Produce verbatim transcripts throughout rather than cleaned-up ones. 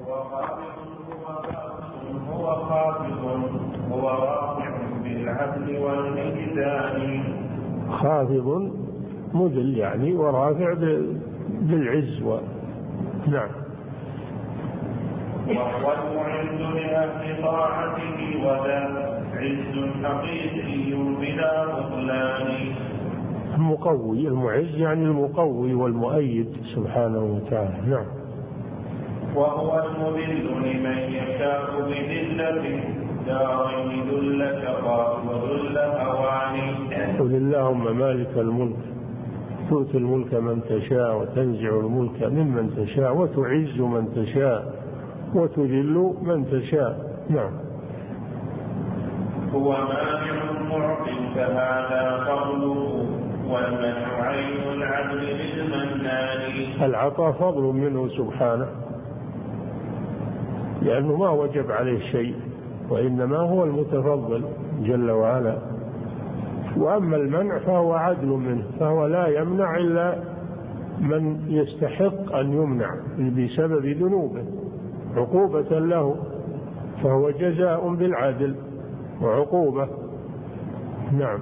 هو خافض هو رافع بالعدل والميزان. خافض مذل يعني، ورافع بالعز و... نعم. وهو المعز لأهل طاعته وذا عز حقيقي بلا بطلان. المقوي، المعز يعني المقوي والمؤيد سبحانه وتعالى. نعم. وهو المذل لمن يشاء بذلة دارين ذل شقاء وذل هوان. قل اللهم مالك الملك تؤتي الملك من تشاء وتنزع الملك ممن تشاء وتعز من تشاء وتذل من تشاء. نعم. هو مانع معطي فهذا فضله والمنع عين العدل بالمنان. العطاء فضل منه سبحانه، لأنه ما وجب عليه شيء، وإنما هو المتفضل جل وعلا. وأما المنع فهو عدل منه، فهو لا يمنع إلا من يستحق أن يمنع بسبب ذنوبه عقوبة له، فهو جزاء بالعدل وعقوبة. نعم.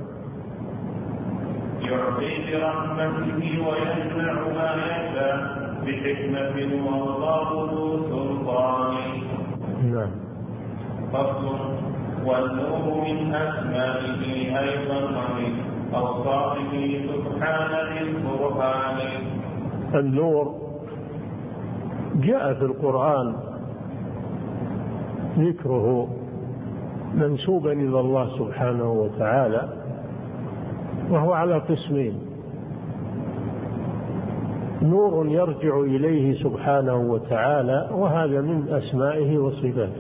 يعطي برحمته ويمنع ما يشاء بحكمة والله ذو سلطان. نعم. فصل. والنور من أسمائه أيضا ومن أوصافه سبحان ذي البرهان. النور جاء في القرآن ذكره منسوبا إلى الله سبحانه وتعالى، وهو على قسمين: نور يرجع إليه سبحانه وتعالى، وهذا من أسمائه وصفاته،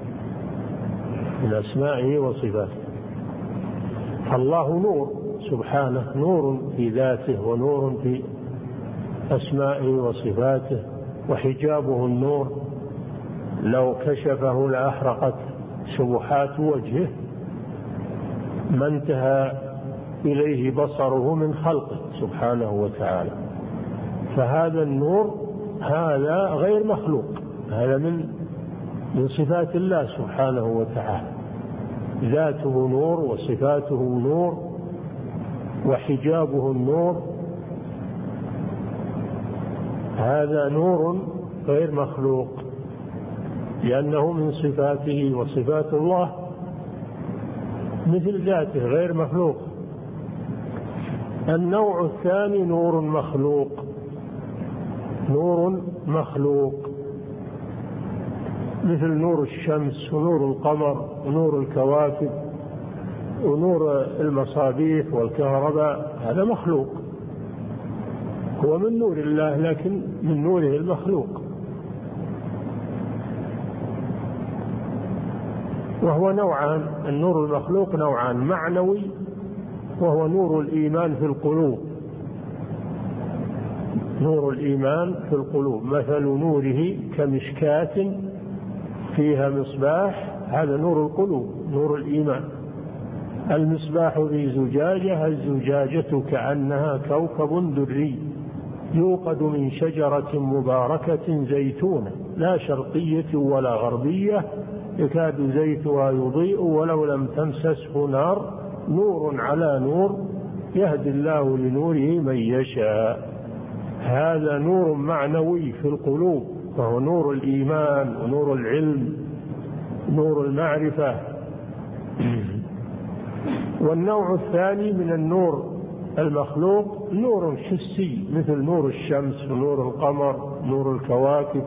من أسمائه وصفاته. الله نور سبحانه، نور في ذاته ونور في أسمائه وصفاته، وحجابه النور، لو كشفه لأحرقت سبحات وجهه ما انتهى إليه بصره من خلقه سبحانه وتعالى. فهذا النور هذا غير مخلوق، هذا من من صفات الله سبحانه وتعالى، ذاته نور وصفاته نور وحجابه النور، هذا نور غير مخلوق لأنه من صفاته، وصفات الله مثل ذاته غير مخلوق. النوع الثاني نور مخلوق، نور مخلوق مثل نور الشمس ونور القمر ونور الكواكب ونور المصابيح والكهرباء، هذا مخلوق، هو من نور الله لكن من نوره المخلوق. وهو نوعان، النور المخلوق نوعان: معنوي وهو نور الإيمان في القلوب، نور الإيمان في القلوب، مثل نوره كمشكاة فيها مصباح، هذا نور القلوب نور الإيمان. المصباح في زجاجة، الزجاجة كأنها كوكب دري يوقد من شجرة مباركة زيتونة لا شرقية ولا غربية يكاد زيتها يضيء ولو لم تمسسه نار نور على نور يهدي الله لنوره من يشاء. هذا نور معنوي في القلوب، وهو نور الإيمان ونور العلم، نور المعرفة. والنوع الثاني من النور المخلوق نور حسي مثل نور الشمس ونور القمر، نور الكواكب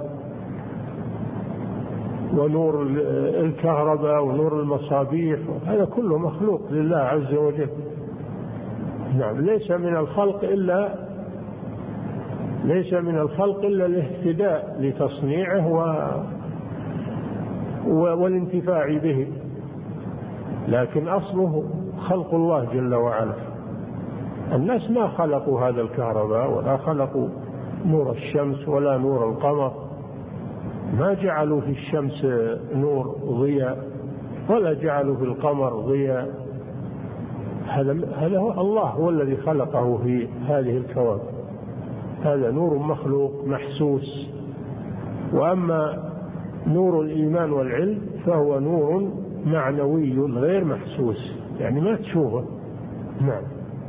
ونور الكهرباء ونور المصابيح، هذا كله مخلوق لله عز وجل. نعم. ليس من الخلق إلا ليس من الخلق إلا الاهتداء لتصنيعه و... والانتفاع به، لكن أصله خلق الله جل وعلا. الناس ما خلقوا هذا الكهرباء ولا خلقوا نور الشمس ولا نور القمر، ما جعلوا في الشمس نور ضياء ولا جعلوا في القمر ضياء، هذا هو الله هو الذي خلقه في هذه الكواكب، هذا نور مخلوق محسوس. وأما نور الإيمان والعلم فهو نور معنوي غير محسوس، يعني ما تشوفه. نعم.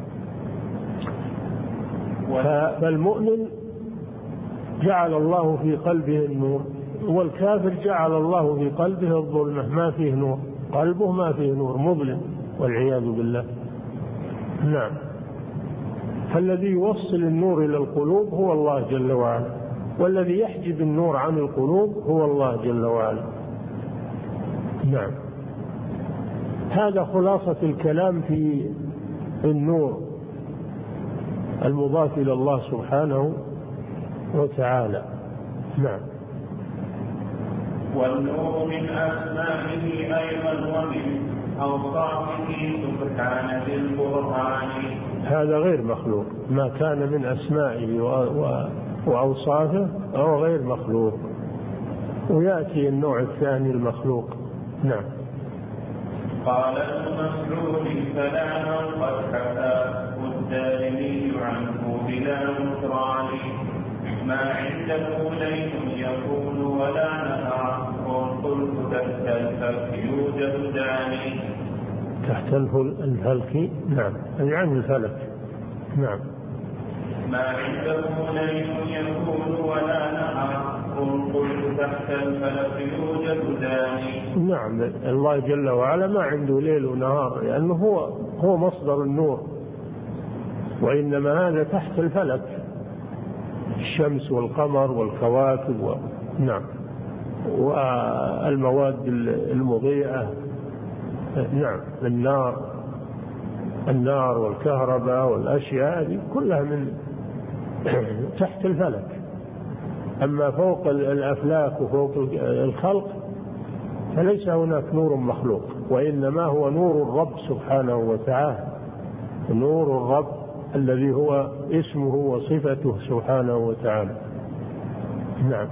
فالمؤمن جعل الله في قلبه النور، والكافر جعل الله في قلبه الظلمة، ما فيه نور، قلبه ما فيه نور، مظلم والعياذ بالله. نعم. فالذي يوصل النور إلى القلوب هو الله جل وعلا، والذي يحجب النور عن القلوب هو الله جل وعلا. نعم. هذا خلاصة الكلام في النور المضاف إلى الله سبحانه وتعالى. نعم. والنور من أسمائه أيضا ومن أوصافه سبحانه بالقرآن. هذا غير مخلوق، ما كان من أسمائه وأوصافه هو غير مخلوق، ويأتي النوع الثاني المخلوق. نعم. قال ابن مسعود كلاما قد حكى الدارمي عنه بلا نكران، ما عنده ليل يكون ولا نهار، قلت تحت الفلك يوجد داني. تحت الفلك. نعم، يعني الفلك. نعم. ما عنده ليل يكون ولا نهار، قلت تحت الفلك يوجد داني. نعم، الله جل وعلا ما عنده ليل ونهار، لأنه هو هو مصدر النور، وإنما هذا تحت الفلك، الشمس والقمر والكواكب و... نعم، والمواد المضيئة. نعم، النار النار والكهرباء والأشياء هذه كلها من تحت الفلك. أما فوق الأفلاك وفوق الخلق فليس هناك نور مخلوق، وإنما هو نور الرب سبحانه وتعالى، نور الرب الذي هو اسمه وصفته سبحانه وتعالى. نعم.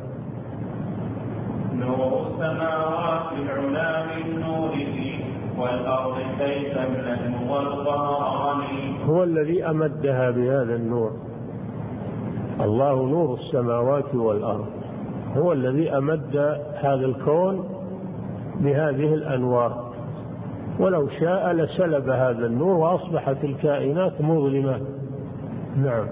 نور السماوات العلا من نوره، والأرض كيف النجم والقمران. هو الذي أمدها بهذا النور، الله نور السماوات والأرض، هو الذي أمد هذا الكون بهذه الأنوار، ولو شاء لسلب هذا النور وأصبحت الكائنات مظلمة. نعم.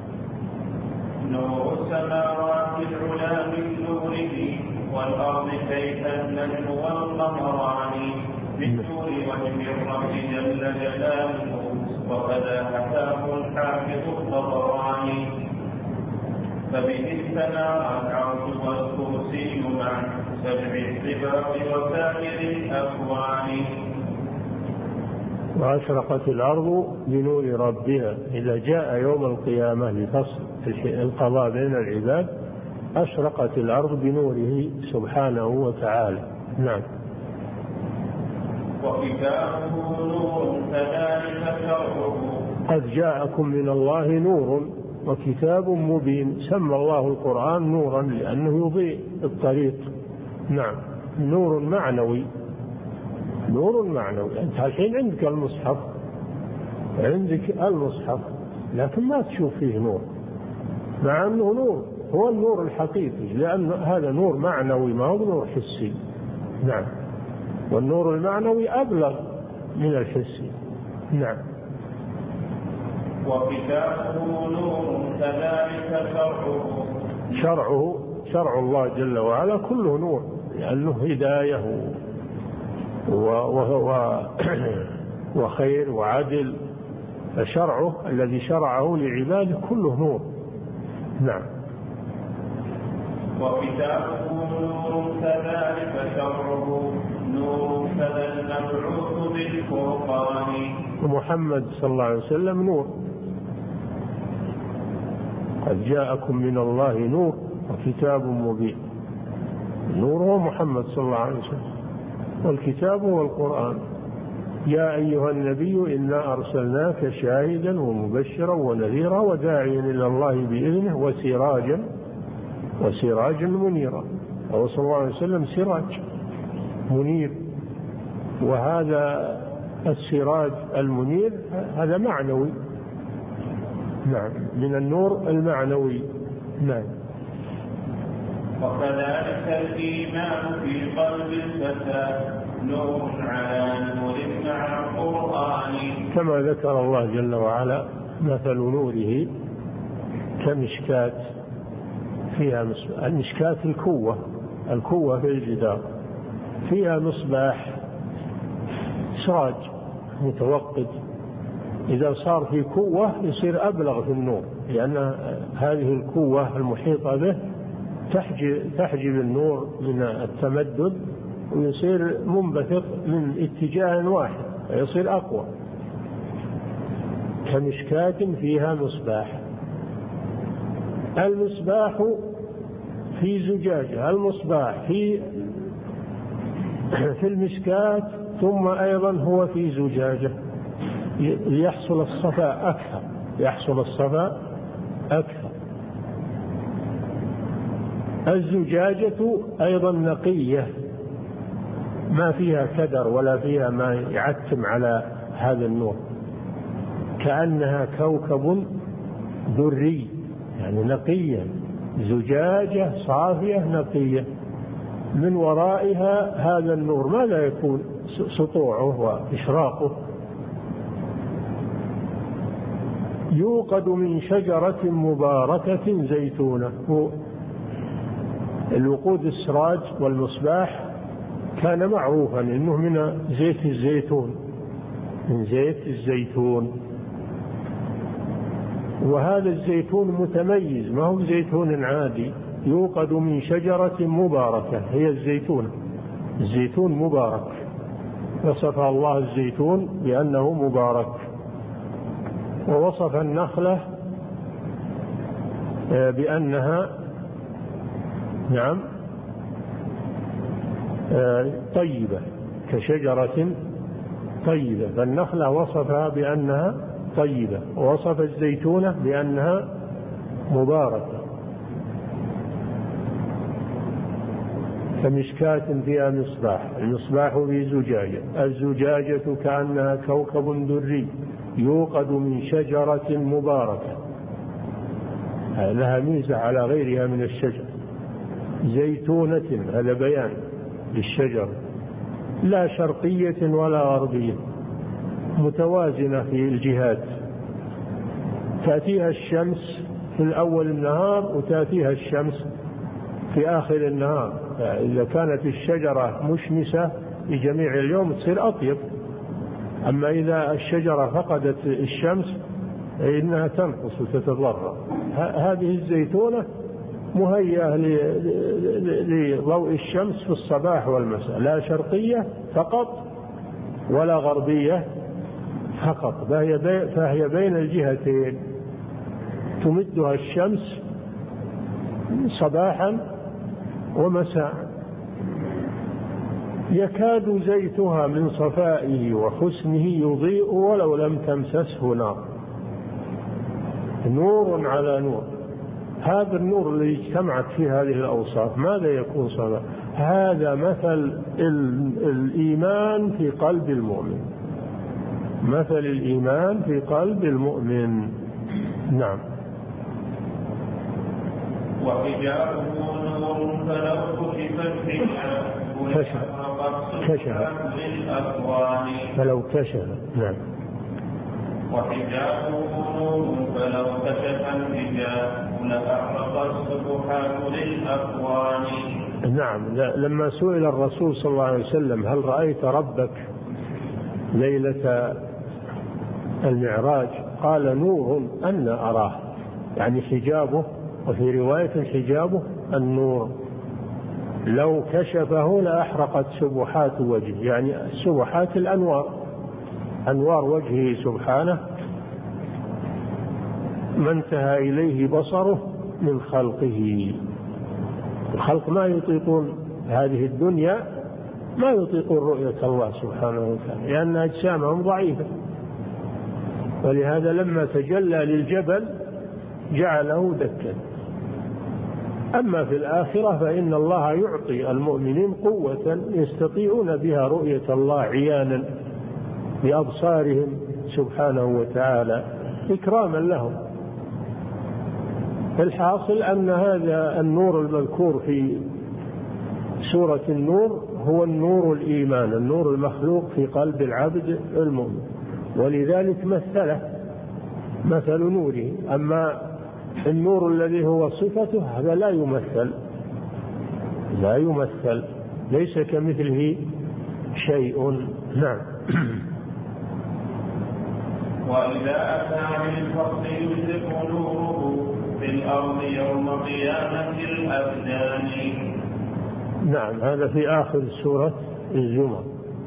نور السماوات العلا من نوره، والأرض كيف النجم والقمران، من نور وجه الرب جل جلاله، وكذا حكاه الحافظ الطبراني. فبه السماء العرش والكرسي مع سبع الطباق وسائر الأكوان. وأشرقت الأرض بنور ربها، إذا جاء يوم القيامة لفصل القضاء بين العباد أشرقت الأرض بنوره سبحانه وتعالى. نعم. وكتابه نور كذلك شرعه، قد جاءكم من الله نور وكتاب مبين. سمى الله القرآن نورا لأنه يضيء الطريق. نعم، نور معنوي، نور معنوي. أنت الحين عندك المصحف، عندك المصحف لكن ما تشوف فيه نور، مع أنه نور، هو النور الحقيقي، لأن هذا نور معنوي ما هو نور حسي. نعم، والنور المعنوي أبلغ من الحسي. نعم. وكتابه نور كذلك شرعه، شرعه شرع الله جل وعلا كله نور، لأنه هداية وهو وخير وعدل، فشرعه الذي شرعه لعباده كله نور. نعم. وكتابه نور كذلك شرعه، نور كذا المبعوث بالفرقان. ومحمد صلى الله عليه وسلم نور، قد جاءكم من الله نور وكتاب مبين. نور هو محمد صلى الله عليه وسلم، والكتاب هو القرآن. يا أيها النبي إنا أرسلناك شاهدا ومبشرا ونذيرا وداعيا إلى الله بإذنه وسراجا وسراجا منيرا. هو صلى الله عليه وسلم سراج منير، وهذا السراج المنير هذا معنوي. نعم، من النور المعنوي. نعم. وكذلك الإيمان في قلب الفتى نور على نور مع القرآن. كما ذكر الله جل وعلا مثل نوره كمشكاة فيها مصباح. المشكاة الكوة الكوة في الجدار فيها مصباح سراج متوقد، إذا صار في قوة يصير أبلغ في النور، لأن هذه القوة المحيطة به تحجب, تحجب النور من التمدد ويصير منبثق من اتجاه واحد يصير أقوى. كمشكاة فيها مصباح. المصباح في زجاجة، المصباح في في المشكاة ثم أيضا هو في زجاجة ليحصل الصفاء أكثر يحصل الصفاء أكثر. الزجاجة أيضا نقية ما فيها كدر ولا فيها ما يعتم على هذا النور، كأنها كوكب دري، يعني نقية، زجاجة صافية نقية، من ورائها هذا النور ماذا يكون سطوعه وإشراقه. يوقد من شجرة مباركة زيتونة. الوقود السراج والمصباح كان معروفا إنه من زيت الزيتون من زيت الزيتون وهذا الزيتون متميز، ما هو زيتون عادي، يوقد من شجرة مباركة، هي الزيتون الزيتون مبارك، وصف الله الزيتون بأنه مبارك، ووصف النخلة بأنها نعم طيبة كشجرة طيبة، فالنخلة وصفها بأنها طيبة، ووصف الزيتونة بأنها مباركة. كمشكاة فيها مصباح، المصباح في زجاجة، الزجاجة كأنها كوكب دري يوقد من شجرة مباركة، لها ميزة على غيرها من الشجر، زيتونة، هذا بيان للشجر، لا شرقية ولا غربية، متوازنة في الجهات، تأتيها الشمس في الأول النهار وتأتيها الشمس في آخر النهار. إذا كانت الشجرة مشمسة لجميع اليوم تصير أطيب، أما إذا الشجرة فقدت الشمس إنها تنقص وتتضرر. هذه الزيتونة مهيئة لضوء الشمس في الصباح والمساء، لا شرقية فقط ولا غربية فقط، فهي بين الجهتين، تمدها الشمس صباحا ومساء. يكاد زيتها من صفائه وحسنه يضيء ولو لم تمسسه نار. نور على نور. هذا النور اللي اجتمعت فيه هذه الأوصاف ماذا يكون صفاء؟ هذا مثل الإيمان في قلب المؤمن، مثل الإيمان في قلب المؤمن. نعم. وحجابه نور فلو كشف كشف كشف فلو كشف. نعم. وحجابه نور فلو كشف الحجاب لأحرق السبحات للأكوان. نعم. لما سئل الرسول صلى الله عليه وسلم هل رأيت ربك ليلة المعراج قال نور أن أراه، يعني حجابه، وفي رواية حجابه النور، لو كشفه لأحرقت سبحات وجهه، يعني سبحات الأنوار، أنوار وجهه سبحانه ما انتهى إليه بصره من خلقه. الخلق ما يطيقون هذه الدنيا، ما يطيقون رؤية الله سبحانه وتعالى لأن أجسامهم ضعيفة، ولهذا لما تجلى للجبل جعله دكا. أما في الآخرة فإن الله يعطي المؤمنين قوة يستطيعون بها رؤية الله عيانا بأبصارهم سبحانه وتعالى إكراما لهم. الحاصل أن هذا النور المذكور في سورة النور هو النور الإيمان، النور المخلوق في قلب العبد المؤمن، ولذلك مثله مثل نوره. أما النور الذي هو صفته هذا لا يمثل، لا يمثل، ليس كمثله شيء. نعم. وإذا أتى بالفصل يشرق نوره في الأرض يوم قيامة الأبدان. نعم، هذا في آخر سورة الزمر.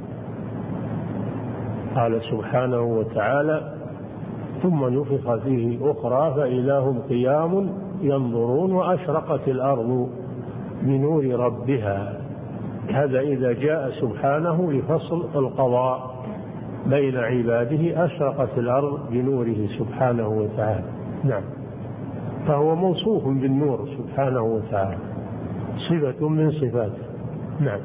قال سبحانه وتعالى: ثم نفخ فيه أخرى فإذا هم قيام ينظرون وأشرقت الأرض بنور ربها. هذا إذا جاء سبحانه لفصل القضاء بين عباده أشرقت الأرض بنوره سبحانه وتعالى. نعم، فهو موصوف بالنور سبحانه وتعالى، صفة من صفاته. نعم.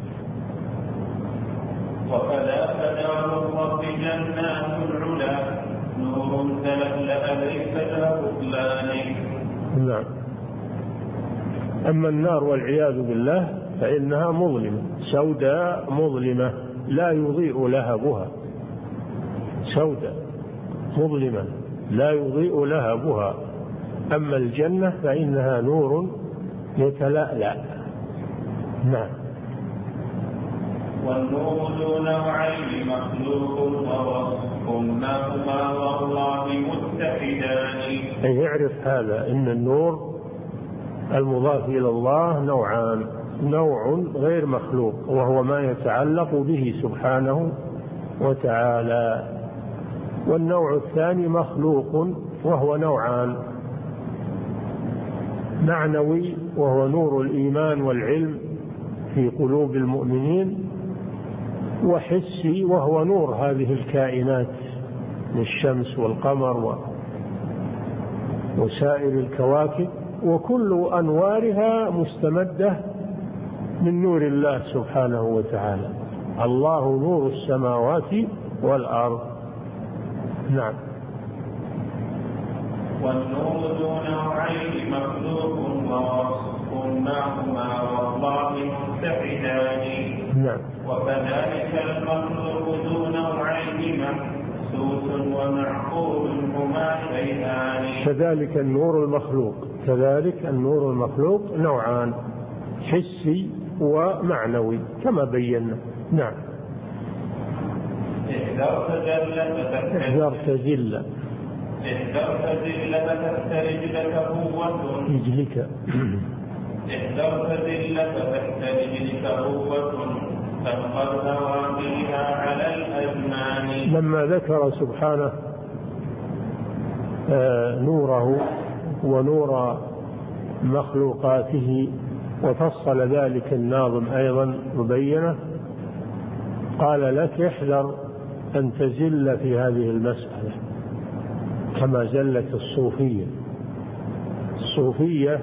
وكذا فدار الرب جنات العلا نور تلألأ ليس له بطلان. نعم. أما النار والعياذ بالله فإنها مظلمة سوداء مظلمة لا يضيء لهبها، سوداء مظلمة لا يضيء لهبها. أما الجنة فإنها نور يتلألأ. نعم. والنور ذو نوعين مخلوق ووصف ما هما والله متحدان. أي يعرف هذا أن النور المضاف إلى الله نوعان: نوع غير مخلوق وهو ما يتعلق به سبحانه وتعالى، والنوع الثاني مخلوق وهو نوعان: معنوي وهو نور الإيمان والعلم في قلوب المؤمنين، وحسي وهو نور هذه الكائنات الشمس والقمر وسائر الكواكب، وكل أنوارها مستمدة من نور الله سبحانه وتعالى. الله نور السماوات والأرض. نعم. والنور ذو نوعين مخلوق ووصف معهما والله متحدان. نعم. وكذلك المخلوق ذو نوعين محسوس ومعقول هما شيئان. كذلك النور المخلوق كذلك النور المخلوق نوعان: حسي ومعنوي كما بينا. نعم. احذر تزل احذر تزل احذر تزل فتحت رجلك قوة رجلك احذر تزل فتحت رجلك قوة فقد هوى بها على الأزمان. لما ذكر سبحانه نوره ونور مخلوقاته وفصل ذلك الناظم أيضا مبينة، قال لك احذر أن تزل في هذه المسألة كما زلت الصوفية. الصوفية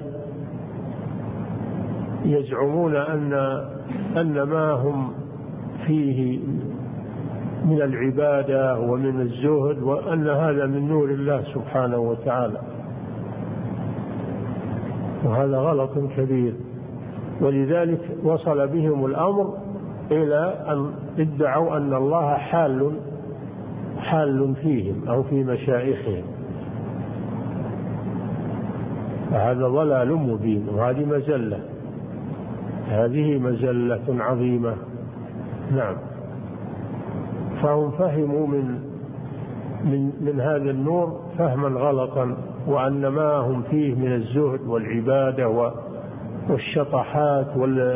يزعمون أن أن ما هم فيه من العبادة ومن الزهد وأن هذا من نور الله سبحانه وتعالى، وهذا غلط كبير. ولذلك وصل بهم الأمر إلى أن ادعوا أن الله حال حال فيهم أو في مشايخهم، فهذا ضلال مبين، وهذه مزلة هذه مزلة عظيمة. نعم. فهم فهموا من من من هذا النور فهما غلطا، وأن ما هم فيه من الزهد والعبادة والشطحات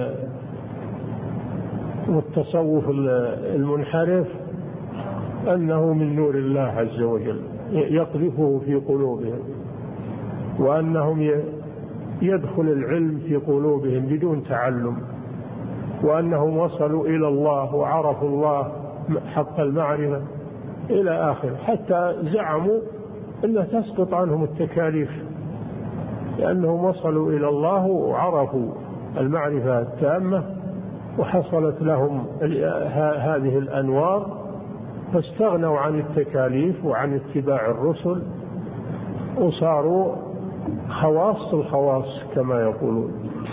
والتصوف المنحرف أنه من نور الله عز وجل يقذفه في قلوبهم، وأنهم يدخل العلم في قلوبهم بدون تعلم، وأنهم وصلوا إلى الله وعرفوا الله حق المعرفة إلى آخر، حتى زعموا أنها تسقط عنهم التكاليف لأنهم وصلوا إلى الله وعرفوا المعرفة التامة وحصلت لهم هذه الأنوار، فاستغنوا عن التكاليف وعن اتباع الرسل وصاروا خواص الخواص كما يقولون.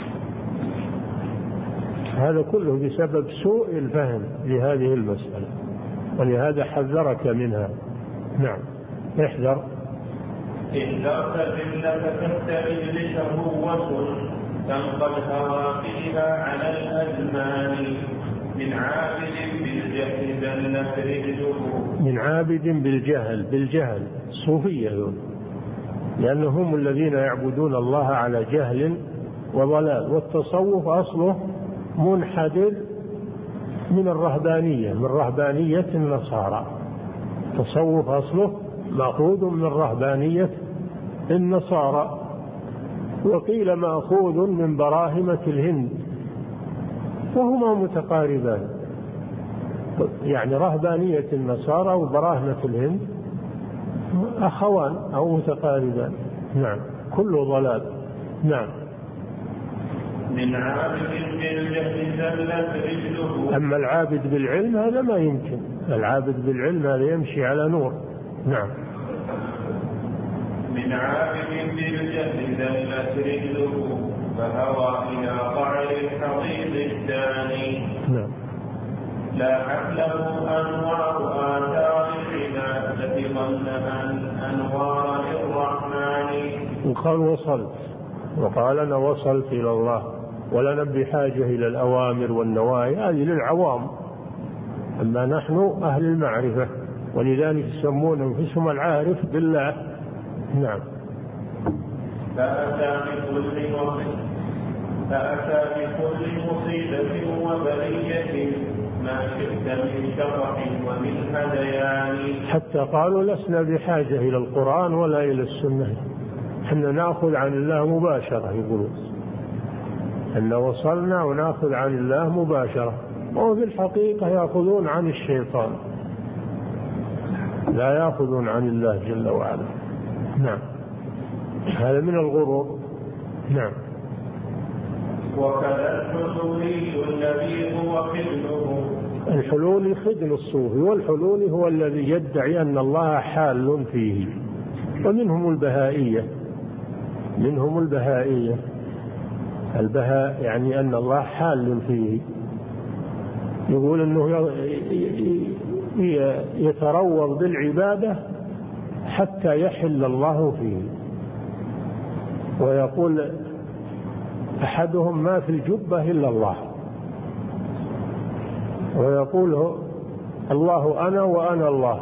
هذا كله بسبب سوء الفهم لهذه المسألة، ولهذا حذرك منها. نعم، احذر. احذرت ذلة تحت رجلك قوة تنقل هواقيها على الأزمان من عابد بالجهل ذلت رجله. من عابد بالجهل، بالجهل صوفية دول، لأنهم الذين يعبدون الله على جهل وضلال. والتصوف أصله منحدر من الرهبانية، من رهبانية النصارى. التصوف أصله مأخوذ من رهبانية النصارى، وقيل مأخوذ من براهمة الهند، وهما متقاربان. يعني رهبانية النصارى وبراهمة الهند أخوان أو متقاربان. نعم، كله ضلال. نعم. من عابد بالجهل زلت رجله. أما العابد بالعلم هذا ما يمكن، العابد بالعلم هذا يمشي على نور. نعم. من عابد بالجهل زلت رجله فهوى إلى قعر الحضيض الثاني. نعم. لا حفله أنوار آثار العبادة ظن أن أنوار للرحمن. وقال وصلت، وقال أنا وصلت إلى الله ولا نبي حاجة إلى الأوامر والنواهي، هذه للعوام، أما نحن أهل المعرفة، ولذلك يسمون أنفسهم العارف بالله. نعم. فأتى بكل مصيبة فأتى بكل مصيبة وبلية ما شئت من شرح ومن هديان. حتى قالوا لسنا بحاجة إلى القرآن ولا إلى السنة، حنا نأخذ عن الله مباشرة. يقولون أن وصلنا ونأخذ عن الله مباشرة، وفي الحقيقة يأخذون عن الشيطان، لا يأخذون عن الله جل وعلا. نعم، هذا من الغرور. نعم. وكذا الحلولي الذي هو خذله. الحلولي خذل الصوفي، والحلولي هو الذي يدعي أن الله حال فيه، ومنهم البهائية. منهم البهائية البهاء يعني أن الله حال فيه، يقول أنه يتروض بالعبادة حتى يحل الله فيه. ويقول أحدهم ما في الجبة إلا الله، ويقول الله أنا وأنا الله.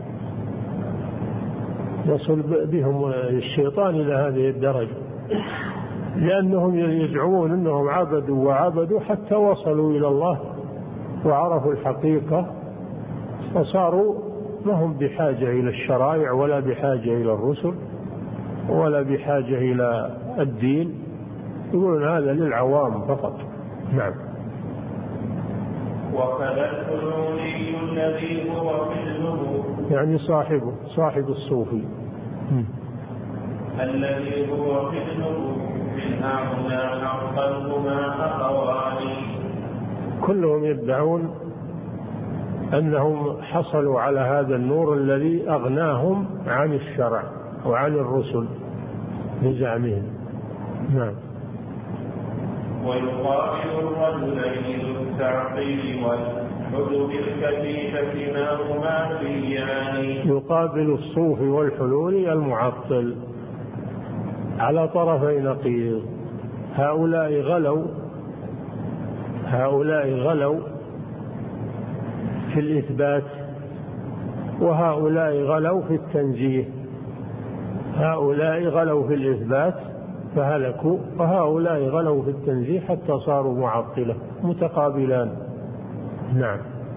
يصل بهم الشيطان إلى هذه الدرجة، لأنهم يزعمون أنهم عبدوا وعبدوا حتى وصلوا إلى الله وعرفوا الحقيقة، وصاروا ما هم بحاجة إلى الشرائع ولا بحاجة إلى الرسل ولا بحاجة إلى الدين. يقولون هذا للعوام فقط. نعم. وكذا الحلولي الذي هو خذله. يعني صاحبه، صاحب الصوفي الذي هو خذله من أعلى حقهما أخواني. كلهم يدعون أنهم حصلوا على هذا النور الذي أغناهم عن الشرع وعن الرسل بزعمهم. نعم. ويقابل الرجلين ذو التعطيل والحلو بالكتيبة ما هما فيان. يقابل الصوفي والحلول المعطل على طرفي نقيض. هؤلاء غلوا هؤلاء غلوا في الإثبات، وهؤلاء غلوا في التنزيه. هؤلاء غلوا في الإثبات فهلكوا، وهؤلاء غلوا في التنزيه حتى صاروا معطلة، متقابلان. نعم.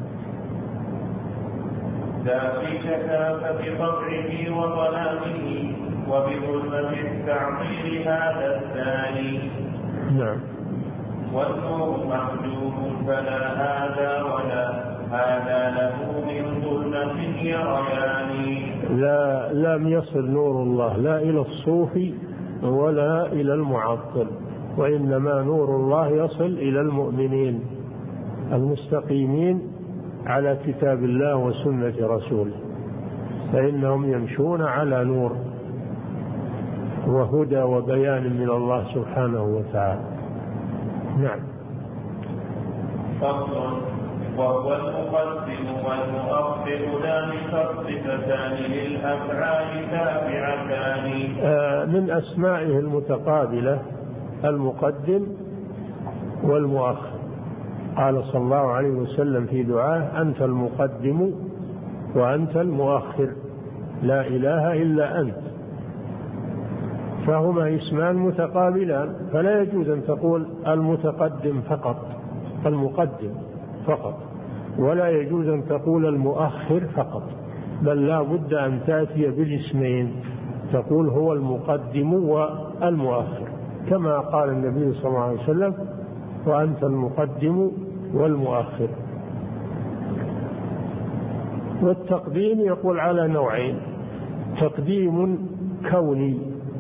ذا في كثافة طبعه وظلامه وبظلمة التعطيل هذا الثاني. نعم. والنور محجوب فلا هذا ولا هذا له من ظلمة يريان. لا لم يصل نور الله لا إلى الصوفي ولا إلى المعطل، وإنما نور الله يصل إلى المؤمنين المستقيمين على كتاب الله وسنة رسوله، فإنهم يمشون على نور. وهدى وبيان من الله سبحانه وتعالى. نعم. فصل. وهو المقدم والمؤخر ذلك الصفتان للأفعال تابعتان. من أسمائه المتقابلة المقدم والمؤخر. قال صلى الله عليه وسلم في دعاه: أنت المقدم وأنت المؤخر، لا إله إلا أنت. فهما اسمان متقابلان، فلا يجوز أن تقول المتقدم فقط المقدم فقط، ولا يجوز أن تقول المؤخر فقط، بل لا بد أن تأتي بالاسمين، تقول هو المقدم والمؤخر، كما قال النبي صلى الله عليه وسلم: وأنت المقدم والمؤخر. والتقديم يقول على نوعين: تقديم كوني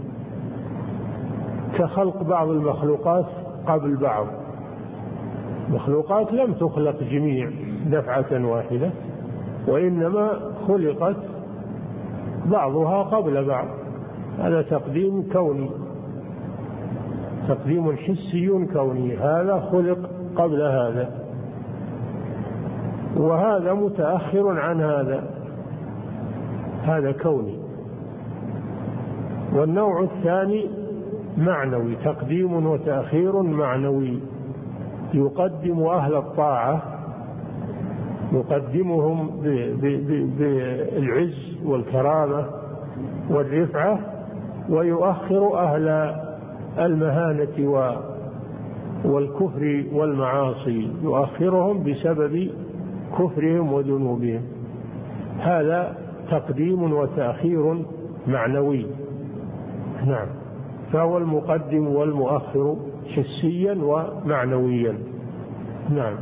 كخلق بعض المخلوقات قبل بعض، مخلوقات لم تخلق جميع دفعة واحدة، وإنما خلقت بعضها قبل بعض، هذا تقديم كوني، تقديم حسي كوني، هذا خلق قبل هذا، وهذا متأخر عن هذا، هذا كوني. والنوع الثاني معنوي، تقديم وتأخير معنوي، يقدم أهل الطاعة، يقدمهم بالعز والكرامة والرفعة، ويؤخر أهل المهانة والكفر والمعاصي، يؤخرهم بسبب كفرهم وذنوبهم. هذا تقديم وتأخير معنوي. نعم. فهو المقدم والمؤخر حسيا ومعنويا. نعم.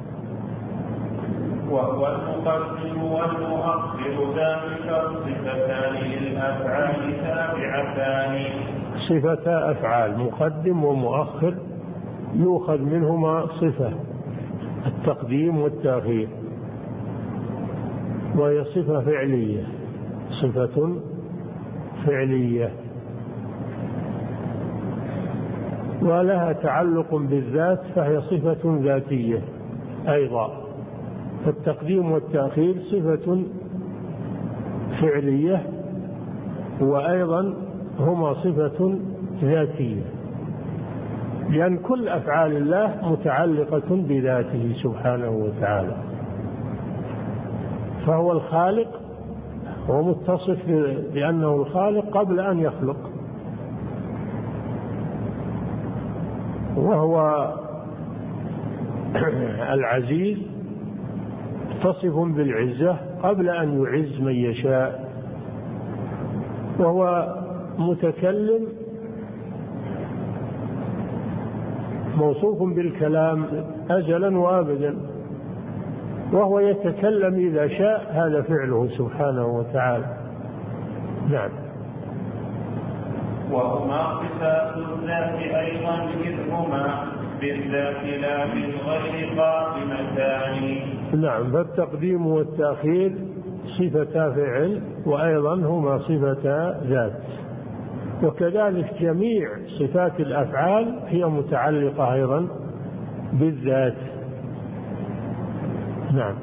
وهو المقدم والمؤخر ذلك الصفتان للأفعال تابعتان. صفتا أفعال، مقدم ومؤخر، يؤخذ منهما صفة التقديم والتأخير، وهي صفة فعلية، صفة فعلية، ولها تعلق بالذات، فهي صفة ذاتية أيضا. فالتقديم والتأخير صفة فعلية، وأيضا هما صفة ذاتية، لأن كل أفعال الله متعلقة بذاته سبحانه وتعالى، فهو الخالق ومتصف بأنه الخالق قبل أن يخلق، وهو العزيز متصف بالعزة قبل أن يعز من يشاء، وهو متكلم موصوف بالكلام أزلا وأبدا، وهو يتكلم إذا شاء، هذا فعله سبحانه وتعالى. نعم. وهما صفات الذات أيضا، إذ هما بالذات لا بالغير قائمتان. نعم. فالتقديم والتأخير صفتا فعل، وأيضا هما صفتا ذات، وكذلك جميع صفات الأفعال هي متعلقة أيضا بالذات. نعم.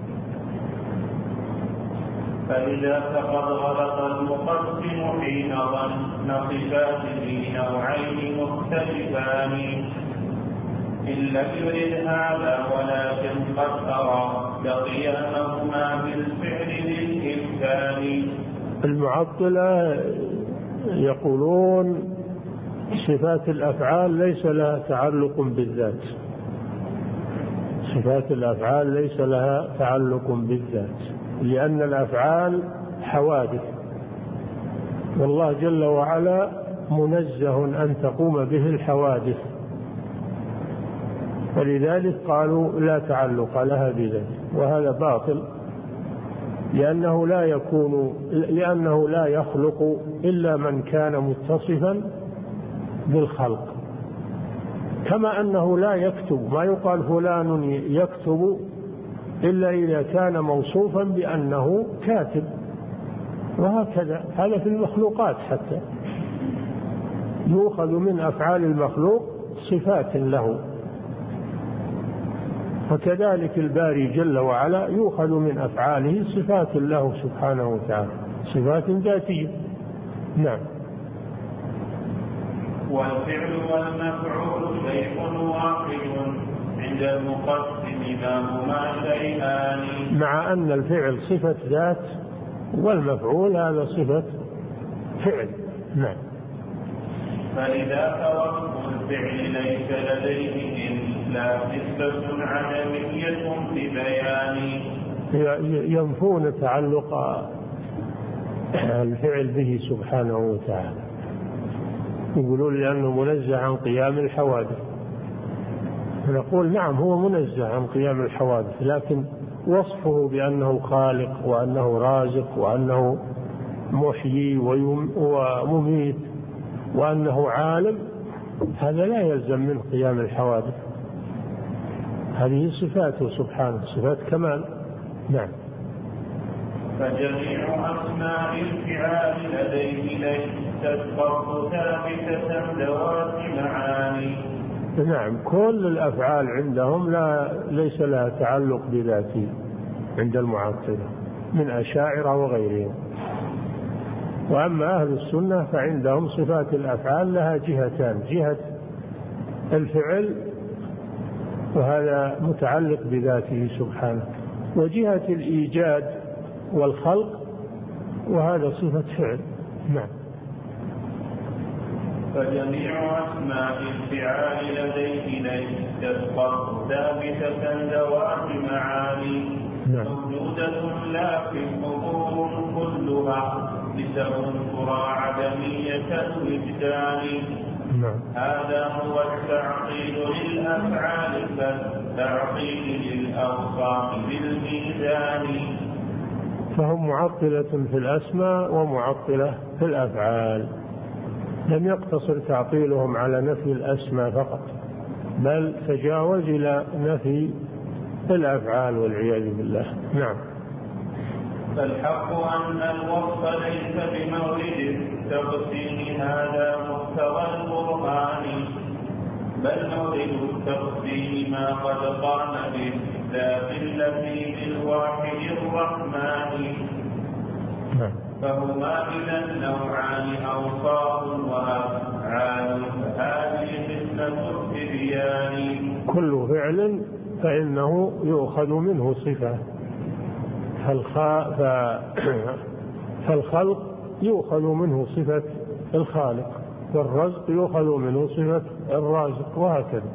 فإذا فقد غلط المقدم حين ظن صفاته نوعين مختلفان، إن لم يرد هذا ولكن قد أرى لقيامهما بالفعل للإمكان. المعطلة يقولون صفات الأفعال ليس لها تعلق بالذات، صفات الأفعال ليس لها تعلق بالذات، لأن الأفعال حوادث، والله جل وعلا منزه أن تقوم به الحوادث، فلذلك قالوا لا تعلق لها بذات، وهذا باطل، لأنه لا يكون لأنه لا يخلق إلا من كان متصفا بالخلق، كما أنه لا يكتب، ما يقال فلان يكتب إلا إذا كان موصوفا بأنه كاتب، وهكذا هذا في المخلوقات حتى، يؤخذ من أفعال المخلوق صفات له، فكذلك الباري جل وعلا يؤخذ من أفعاله صفات له سبحانه وتعالى، صفات ذاتية. نعم. والفعل والمفعول شيء واحد عند المقسم ما هما شيئان، مع أن الفعل صفة ذات والمفعول هذا صفة فعل. نعم. فإذا توقف الفعل ليس لديه إلا نسبة عدمية ببيان، ينفون تعلق الفعل به سبحانه وتعالى، يقولون لأنه منزه عن قيام الحوادث. نقول نعم هو منزه عن قيام الحوادث، لكن وصفه بأنه خالق وأنه رازق وأنه محيي ومميت وأنه عالم، هذا لا يلزم منه قيام الحوادث، هذه صفاته سبحانه، صفات كمال. نعم. فجميع أسماء الفعال لديه ليست قط ثابتة ذوات معاني. نعم، كل الأفعال عندهم لا ليس لها تعلق بذاته عند المعطلة من أشاعرة وغيرهم. وأما أهل السنة فعندهم صفات الأفعال لها جهتان، جهة الفعل وهذا متعلق بذاته سبحانه، وجهة الإيجاد والخلق وهذا صفة فعل. نعم. فجميع أسماء الفعال لديه ليست قط ثابتة ذوات معاني، موجودة لكن حضور كلها بسبب ترى عدمية الوجدان. هذا هو التعطيل للأفعال كالتعطيل للأوصاف بالميزان. فهم معطلة في الأسماء ومعطلة في الأفعال، لم يقتصر تعطيلهم على نفي الأسماء فقط، بل تجاوز إلى نفي الأفعال والعياذ بالله. نعم. فالحق أن الوصف ليس بمورد التقسيم، هذا محتوى القرآن، بل مورد التقسيم ما قد قام بالذات التي بالواحد الرحمن. فهما إذا نوعان أوصاف وأفعال، فهذه قسمة التبيان. كل فعل فإنه يؤخذ منه صفة، فالخلق يؤخذ منه صفة الخالق، والرزق يؤخذ منه صفة الرازق، وهكذا.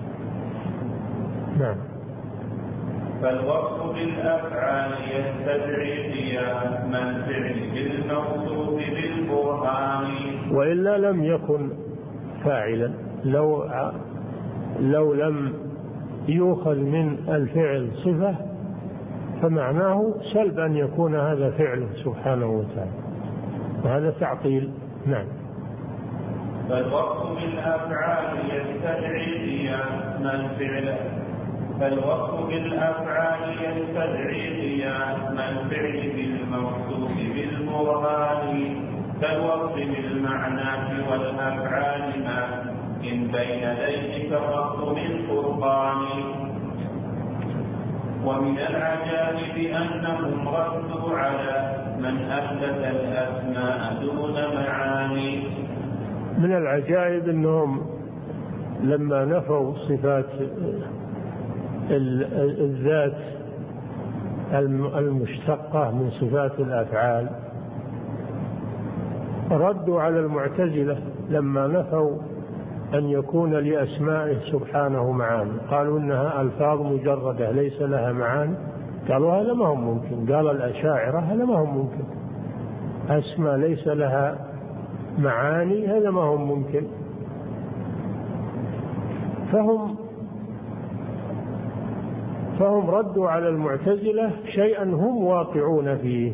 نعم. فالوصف بالأفعال يستدعي قيام الفعل بالموصوف بالبرهان، وإلا لم يكن فاعلا، لو لو لم يؤخذ من الفعل صفة فمعناه سلب أن يكون هذا فعله سبحانه وتعالى، وهذا تعطيل. نعم. فالوصف بالأفعال يستدعي قيام الفعل فالوصف بالأفعال يستدعي قيام الفعل بالموصوف بالبرهان، كالوصف بالمعنى والأفعال ما إن بين ذلك فرق بالقرآن. ومن العجائب أنهم ردوا على من أثبت الأسماء دون معاني. من العجائب أنهم لما نفوا صفات الذات المشتقة من صفات الأفعال ردوا على المعتزلة لما نفوا أن يكون لأسمائه سبحانه معاني، قالوا إنها ألفاظ مجردة ليس لها معاني. قالوا هذا ما هو ممكن. قال الأشاعرة هذا ما هو ممكن، أسماء ليس لها معاني هذا ما هو ممكن. فهم فهم ردوا على المعتزلة شيئا هم واقعون فيه.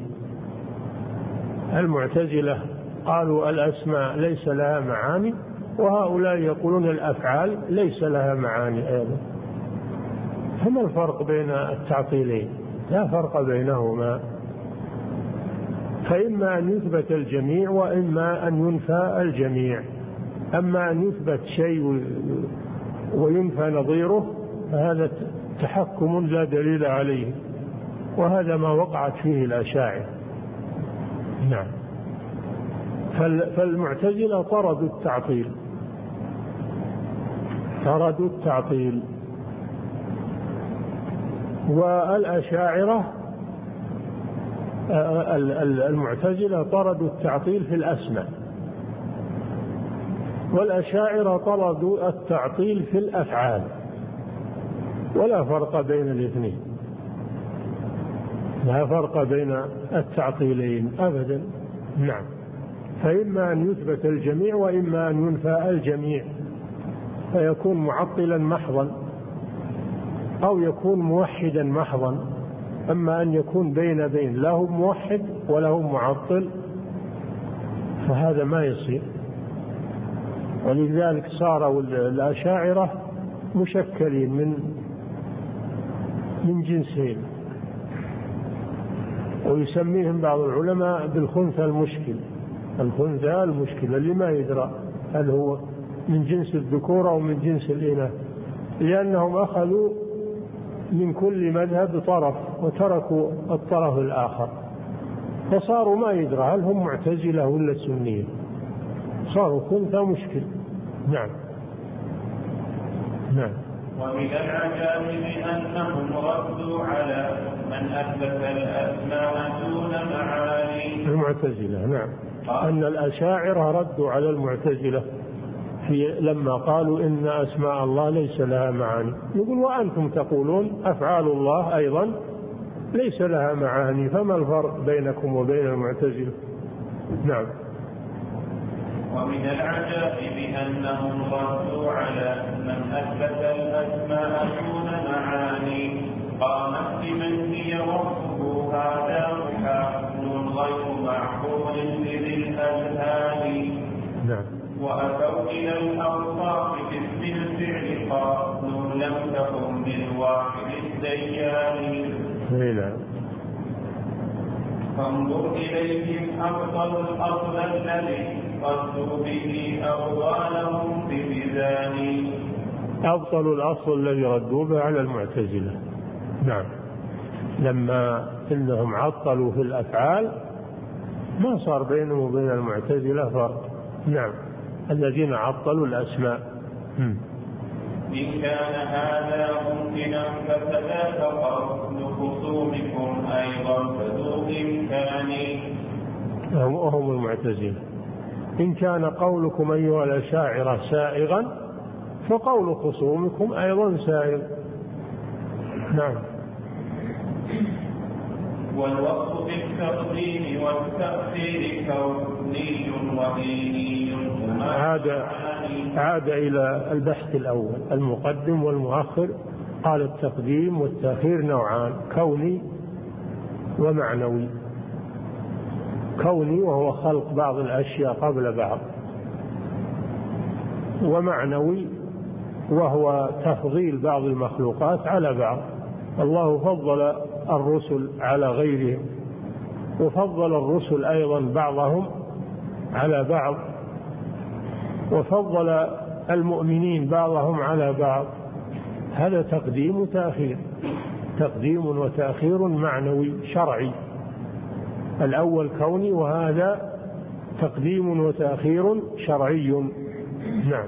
المعتزلة قالوا الأسماء ليس لها معاني، وهؤلاء يقولون الأفعال ليس لها معاني أيضا. فما الفرق بين التعطيلين؟ لا فرق بينهما، فإما أن يثبت الجميع وإما أن ينفى الجميع. أما أن يثبت شيء وينفى نظيره فهذا تحكم لا دليل عليه، وهذا ما وقعت فيه الأشاعرة. نعم. فالمعتزلة طردوا التعطيل طردوا التعطيل والأشاعرة المعتزلة طردوا التعطيل في الأسماء، والأشاعرة طردوا التعطيل في الأفعال، ولا فرق بين الاثنين، لا فرق بين التعطيلين أبدا. نعم. فإما أن يثبت الجميع وإما أن ينفى الجميع، فيكون معطلا محضا أو يكون موحدا محضا. أما أن يكون بين بين له موحد وله معطل فهذا ما يصير. ولذلك صاروا الأشاعرة مشكلين من من جنسين، ويسميهم بعض العلماء بالخنثى المشكل. الخنثى المشكل اللي ما يدرى هل هو من جنس الذكور أو من جنس الإناث، لأنهم أخذوا من كل مذهب طرف وتركوا الطرف الآخر، فصاروا ما يدرى هل هم معتزلة ولا سنية، صاروا خنثى مشكل. نعم. نعم. ومن العجائب أنهم ردوا على من أثبت الأسماء دون معاني. المعتزلة. نعم. أن الأشاعرة ردوا على المعتزلة في لما قالوا إن أسماء الله ليس لها معاني. يقول وأنتم تقولون أفعال الله أيضا ليس لها معاني، فما الفرق بينكم وبين المعتزلة؟ نعم. ومن العجائب أنهم ردوا على من أثبت الأسماء دون معاني، قامت بمن هي وصفه هذا محال غير معقول لذي الأذهان. نعم. وأتوا إلى الأوصاف باسم الفعل قالوا لم تكن بالواحد الديان. نعم. فانظر إليهم أفضل الأصل الذي قصدوا به أقوالهم بميزان. أفضل الأصل الذي ردوا به على المعتزلة. نعم. لما إنهم عطلوا في الأفعال ما صار بينهم وبين المعتزلة فرق. نعم. الذين عطلوا الأسماء. إن كان هذا ممكنا فكذاك قصد خصومكم أيضا فذو إمكان. وهم المعتزلة. إن كان قولكم أيها الأشاعرة سائغا فقول خصومكم أيضا سائغ. نعم. والوصف بالتقديم والتأخير كوني وديني. عاد عاد إلى البحث الأول المقدم والمؤخر. قال التقديم والتأخير نوعان، كوني ومعنوي. كوني وهو خلق بعض الأشياء قبل بعض، ومعنوي وهو تفضيل بعض المخلوقات على بعض. الله فضل الرسل على غيرهم، وفضل الرسل أيضا بعضهم على بعض، وفضل المؤمنين بعضهم على بعض. هذا تقديم وتأخير، تقديم وتأخير معنوي شرعي. الأول كوني وهذا تقديم وتأخير شرعي. نعم.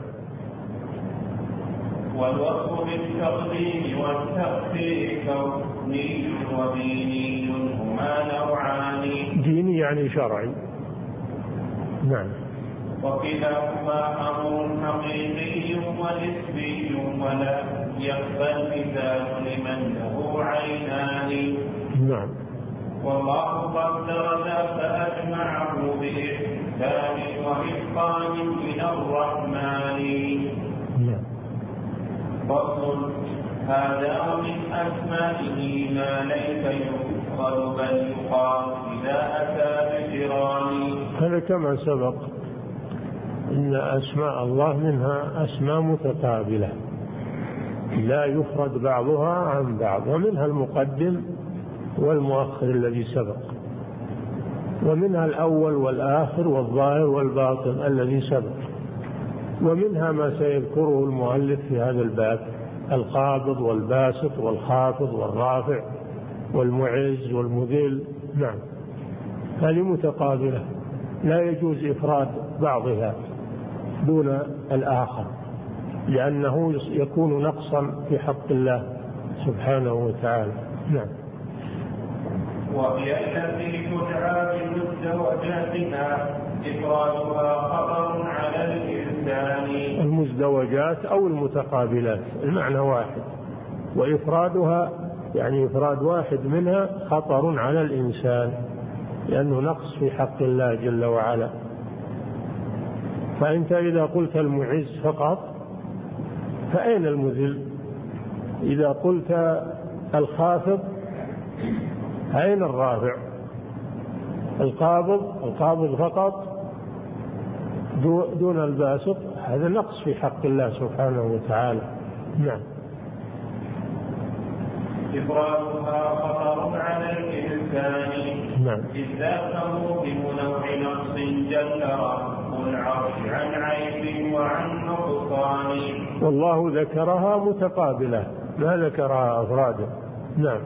والوصف بالتقديم والتأخير كوني وديني هما نوعان. ديني يعني شرعي. نعم. وكلاهما أمر حقيقي ونسبي ولا يخفى المثال لمن له عينان. نعم. والله قدر ذا فأجمعه بإحكام وإتقان من الرحمن. نعم. فصل. هذا ومن أسمائه ما ليس يفقد بل يقال إذا أتى بجيران. هذا كما سبق إن أسماء الله منها أسماء متقابلة لا يفرد بعضها عن بعض، ومنها المقدم والمؤخر الذي سبق، ومنها الأول والآخر والظاهر والباطن الذي سبق. ومنها ما سيذكره المؤلف في هذا الباب: القابض والباسط والخافض والرافع والمعز والمذل. نعم، هذه متقابلة، لا يجوز إفراد بعضها دون الآخر، لأنه يكون نقصا في حق الله سبحانه وتعالى. نعم. وهي التي تدعى بمزدوجاتها إفرادها خطر على الإنسان. المزدوجات أو المتقابلات المعنى واحد، وإفرادها يعني إفراد واحد منها خطر على الإنسان، لأنه نقص في حق الله جل وعلا. فأنت إذا قلت المعز فقط فأين المذل؟ إذا قلت الخافض أين الرافع؟ القابض القابض فقط دون الباسط، هذا نقص في حق الله سبحانه وتعالى. نعم. إفرادها خطر على الإنسان. نعم. إذا فموهم نوع نقص جل رب العرش عن عيب وعن نقصان. والله ذكرها متقابلة، ما ذكرها أفرادا. نعم.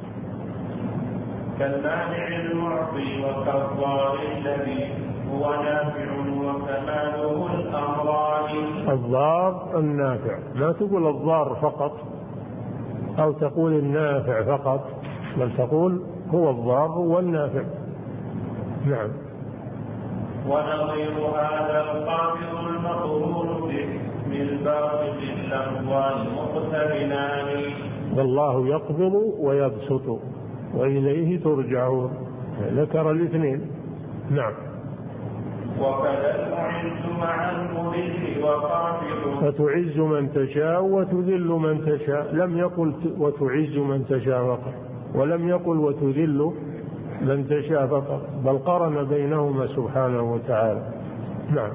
كالمانع المعطي وكالضار الذي هو نافع وكماله الأمران. الضار النافع، لا تقول الضار فقط أو تقول النافع فقط، بل تقول هو الضار والنافع. نعم. ونظير هذا القابض المقرون باسم الباسط الأموال مقترنان. والله يقبض ويبسط وإليه ترجعون، ذكر الاثنين. نعم. وكذا المعز مع المذل وقابض. فتعز من تشاء وتذل من تشاء، لم يقل وتعز من تشاء فقط، ولم يقل وتذل من تشاء فقط، بل قرن بينهما سبحانه وتعالى. نعم.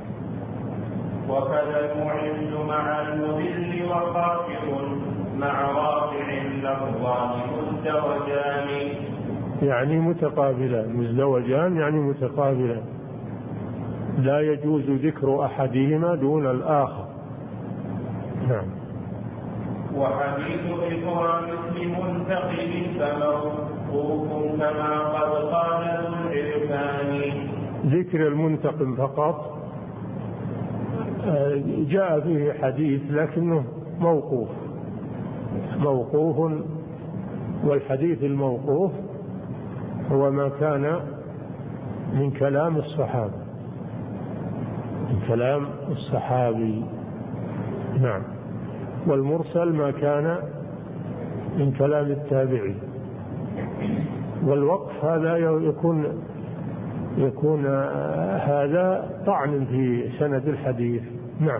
وكذا المعز مع المذل وقابض مع رافع الأرض مزدوجان. يعني متقابلان، مزدوجان يعني متقابلان، لا يجوز ذكر أحدهما دون الآخر. نعم. وحديث إفراد اسم منتقل فموقوف كما قد قال ذو العرفان. ذكر المنتقم فقط جاء فيه حديث لكنه موقوف موقوف والحديث الموقوف هو ما كان من كلام الصحابة، من كلام الصحابي. نعم. والمرسل ما كان من كلام التابعي. والوقف هذا يكون يكون هذا طعن في سند الحديث. نعم.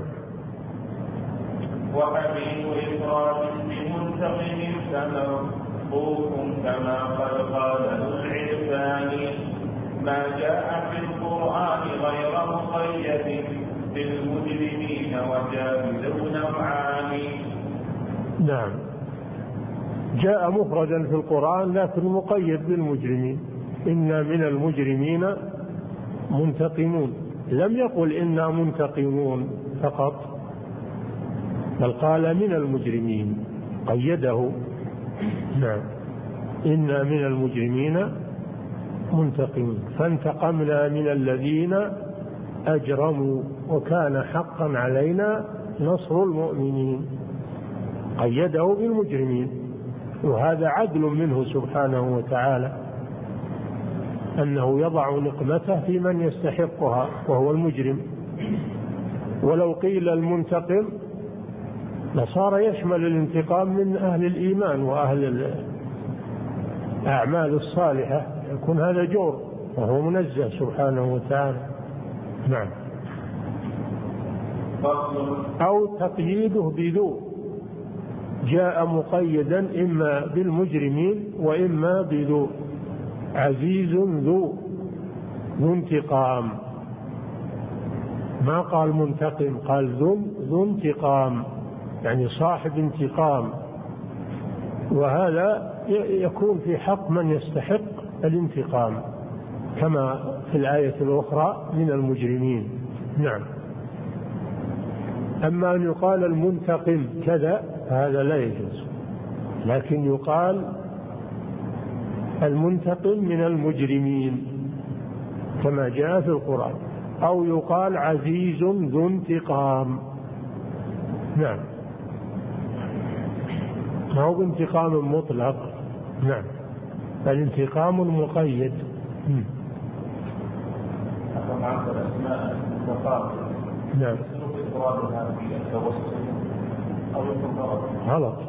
وحديث إفراد اسم منتقم فموقوف كما قد قال ذو العرفان. ما جاء في القرآن غير مقيد بالمجرمين وجاهدوا نوعان. نعم. جاء مفردا في القرآن لكن مقيد بالمجرمين، إنا من المجرمين منتقمون، لم يقل إنا منتقمون فقط، بل قال من المجرمين، قيده. نعم. إنا من المجرمين منتقمون فانتقمنا من الذين أجرموا وكان حقا علينا نصر المؤمنين، قيده بالمجرمين. وهذا عدل منه سبحانه وتعالى أنه يضع نقمته في من يستحقها وهو المجرم. ولو قيل المنتقم لصار يشمل الانتقام من أهل الإيمان وأهل الأعمال الصالحة، يكون هذا جور وهو منزه سبحانه وتعالى. نعم. أو تقييده بذو، جاء مقيدا إما بالمجرمين وإما بذو، عزيز ذو ذو انتقام، ما قال منتقم، قال ذو ذو انتقام يعني صاحب انتقام، وهذا يكون في حق من يستحق الانتقام كما في الآية الأخرى من المجرمين. نعم. أما أن يقال المنتقم كذا هذا لا يجوز، لكن يقال المنتقم من المجرمين كما جاء في القرآن، أو يقال عزيز ذو انتقام. نعم، ما هو انتقام مطلق، نعم، الانتقام مقيد. نعم، غلط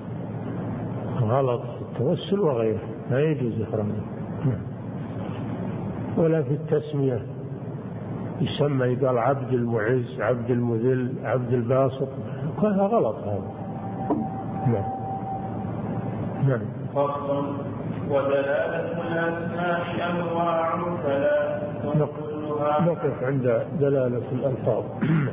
غلط التوسل وغيره لا يجوز إخراجه، ولا في التسمية يسمى يقال عبد المعز، عبد المذل، عبد الباسط، هذا غلط هذا. نعم نعم. فصل. ودلالة الأسماء أنواع ثلاث كلها. نقف عند دلالة الألفاظ.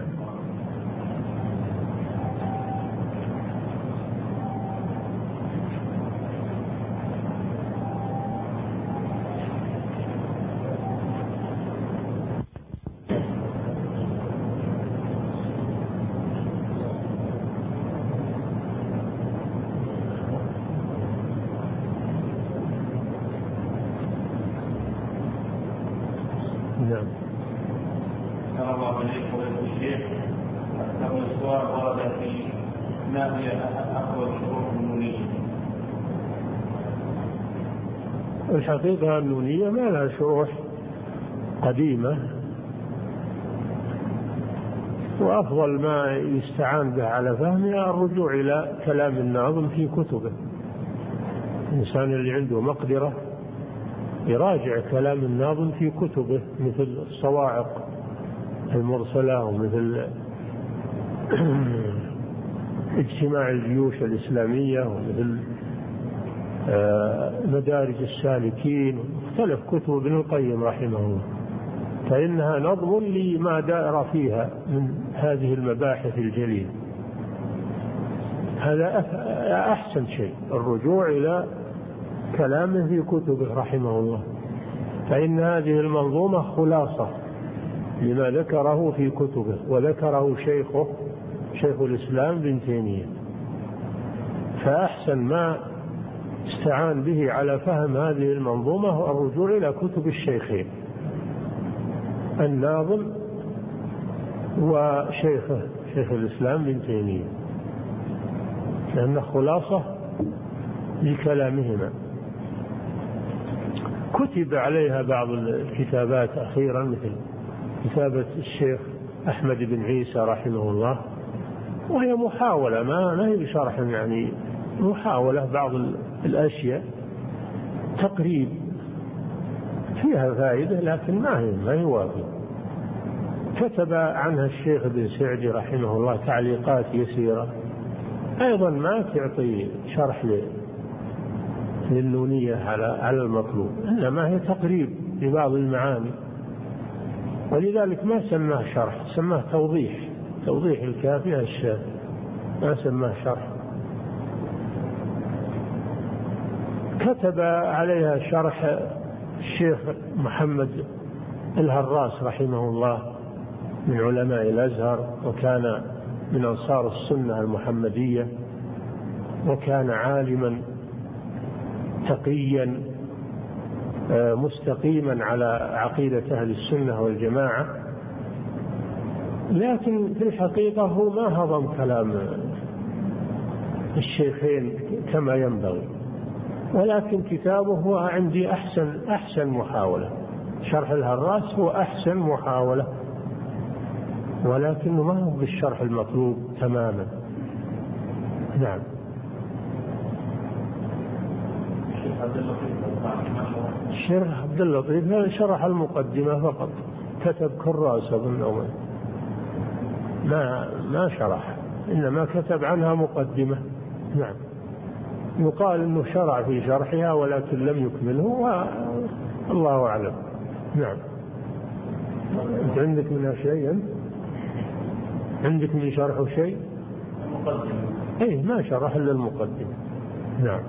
الحقيقة النونية ما لها شروح قديمة، وأفضل ما يستعان به على فهمها الرجوع إلى كلام الناظم في كتبه. الإنسان اللي عنده مقدرة يراجع كلام الناظم في كتبه، مثل الصواعق المرسلة، ومثل اجتماع الجيوش الإسلامية، ومثل مدارج السالكين، مختلف كتب ابن القيم رحمه الله، فإنها نظم لما دار فيها من هذه المباحث الجليلة. هذا أحسن شيء، الرجوع إلى كلامه في كتبه رحمه الله، فإن هذه المنظومة خلاصة لما ذكره في كتبه، وذكره شيخه شيخ الإسلام ابن تيمية، فأحسن ما استعان به على فهم هذه المنظومة هو الرجوع إلى كتب الشيخين، الناظم وشيخه شيخ الإسلام ابن تيمية، لأنه خلاصة لكلامهما. كتب عليها بعض الكتابات أخيرا، مثل كتابة الشيخ أحمد بن عيسى رحمه الله، وهي محاولة ما ما هي بشرح، يعني محاولة بعض الأشياء تقريب فيها فائدة، لكن ما هي ما هي وافية. كتب عنها الشيخ ابن سعدي رحمه الله تعليقات يسيرة أيضا ما تعطي شرح للنونية على على المطلوب، إنما هي تقريب لبعض المعاني، ولذلك ما سماه شرح، سماه توضيح، توضيح الكافية الشافية، ما سماه شرح. كتب عليها شرح الشيخ محمد الهراس رحمه الله من علماء الأزهر، وكان من أنصار السنة المحمدية، وكان عالما تقيا مستقيما على عقيدة أهل السنة والجماعة، لكن في الحقيقة هو ما هضم كلام الشيخين كما ينبغي، ولكن كتابه هو عندي أحسن أحسن محاولة. شرح الهراس هو أحسن محاولة، ولكنه ما هو بالشرح المطلوب تماما. نعم. الشيخ عبد اللطيف شرح المقدمة فقط، كتب كراسة بالنوم، ما ما شرح، إنما كتب عنها مقدمة. نعم. يقال إنه شرع في شرحها ولكن لم يكمله، والله أعلم. نعم. أنت عندك منها شيء؟ أنت عندك من شرحه شيء؟ المقدمة. إيه ما شرح إلا المقدمة. نعم.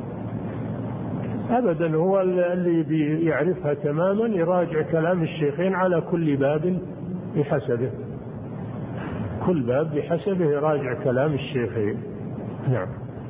أبدا، هو اللي بيعرفها تماما يراجع كلام الشيخين على كل باب بحسبه، كل باب بحسبه، راجع كلام الشيخين. نعم.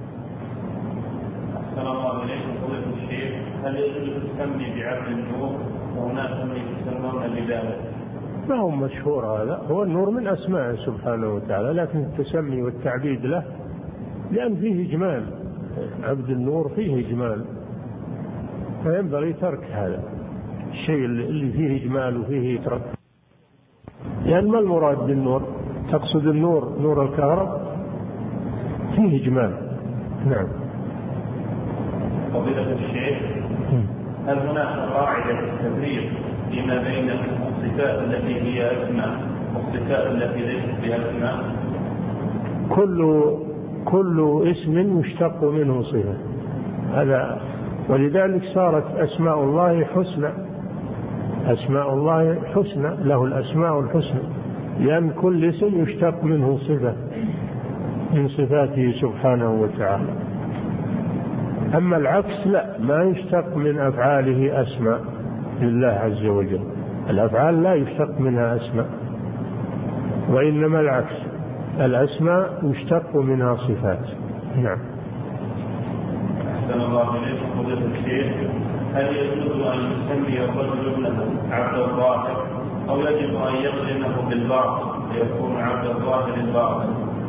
السلام عليكم فضيلة الشيخ، هل يجوز تسمي بعبد النور وهناك من يسمون بذلك؟ ما هو مشهور هذا، هو النور من أسمائه سبحانه وتعالى، لكن التسمي والتعبيد له لأن فيه إجمال، عبد النور فيه إجمال، فينبغي ترك هذا الشيء اللي فيه إجمال وفيه يترك. لأن ما المراد بالنور؟ تقصد النور نور الكهرباء؟ فيه إجمال. نعم. فضيلة الشيخ، هل هناك قاعدة التفريق فيما بين الصفات التي هي أسماء والصفات التي ليست بها أسماء؟ كل كل اسم يشتق منه صفة، هذا ولذلك صارت أسماء الله حسنى، أسماء الله حسنى، له الأسماء الحسنى، لأن كل اسم يشتق منه صفة من صفاته سبحانه وتعالى. أما العكس لا، ما يشتق من أفعاله أسماء لله عز وجل، الأفعال لا يشتق منها أسماء، وإنما العكس، الأسماء يشتق منها صفات. نعم. أحسن الله إليكم فضيلة الشيخ، هل يجوز أن يسمي الرجل ابنه عبد الظاهر أو يجب أن يقرنه بالباطل ليكون عبد الظاهر الباطل؟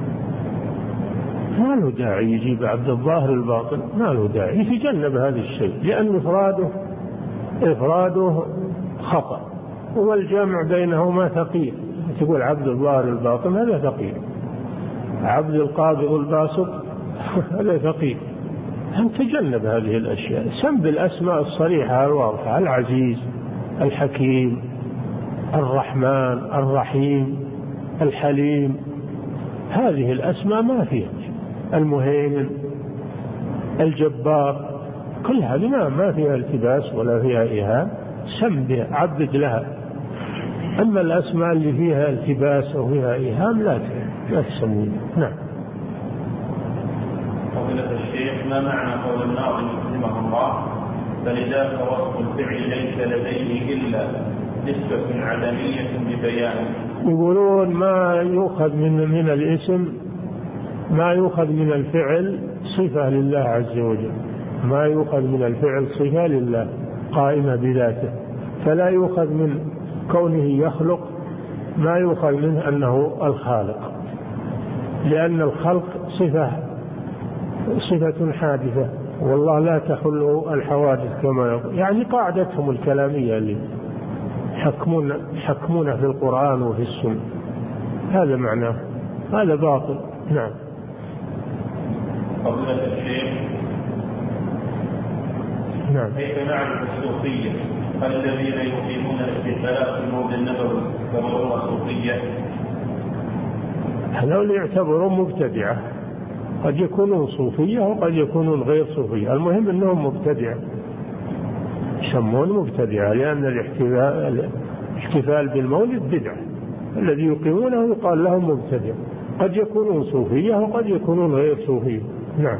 ما له داعي يجيب عبد الظاهر الباطل، ما له داعي، يتجنب هذا الشيء، لأن إفراده إفراده خطأ، والجمع بينهما ثقيل. تقول عبد الظاهر الباطن هذا ثقيل، عبد القابض الباسط هذا ثقيل. أن تجنب هذه الأشياء، سم بالأسماء الصريحة الواضحة، العزيز، الحكيم، الرحمن، الرحيم، الحليم، هذه الأسماء ما فيها، المهيمن، الجبار، كل هذه ما ما فيها التباس ولا فيها إيهام، سم بها، عبد لها. أما الأسماء اللي فيها التباس أو فيها إيهام لا لا تسميها. نعم. فضيلة الشيخ، ما معنى قول الناظم رحمه الله: فلذاك وصف الفعل ليس لديه إلا نسبة عدمية ببيانه؟ يقولون ما يؤخذ من من الاسم، ما يؤخذ من الفعل صفة لله عز وجل، ما يؤخذ من الفعل صفة لله قائمة بذاته، فلا يؤخذ من كونه يخلق، ما يؤخذ منه أنه الخالق، لأن الخلق صفة صفة حادثة، والله لا تحل الحوادث كما يقول، يعني قاعدتهم الكلامية اللي حكمون حكمون في القرآن وفي السنة، هذا معناه، هذا باطل. نعم. فضيلة الشيخ، نعم. كيف نعرف الصوفية؟ هل الذين يقيمون الاحتفالات في المولد النبوي يعتبرون صوفية؟ هذول يعتبرون مبتدعة، قد يكونون صوفية وقد يكونون غير صوفية، المهم أنهم مبتدعة، يسمون مبتدعة، لأن الاحتفال الاحتفال بالمولد بدعة، الذي يقيمونه يقال لهم مبتدع، قد يكونون صوفية وقد يكونون غير صوفية. نعم.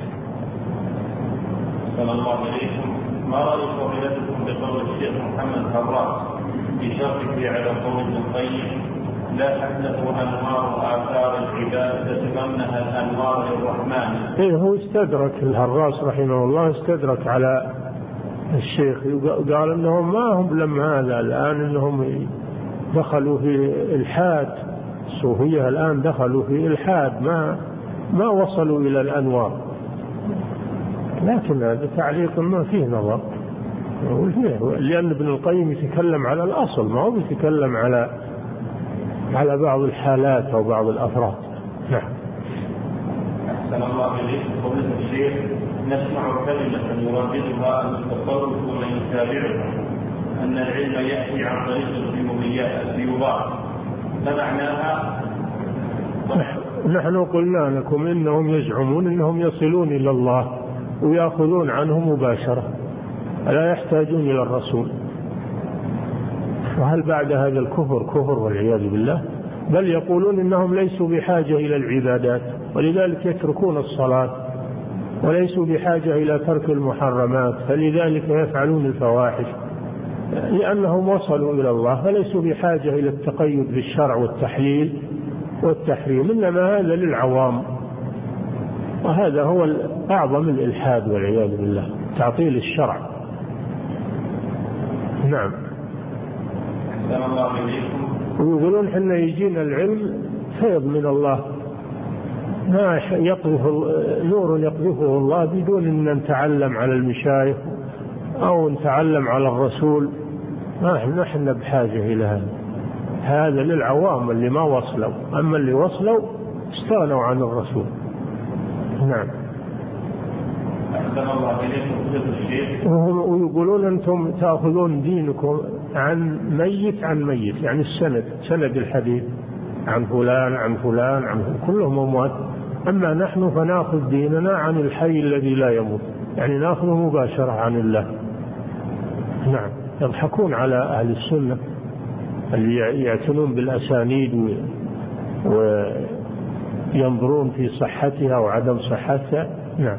صلى الله عليكم، ما رأي فضيلتكم بقول الشيخ محمد هراس في شرحه على قول ابن القيم: لا تحدث أنوار آثار العباد تتمنها الأنوار الرحمن؟ إيه، هو استدرك الهراس رحمه الله، استدرك على الشيخ، قال انهم ما هم لما هذا الان انهم دخلوا في الحاد، الصوفية الان دخلوا في الحاد، ما ما وصلوا الى الانوار، لكن هذا تعليق ما فيه نظر، لان ابن القيم يتكلم على الاصل، ما هو يتكلم على على بعض الحالات او بعض الافراد. نعم. أحسن الله إليكم فضيلة الشيخ، نسمع كلمة يرددها التصوف ومن يتابعها أن العلم يأتي عن طريق الفيوضات، ما معناها؟ نحن قلنا لكم إنهم يزعمون إنهم يصلون إلى الله ويأخذون عنه مباشرة، لا يحتاجون إلى الرسول، وهل بعد هذا الكفر كفر والعياذ بالله؟ بل يقولون إنهم ليسوا بحاجة إلى العبادات، ولذلك يتركون الصلاة، وليسوا بحاجة إلى ترك المحرمات، فلذلك يفعلون الفواحش، لأنهم وصلوا إلى الله، فليسوا بحاجة إلى التقيد بالشرع والتحليل والتحريم، إنما هذا للعوام، وهذا هو أعظم الإلحاد والعياذ بالله، تعطيل الشرع. نعم. ويقولون حنا يجينا العلم فيض من الله، ما يقذف نور يقذفه الله بدون أن نتعلم على المشايخ أو نتعلم على الرسول، ما نحن بحاجة إلى هذا، هذا للعوام اللي ما وصلوا، أما اللي وصلوا استغنوا عن الرسول. نعم. ويقولون أنتم تأخذون دينكم عن ميت عن ميت، يعني السند سند الحديث عن فلان عن فلان عن كلهم أموات، أما نحن فنأخذ ديننا عن الحي الذي لا يموت، يعني نأخذه مباشرة عن الله. نعم. يضحكون على أهل السنة اللي يعتنون بالأسانيد وينظرون في صحتها وعدم صحتها. نعم.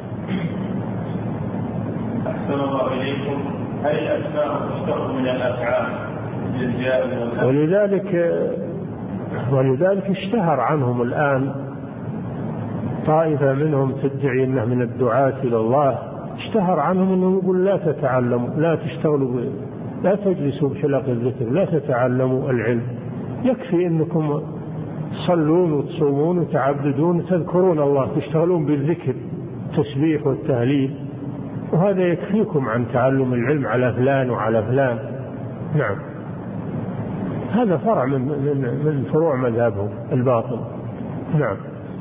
أحسن الله إليكم. هل الأسماء تشتق من الأفعال للجار؟ ولذلك ولذلك اشتهر عنهم الآن طائفة منهم تدعي أنه من الدعاة إلى الله، اشتهر عنهم أنه يقول لا تتعلموا، لا تشتغلوا، لا تجلسوا بحلق الذكر، لا تتعلموا العلم، يكفي أنكم تصلون وتصومون وتعبدون وتذكرون الله، تشتغلون بالذكر التسبيح والتهليل، وهذا يكفيكم عن تعلم العلم على فلان وعلى فلان. نعم. هذا فرع من من من فروع مذهبهم الباطل. نعم.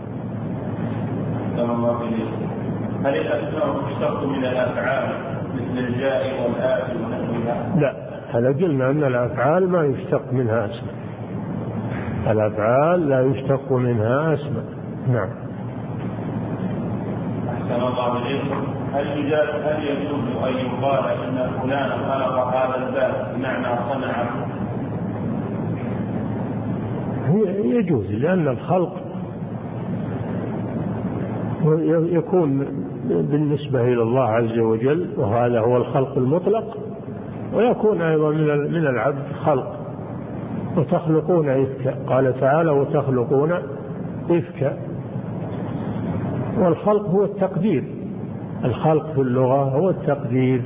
هل الأسماء تشتق من الأفعال مثل الجاء والآتي ونحوها؟ لا، هذا قلنا أن الأفعال ما يشتق منها اسم، الأفعال لا يشتق منها اسم. نعم. أحسن الله إليكم. هل هل يجوز أن يقال إن فلان خلق هذا الباب بمعنى صنعه؟ يجوز، لأن الخلق يكون بالنسبة إلى الله عز وجل، وهذا هو الخلق المطلق، ويكون أيضا من العبد خلق. وتخلقون إفكا، قال تعالى وتخلقون إفكا، والخلق هو التقدير، الخلق في اللغة هو التقدير.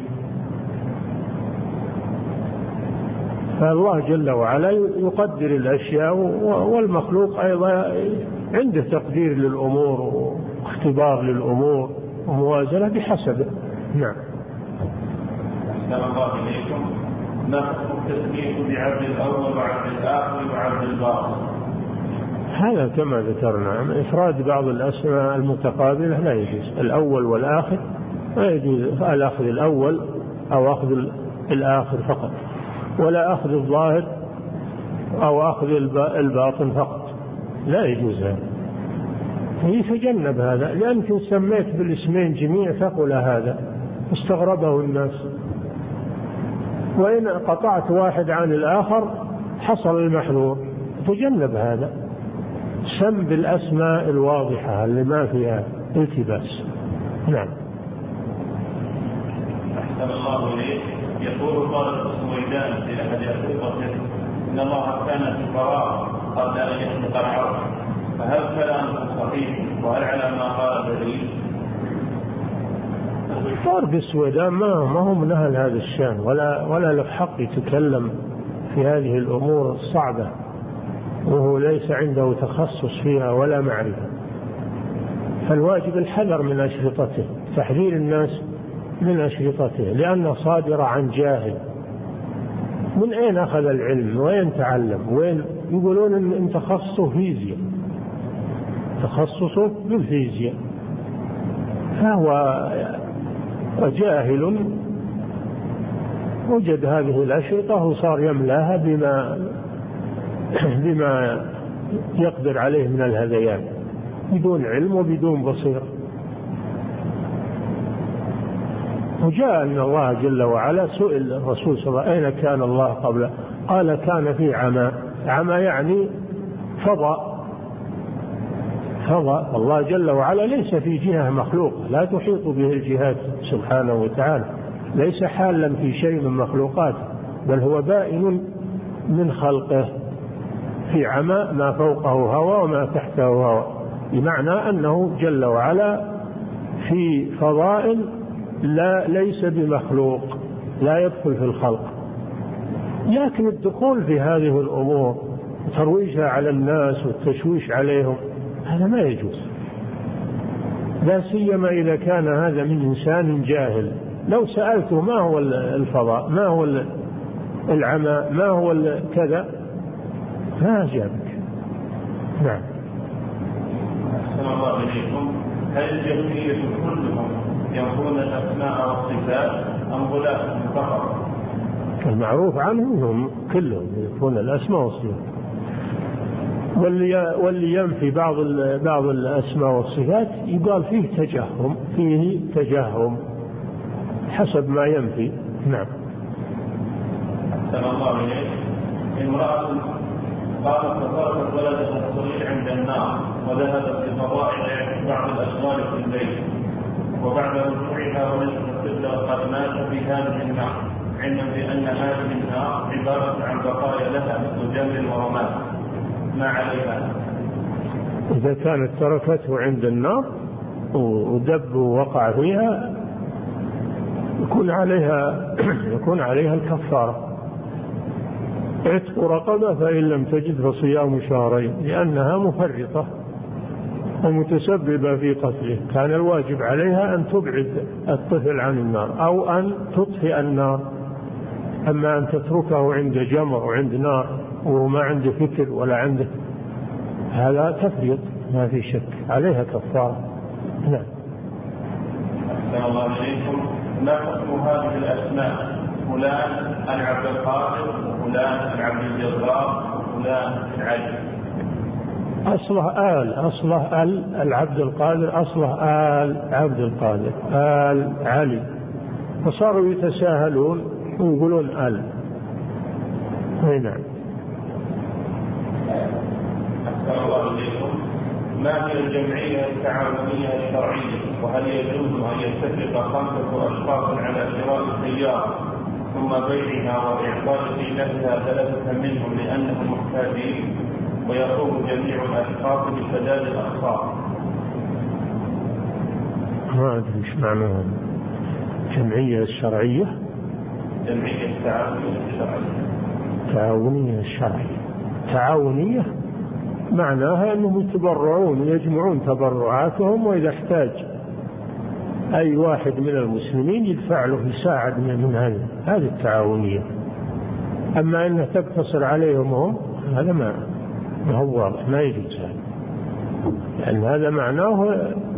فالله جل وعلا يقدر الأشياء، والمخلوق أيضا عنده تقدير للأمور واختبار للأمور وموازنة بحسبه. نعم. أحسن الله إليكم. ما حكم التسمية بعبد الأول وعبد الآخر وعبد الباطن؟ هذا كما ذكرنا، إفراد بعض الأسماء المتقابلة لا يجوز، الأول والآخر لا يجوز الأخذ الأول أو أخذ الآخر فقط، ولا أخذ الظاهر أو أخذ الباطن فقط، لا يجوز هذا. يتجنب هذا، لأنك سميت بالاسمين جميع ثقل هذا استغربه الناس، وإن قطعت واحد عن الآخر حصل المحذور. تجنب هذا، سم بالأسماء الواضحة اللي ما فيها التباس. نعم. أحسن الله إليك. يقول طالب السويدان في أحد أسئلته إن الله كان في فراغ قبل أن يخلق العرش، فهل كلامه صحيح؟ وهل على ما قال دليل؟ طالب السويدان ما ما هو من أهل هذا الشان، ولا ولا له حق يتكلم في هذه الأمور الصعبة، وهو ليس عنده تخصص فيها ولا معرفة. فالواجب الحذر من أشرطته، تحذير الناس من أشرطته، لأنه صادر عن جاهل. من أين أخذ العلم؟ وين تعلم؟ وين؟ يقولون إن تخصصه فيزياء، تخصصه بالفيزياء، فهو جاهل وجد هذه الأشرطة وصار يملاها بما بما يقدر عليه من الهذيان بدون علم وبدون بصيرة. وجاء أن الله جل وعلا سئل الرسول صلى الله عليه وسلم أين كان الله قبله؟ قال كان في عمى. عمى يعني فضاء، فضاء. الله جل وعلا ليس في جهة مخلوق لا تحيط به الجهات سبحانه وتعالى، ليس حالا في شيء من مخلوقات، بل هو بائن من خلقه. في عمى ما فوقه هواء وما تحته هواء، بمعنى أنه جل وعلا في فضاء لا ليس بمخلوق، لا يدخل في الخلق. لكن الدخول في هذه الأمور وترويجها على الناس والتشويش عليهم هذا ما يجوز، لا سيما إذا كان هذا من إنسان جاهل. لو سألته ما هو الفضاء، ما هو العمى، ما هو كذا، ما أجابك. نعم. أحسن الله إليكم. هل الجمعية كلهم ينفون الأسماء والصفات أم غلاة فقط؟ المعروف عنهم كلهم ينفون الأسماء والصفات، واللي واللي ينفي بعض بعض الأسماء والصفات يقال فيه تجهم، فيه تجهم حسب ما ينفي. نعم. أحسن الله إليك. امرأة قالت تفرقت ولدها الصغير عند النار وذهبت لفضائع بعض الأشغال في البيت، وبعد رجوعها ولدت الطفل قد مات في هذه النار، علما بأن هذه النار عبارة عن بقايا لها مثل جمر ورماد، ما عليها؟ إذا كانت تركته عند النار ودب ووقع فيها يكون عليها يكون عليها الكفارة، عتق رقبة، فإن لم تجد فصيام شهرين، لأنها مفرطة ومتسببة في قتله. كان الواجب عليها أن تبعد الطفل عن النار أو أن تطفئ النار، أما أن تتركه عند جمر وعند نار وهو ما عنده فكر ولا عنده، هذا تفريط ما في شك، عليها كفارة. نعم. أحسن الله إليكم. ما حكم هذه الأسماء؟ فلان العبد القادر، وفلان العبد الجبار، وفلان العلي. أصله آل أصله آل العبد القادر، أصله آل عبد القادر، آل علي، فصاروا يتساهلون ويقولون آل. نعم. أحسن الله إليكم. ما هي الجمعية التعاونية الشرعية؟ وهل يجوز أن يتفق خمسة أشخاص على شراء سيارة ثم بيعها وإعطاء قيمتها ثلاثة منهم لأنهم محتاجين، ويقوم جميع الأشخاص بسداد الأقساط؟ ما أدري إيش معناها الجمعية الشرعية. جمعية التعاونية الشرعية. تعاونية الشرعية تعاونية معناها أنهم يتبرعون، يجمعون تبرعاتهم، وإذا احتاج أي واحد من المسلمين يدفع له يساعد من هذه هذه التعاونية. أما أنها تقتصر عليهم هم هذا ما هو واضح، ما يجوز هذا، لأن هذا معناه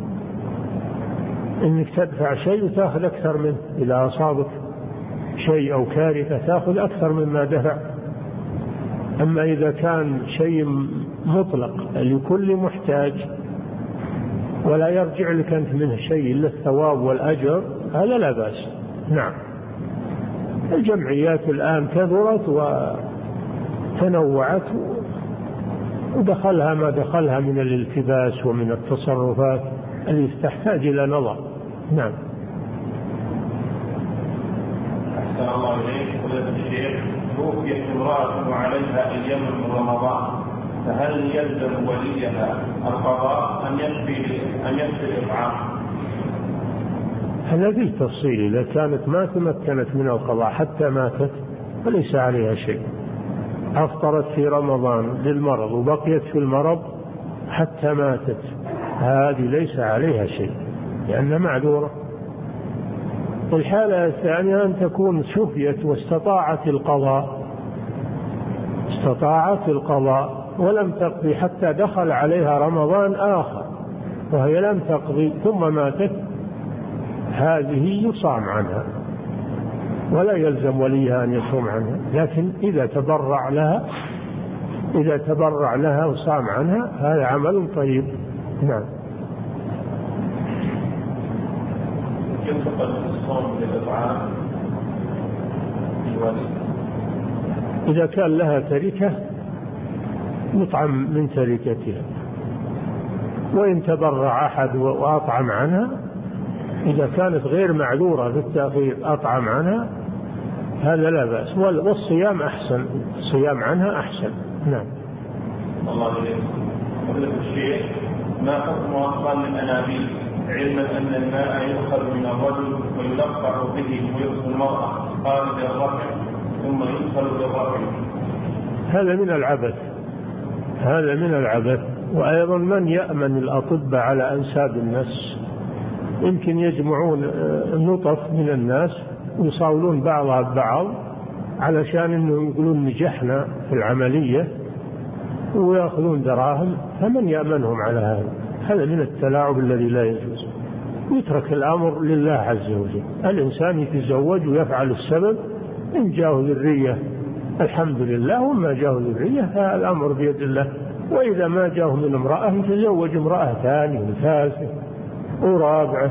أنك تدفع شيء وتأخذ أكثر منه، إذا أصابك شيء أو كارثة تأخذ أكثر مما دفع. أما إذا كان شيء مطلق لكل محتاج ولا يرجع لك أنت منه شيء إلا الثواب والأجر، هذا لا بأس. نعم. الجمعيات الآن كثرت وتنوعت ودخلها ما دخلها من الالتباس ومن التصرفات التي تحتاج إلى نظر. نعم. أحسن الله إليك. فضيلة الشيخ، توفيت امرأة وعليها أيام من رمضان، فهل يلزم وليها القضاء أم يكفي أم يكفي الإطعام؟ هذا فيه تفصيل. إذا كانت ما تمكنت من القضاء حتى ماتت فليس عليها شيء. أفطرت في رمضان للمرض وبقيت في المرض حتى ماتت، هذه ليس عليها شيء لأنها معذورة. الحالة الثانية أن تكون شفيت واستطاعت القضاء استطاعت القضاء ولم تقضي حتى دخل عليها رمضان آخر وهي لم تقضي ثم ماتت، هذه يصام عنها ولا يلزم وليها أن يصوم عنها، لكن إذا تبرع لها إذا تبرع لها وصام عنها هذا عمل طيب. نعم. إذا كان لها تركة يطعم من تركتها، وإن تبرع أحد وأطعم عنها إذا كانت غير معذورة في التأخير أطعم عنها هذا لا بأس، والصيام أحسن، الصيام عنها أحسن. نعم. الله إليكم. قبل الشيخ، ما حكم أطفال الأنابيب علما أن الماء يؤخذ من الرجل ويلقح به ويؤخذ المرأة خارج الرحم ثم يدخل بالرحم؟ هذا من العبث، هذا من العبث. وأيضا من يأمن الأطباء على أنساب الناس؟ يمكن يجمعون نطف من الناس ويصاولون بعضها ببعض علشان إنهم يقولون نجحنا في العملية ويأخذون دراهم، فمن يأمنهم على هذا؟ هذا من التلاعب الذي لا يجوز. يترك الأمر لله عز وجل. الإنسان يتزوج ويفعل السبب، إن جاءه ذرية الحمد لله، وما جاءه ذرية فالأمر بيد الله. وإذا ما جاءه من امرأة يتزوج امرأة ثانية وثالثة ورابعة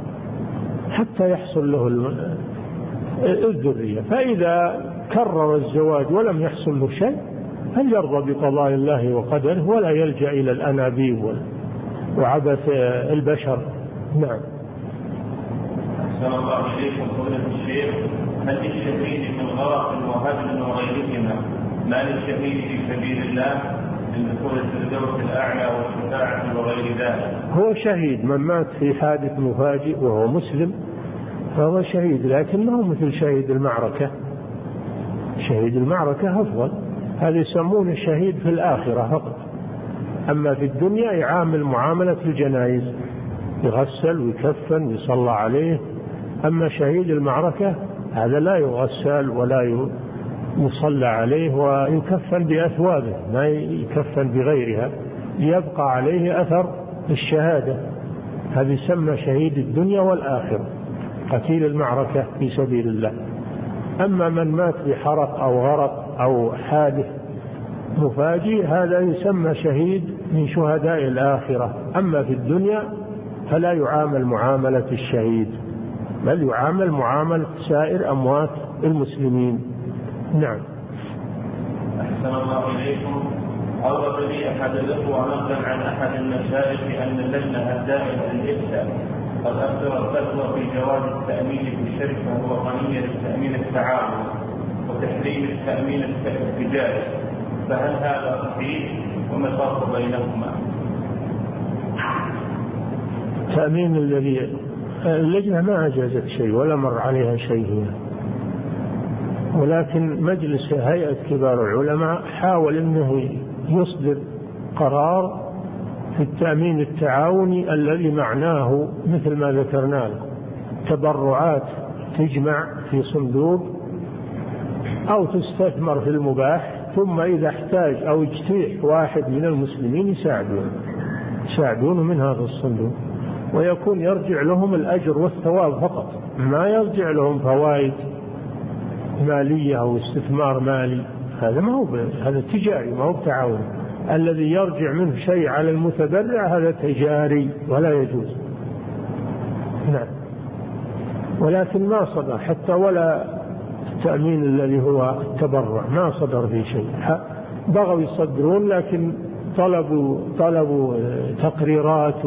حتى يحصل له الذرية. فإذا كرر الزواج ولم يحصل له شيء فليرضى بقضاء الله وقدره ولا يلجأ إلى الأنابيب وعبث البشر. نعم. أحسن الله إليكم فضيلة الشيخ، هل للشهيد من غرق وهدم وغيرهما ما للشهيد في سبيل الله من دخول الفردوس الأعلى والشفاعة وغير ذلك؟ هو شهيد من مات في حادث مفاجئ وهو مسلم فهو شهيد، لكنه مثل شهيد المعركة. شهيد المعركة أفضل، هذا يسمونه الشهيد في الآخرة فقط. أما في الدنيا يعامل معاملة الجنائز، يغسل ويكفن ويصلى عليه. أما شهيد المعركة هذا لا يغسل ولا يصلى عليه ويكفن بأثوابه، ما يكفن بغيرها ليبقى عليه أثر الشهادة. هذا يسمى شهيد الدنيا والآخرة، قتيل المعركة في سبيل الله. أما من مات بحرق أو غرق أو حادث مفاجئ هذا يسمى شهيد من شهداء الآخرة. أما في الدنيا فلا يعامل معاملة الشهيد، بل يعامل معاملة سائر أموات المسلمين. نعم. أحسن الله إليكم. أورد لي أحد الأخوة نقلا عن أحد المشايخ أن اللجنة الدائمة للإفتاء قد أصدرت فتوى في جواز التأمين في الشركة الوطنية للتأمين التعاوني وتحريم التأمين التجاري، فهل هذا صحيح وما الفرق بينهما؟ التأمين الذي اللجنة ما أجازت شيء ولا مر عليها شيء هنا، ولكن مجلس هيئة كبار العلماء حاول أنه يصدر قرار في التأمين التعاوني الذي معناه مثل ما ذكرنا لكم، تبرعات تجمع في صندوق أو تستثمر في المباح، ثم إذا احتاج أو اجتيح واحد من المسلمين يساعدون يساعدونه من هذا الصندوق، ويكون يرجع لهم الأجر والثواب فقط، ما يرجع لهم فوائد مالية أو استثمار مالي. هذا ما هو هذا تجاري، ما هو تعاون. الذي يرجع منه شيء على المتبرع هذا تجاري ولا يجوز. نعم. ولكن ما صدر حتى ولا التأمين الذي هو التبرع ما صدر فيه شيء. بغوا يصدرون لكن طلبوا طلبوا تقريرات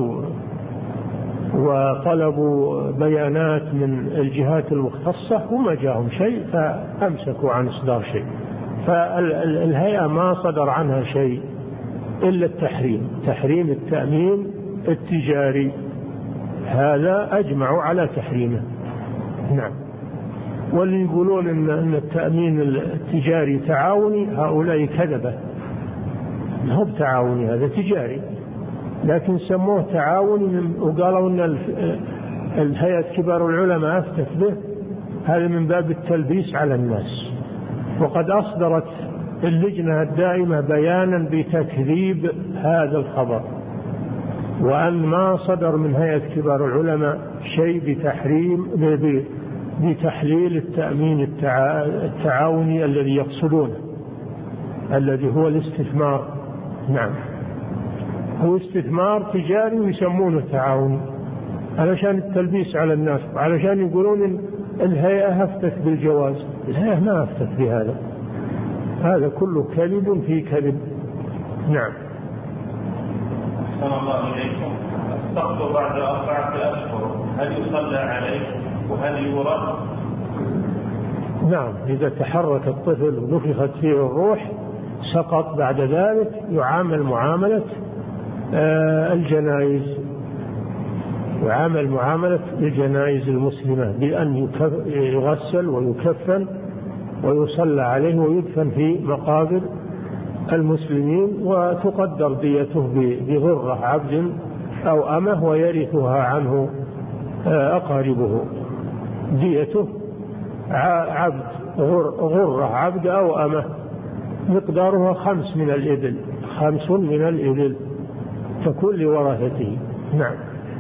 وطلبوا بيانات من الجهات المختصة وما جاءهم شيء فأمسكوا عن إصدار شيء. فالهيئة ما صدر عنها شيء إلا التحريم، تحريم التأمين التجاري، هذا أجمعوا على تحريمه. نعم. واللي يقولون إن, إن التأمين التجاري تعاوني هؤلاء كذبة، ما هو تعاوني، هذا تجاري، لكن سموه تعاوني وقالوا إن الهيئة كبار العلماء أفتت به، هذا من باب التلبيس على الناس. وقد أصدرت اللجنة الدائمة بيانا بتكذيب هذا الخبر، وأن ما صدر من هيئة كبار العلماء شيء بتحريم بتحليل التأمين التعاوني الذي يقصدونه، الذي هو الاستثمار. نعم. هو استثمار تجاري ويسمونه تعاوني علشان التلبيس على الناس، علشان يقولون إن الهيئة أفتت بالجواز. الهيئة ما أفتت بهذا، هذا كله كذب في كذب. نعم. أحسن الله إليكم. السقط بعد أربعة أشهر هل يصلى عليه وهل يورث؟ نعم، إذا تحرك الطفل ونفخت فيه الروح سقط بعد ذلك يعامل معاملة الجنائز، يعامل معاملة الجنائز المسلمة بأن يغسل ويكفن ويصلى عليه ويدفن في مقابر المسلمين، وتقدر ديته بغرة عبد أو أمه ويرثها عنه أقاربه. ديته عبد غرة عبد أو أمه مقدارها خمس من الإبل، خمس من الإبل تكون لورثته. نعم.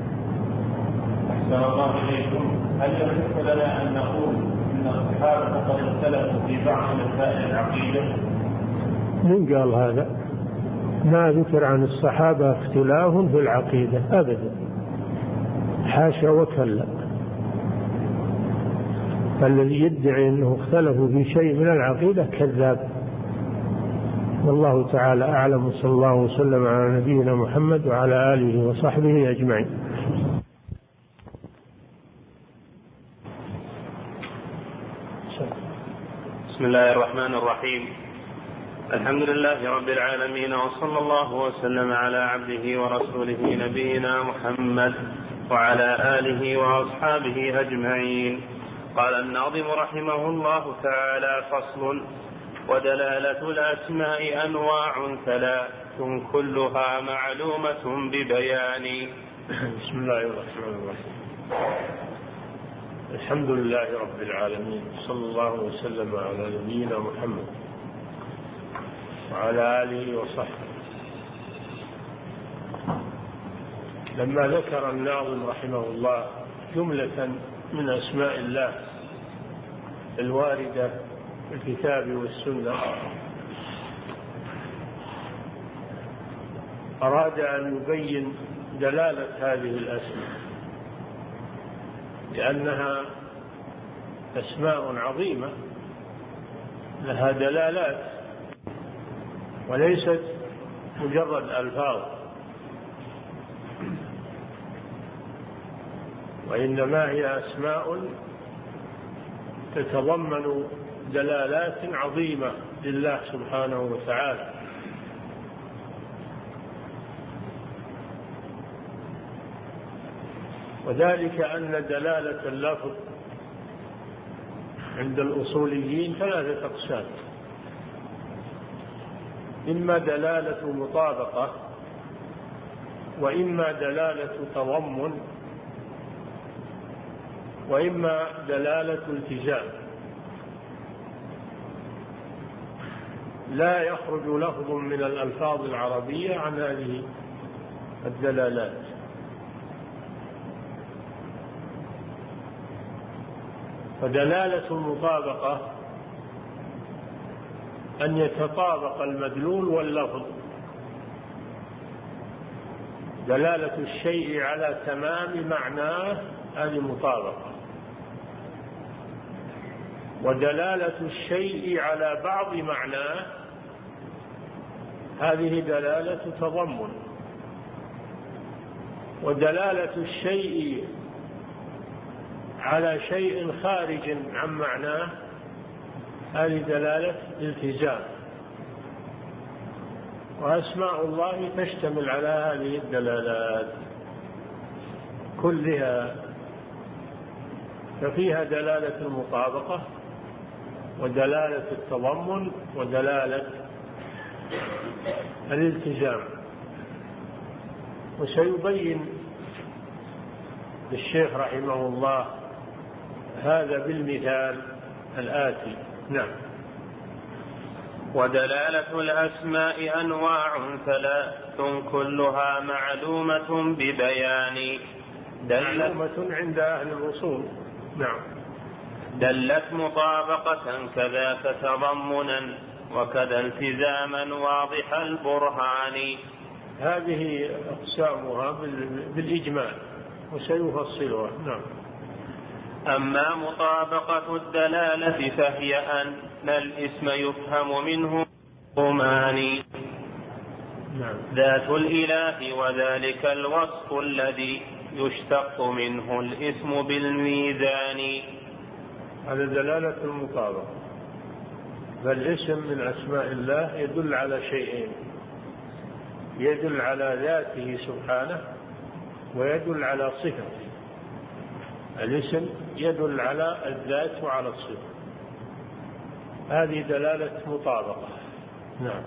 أحسن الله إليكم. هل يصح لنا أن نقول إن الصحابة قد اختلفوا في بعض مسائل العقيدة؟ من قال هذا؟ ما ذكر عن الصحابة اختلاف في العقيدة أبدا، حاشا وكلا. الذي يدعي أنه اختلفوا في شيء من العقيدة كذاب. والله تعالى أعلم، صلى الله وسلم على نبينا محمد وعلى آله وصحبه أجمعين. بسم الله الرحمن الرحيم. الحمد لله رب العالمين، وصلى الله وسلم على عبده ورسوله نبينا محمد وعلى آله وأصحابه أجمعين. قال الناظم رحمه الله تعالى: فصل: ودلالة الأسماء أنواع ثلاث كلها معلومة ببيان. بسم الله الرحمن الرحيم. الحمد لله رب العالمين، صلى الله وسلم على نبينا محمد وعلى آله وصحبه. لما ذكر الناظم رحمه الله جملة من أسماء الله الواردة في الكتاب والسنة، أراد أن يبين دلالة هذه الأسماء، لأنها أسماء عظيمة لها دلالات وليست مجرد ألفاظ، وإنما هي أسماء تتضمن دلالات عظيمة لله سبحانه وتعالى. وذلك أن دلالة اللفظ عند الأصوليين ثلاثة أقسام: إما دلالة مطابقة، وإما دلالة تضمن، وإما دلالة التزام. لا يخرج لفظ من الألفاظ العربية عن هذه الدلالات. فدلالة المطابقة أن يتطابق المدلول واللفظ، دلالة الشيء على تمام معناه هذه مطابقة. ودلالة الشيء على بعض معناه هذه دلالة تضمن. ودلالة الشيء على شيء خارج عن معناه هذه دلالة التزام. وأسماء الله تشتمل على هذه الدلالات كلها، ففيها دلالة المطابقة ودلالة التضمن ودلالة الالتزام. وسيبين الشيخ رحمه الله هذا بالمثال الآتي. نعم. ودلالة الأسماء أنواع ثلاث كلها معلومة ببيان. معلومة عند أهل الأصول. نعم. دلت مطابقة كذاك تضمنا وكذا التزاما واضح البرهان. هذه أقسامها بالإجمال وسيفصلها. نعم. أما مطابقة الدلالة فهي أن الاسم يفهم منه ضمان. نعم. ذات الإله وذلك الوصف الذي يشتق منه الاسم بالميزان. هذا دلالة المطابقة. فالاسم من أسماء الله يدل على شيئين: يدل على ذاته سبحانه ويدل على صفته. الاسم يدل على الذات وعلى الصفة، هذه دلالة مطابقة. نعم.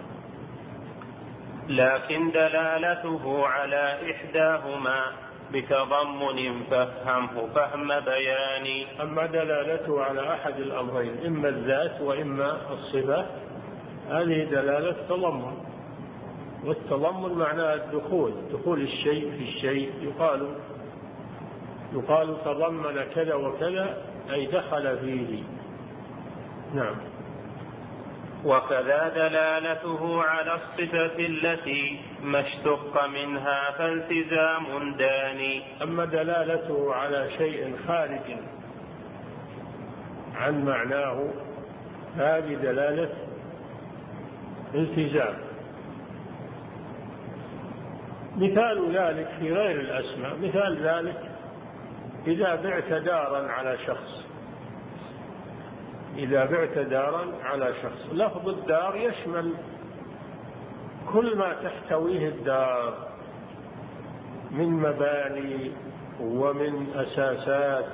لكن دلالته على إحداهما بتضمن فهمه فهم بيان. أما دلالته على أحد الأمرين، إما الذات وإما الصفة، هذه دلالة تضمن، والتضمن معناه الدخول، دخول الشيء في الشيء. يقال يقال تضمن كذا وكذا، أي دخل فيه. نعم. وكذا دلالته على الصفة التي ما اشتق منها فالتزام داني. أما دلالته على شيء خارج عن معناه هذه دلالة التزام. مثال ذلك في غير الأسماء، مثال ذلك إذا بعت دارا على شخص، إذا بعت دارا على شخص، لفظ الدار يشمل كل ما تحتويه الدار من مباني ومن أساسات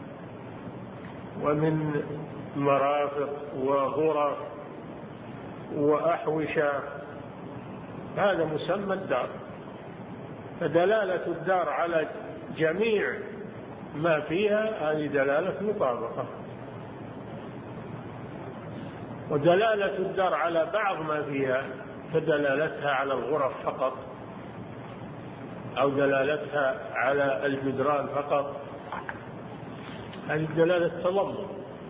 ومن مرافق وغرف وأحوشة، هذا مسمى الدار. فدلالة الدار على جميع ما فيها هذه دلالة مطابقة. ودلالة الدار على بعض ما فيها فدلالتها على الغرف فقط، أو دلالتها على الجدران فقط، هذه دلالة تضمن.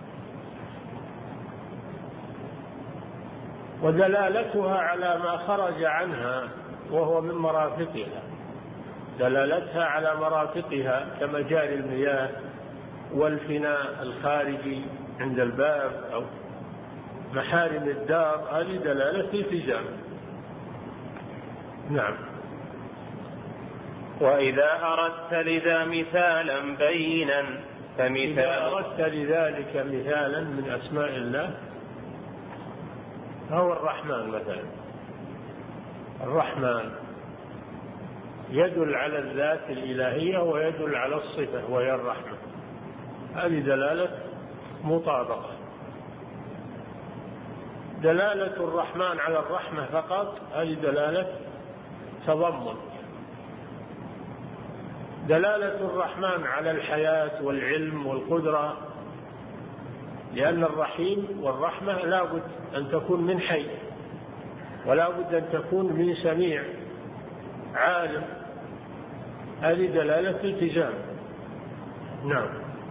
ودلالتها على ما خرج عنها وهو من مرافقها، دلالتها على مرافقها كمجاري المياه والفناء الخارجي عند الباب أو محارم الدار، هذه دلالة التزام. نعم. وإذا أردت لذا مثالا بينا فمثال إذا أردت لذلك مثالا من أسماء الله، هو الرحمن مثلا. الرحمن يدل على الذات الإلهية ويدل على الصفة وهي الرحمة، هذه دلالة مطابقة. دلالة الرحمن على الرحمة فقط هذه دلالة تضمن. دلالة الرحمن على الحياة والعلم والقدرة، لأن الرحيم والرحمة لا بد أن تكون من حي، ولا بد أن تكون من سميع عالم، هذه دلالة التزام. نعم.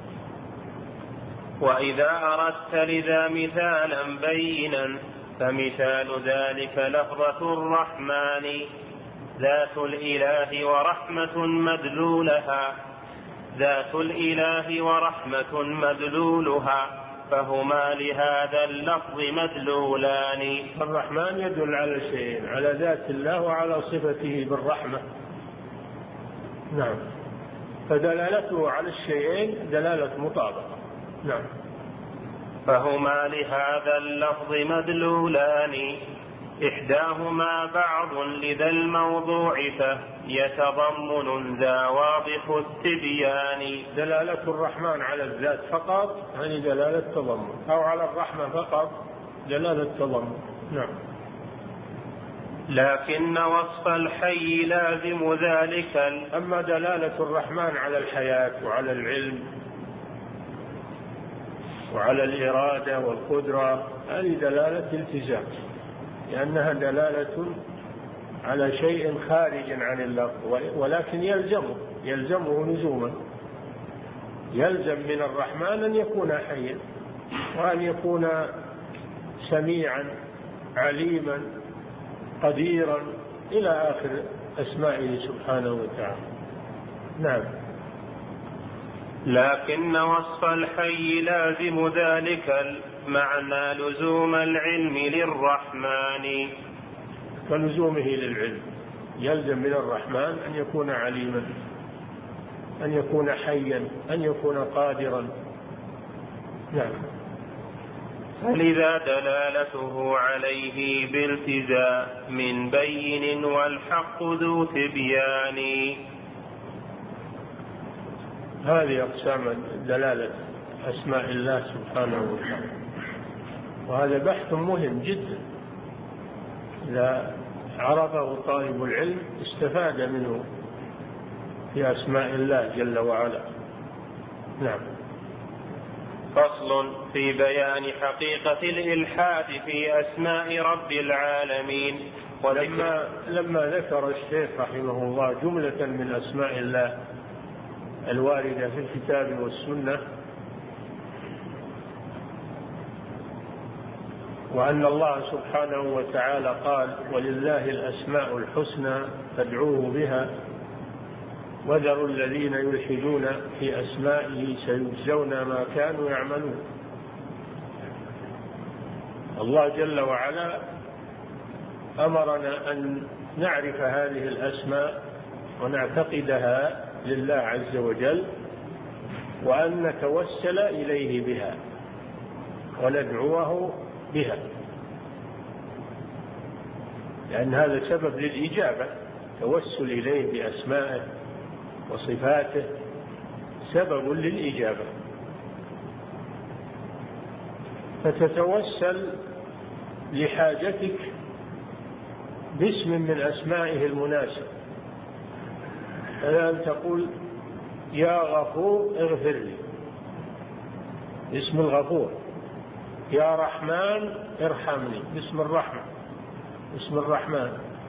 وإذا أردت لذا مثالا بينا فمثال ذلك لفظة الرحمن ذات الإله ورحمة مدلولها، ذات الإله ورحمة مدلولها، فهما لهذا اللفظ مدلولان. الرحمن يدل على شيئين: على ذات الله وعلى صفته بالرحمة. نعم. فدلالته على الشيئين دلالة مطابقة. نعم. فهما لهذا اللفظ مدلولان، إحداهما بعض لذا الموضوع فيتضمن ذا واضح التبيان. دلالة الرحمن على الذات فقط هذه دلالة تضمن، أو على الرحمة فقط دلالة تضمن. نعم. لكن وصف الحي لازم ذلك. أما دلالة الرحمن على الحياة وعلى العلم وعلى الإرادة والقدرة هذه دلالة التزام، لأنها دلالة على شيء خارج عن اللفظ، ولكن يلزمه يلزمه لزوما. يلزم من الرحمن أن يكون حيا، وأن يكون سميعا عليما قديرا إلى آخر أسمائه سبحانه وتعالى. نعم. لكن وصف الحي لازم ذلك المعنى لزوم العلم للرحمن، كلزومه للعلم. يلزم من الرحمن أن يكون عليما، أن يكون حيا، أن يكون قادرا. نعم. فلذا دلالته عليه بالتزام بين والحق ذو تبيان. هذه أقسام دلالة أسماء الله سبحانه وتعالى، وهذا بحث مهم جدا، إذا عرفه طالب العلم استفاد منه في أسماء الله جل وعلا. نعم. فصل في بيان حقيقة الإلحاد في أسماء رب العالمين. ولما لما ذكر الشيخ رحمه الله جملة من أسماء الله الواردة في الكتاب والسنة، وأن الله سبحانه وتعالى قال ولله الأسماء الحسنى فادعوه بها وذروا الذين يلحدون في أسمائه سيجزون ما كانوا يعملون. الله جل وعلا أمرنا أن نعرف هذه الأسماء ونعتقدها لله عز وجل، وأن نتوسل إليه بها وندعوه بها، لأن هذا سبب للإجابة. توسل إليه بأسمائه وصفاته سبب للإجابة. فتتوسل لحاجتك باسم من أسمائه المناسب، فلا تقول يا غفور اغفر لي، اسم الغفور. يا رحمن ارحمني، باسم الرحمة، اسم الرحمن.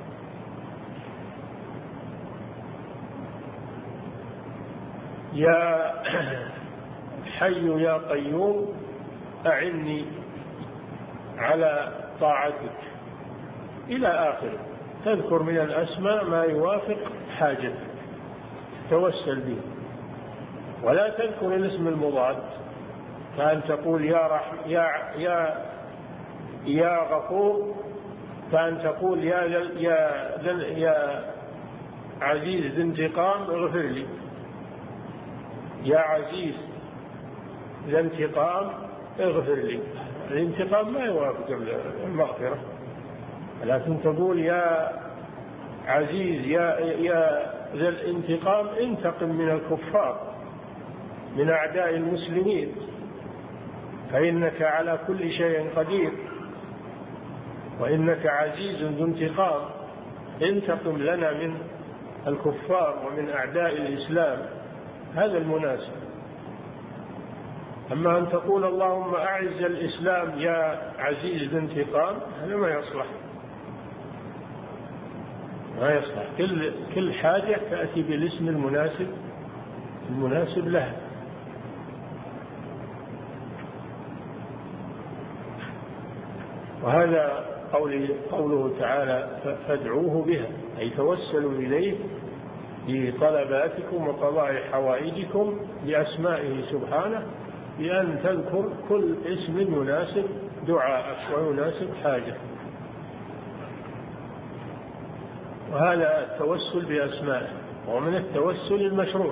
يا حي يا قيوم أعني على طاعتك، إلى آخره. تذكر من الأسماء ما يوافق حاجتك توسل به، ولا تذكر الاسم المضاد، كأن تقول يا رحم يا يا يا غفور، كأن تقول يا يا يا عزيز ذي انتقام اغفر لي، يا عزيز ذا انتقام اغفر لي. الانتقام ما يوافق المغفرة، لكن تقول يا عزيز يا يا ذا الانتقام انتقم من الكفار من أعداء المسلمين، فإنك على كل شيء قدير، وإنك عزيز ذو انتقام، انتقم لنا من الكفار ومن أعداء الإسلام. هذا المناسب. أما أن تقول اللهم أعز الإسلام يا عزيز ذو انتقام، هذا ما يصلح، ما يصلح. كل كل حاجة تأتي بالاسم المناسب المناسب لها. وهذا قوله تعالى فادعوه بها، أي توسلوا إليه بطلباتكم وقضاء حوائجكم بأسمائه سبحانه، بأن تذكر كل اسم يناسب دعاءك ويناسب حاجة. وهذا التوسل بأسمائه، ومن التوسل المشروع،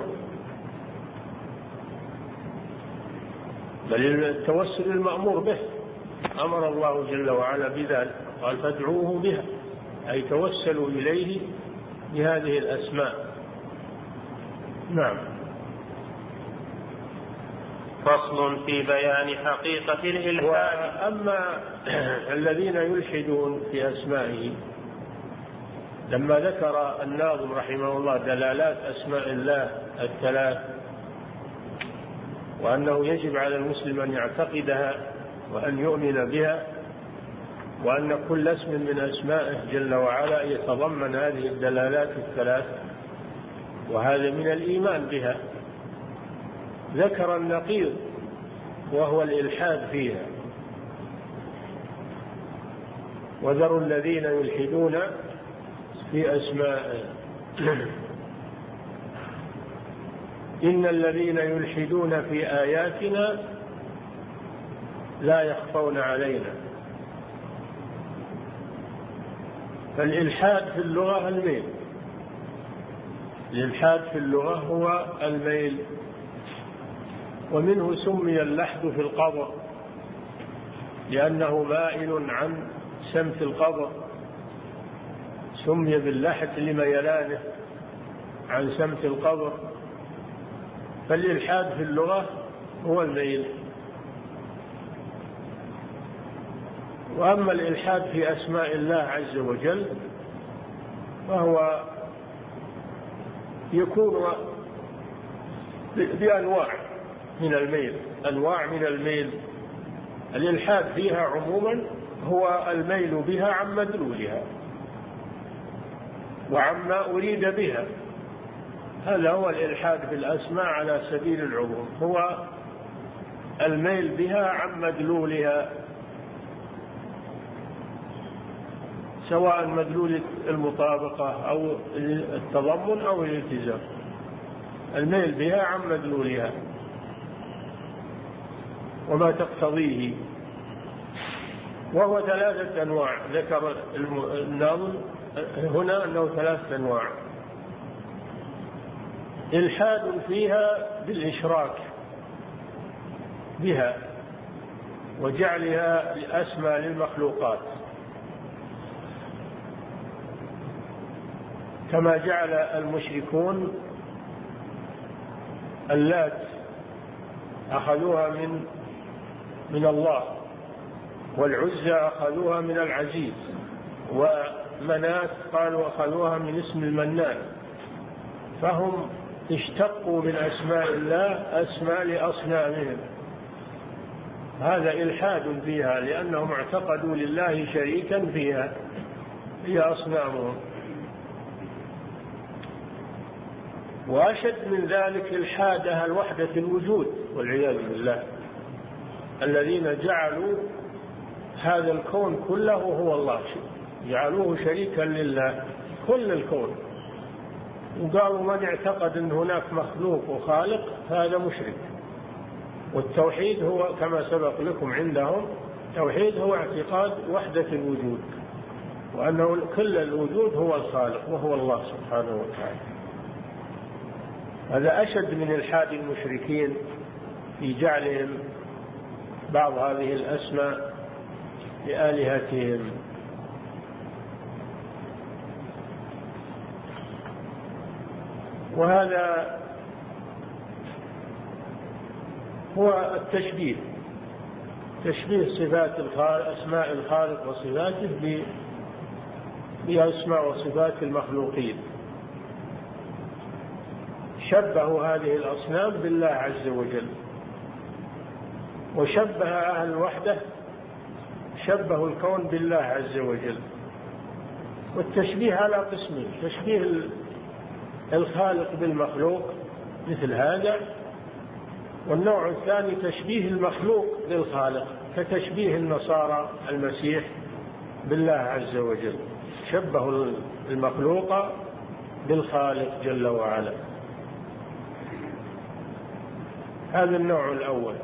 بل التوسل المأمور به. أمر الله جل وعلا بذلك، قال فادعوه بها، أي توسلوا إليه بهذه الأسماء. نعم. فصل في بيان حقيقة الإلحاد. أما الذين يلحدون في أسمائه، لما ذكر الناظم رحمه الله دلالات أسماء الله الثلاث، وأنه يجب على المسلم أن يعتقدها وأن يؤمن بها، وأن كل اسم من أسمائه جل وعلا يتضمن هذه الدلالات الثلاث، وهذا من الإيمان بها. ذكر النقيض وهو الإلحاد فيها. وذروا الذين يلحدون في أسمائه إن الذين يلحدون في آياتنا لا يخفون علينا. فالإلحاد في اللغة الميل، الإلحاد في اللغة هو الميل، ومنه سمي اللحد في القبر، لأنه مائل عن سمت القبر، سمي باللحد لميلانه عن سمت القبر. فالإلحاد في اللغة هو الميل. وأما الإلحاد في أسماء الله عز وجل فهو يكون بأنواع من الميل، أنواع من الميل. الإلحاد فيها عموما هو الميل بها عن مدلولها وعما أريد بها، هذا هو الإلحاد في الأسماء على سبيل العموم، هو الميل بها عن مدلولها، سواء مدلول المطابقة أو التضمن أو الالتزام، الميل بها عن مدلولها وما تقتضيه. وهو ثلاثة أنواع، ذكر الناظم هنا أنه ثلاثة أنواع: إلحاد فيها بالإشراك بها وجعلها أسمى للمخلوقات، كما جعل المشركون اللات أخذوها من من الله، والعزى أخذوها من العزيز، ومنات قالوا أخذوها من اسم المنان، فهم اشتقوا من أسماء الله أسماء لأصنامهم. هذا إلحاد فيها لأنهم اعتقدوا لله شريكا فيها هي أصنامهم. وأشد من ذلك إلحاد أهل وحدة الوجود والعياذ بالله، الذين جعلوا هذا الكون كله هو الله، جعلوه شريكا لله كل الكون، وقالوا من اعتقد أن هناك مخلوق وخالق هذا مشرك. والتوحيد هو كما سبق لكم عندهم، التوحيد هو اعتقاد وحدة الوجود، وأنه كل الوجود هو الخالق وهو الله سبحانه وتعالى. هذا أشد من إلحاد المشركين في جعلهم بعض هذه الأسماء لآلهتهم. وهذا هو التشبيه، تشبيه صفات أسماء الخالق وصفاته بأسماء وصفات المخلوقين. شبهوا هذه الأصنام بالله عز وجل، وشبه أهل الوحدة شبهوا الكون بالله عز وجل. والتشبيه على قسمين: تشبيه الخالق بالمخلوق مثل هذا، والنوع الثاني تشبيه المخلوق بالخالق كتشبيه النصارى المسيح بالله عز وجل، شبهوا المخلوق بالخالق جل وعلا. هذا النوع الأول.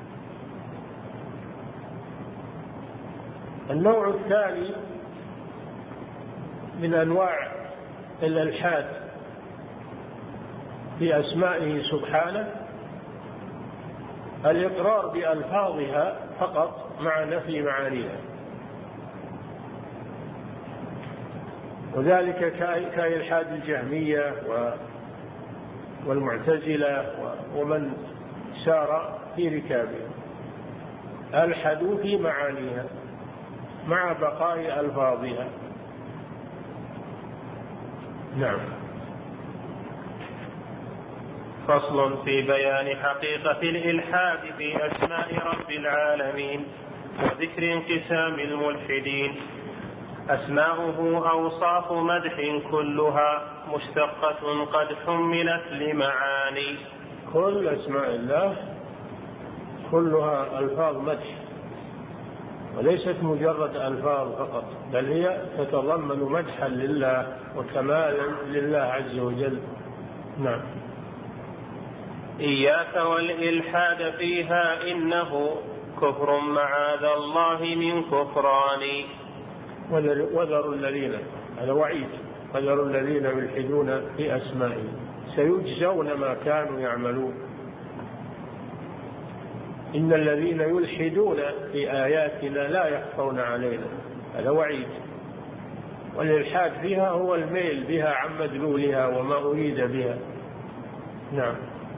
النوع الثاني من أنواع الإلحاد في أسمائه سبحانه الإقرار بألفاظها فقط مع نفي معانيها، وذلك كإلحاد الجهمية والمعتزلة ومن سار في ركابها، ألحدوا في معانيها مع بقاء ألفاظها. نعم. فصل في بيان حقيقة الإلحاد في أسماء رب العالمين وذكر انقسام الملحدين. أسماؤه أوصاف مدح كلها مشتقة قد حملت لمعاني. كل أسماء الله كلها ألفاظ مدح، وليست مجرد ألفاظ فقط، بل هي تتضمن مدحا لله وكمالا لله عز وجل. نعم. إياك والإلحاد فيها إنه كفر معاذ الله من كفران. وذروا الذين، هذا وعيد، وذروا الذين يلحدون في أسمائه سيجزون ما كانوا يعملون. إن الذين يلحدون في آياتنا لا يخفون علينا، هذا وعيد. والإلحاد فيها هو الميل بها عن مدلولها وما أريد بها. نعم.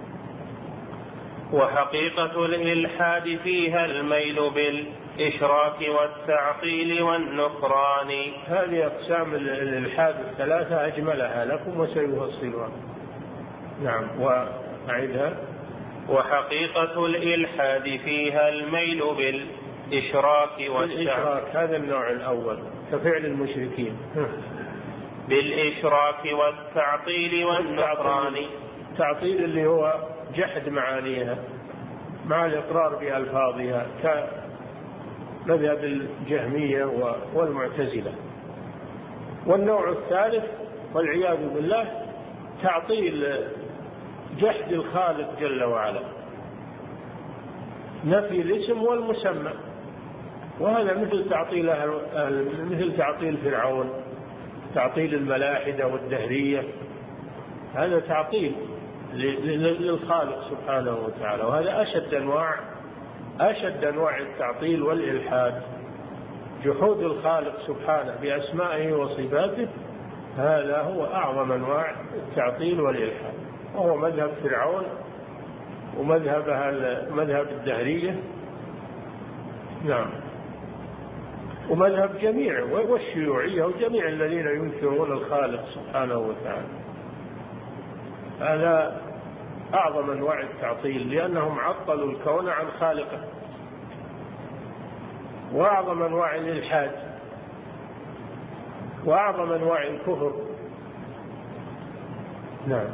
وحقيقة الإلحاد فيها الميل بالإشراك والتعطيل والنكران. هذه أقسام الإلحاد الثلاثة أجملها لكم وسيفصلها. نعم. وأعيدها. وحقيقة الإلحاد فيها الميل بالإشراك والتعطيل، هذا النوع الأول كفعل المشركين، بالإشراك والتعطيل والنكران. التعطيل اللي هو جحد معانيها مع الإقرار بألفاظها كمذهب الجهمية والمعتزلة. والنوع الثالث والعياذ بالله تعطيل جحد الخالق جل وعلا، نفي الاسم والمسمى، وهذا مثل تعطيل مثل تعطيل فرعون، تعطيل الملاحدة والدهرية، هذا تعطيل للخالق سبحانه وتعالى، وهذا أشد أنواع أشد أنواع التعطيل والإلحاد. جحود الخالق سبحانه بأسمائه وصفاته، هذا هو أعظم أنواع التعطيل والإلحاد، وهو مذهب فرعون ومذهب مذهب الدهرية. نعم. ومذهب جميع والشيوعية وجميع الذين ينكرون الخالق سبحانه وتعالى، هذا أعظم أنواع التعطيل، لأنهم عطلوا الكون عن خالقه. وأعظم أنواع الإلحاد وأعظم أنواع الكفر. نعم.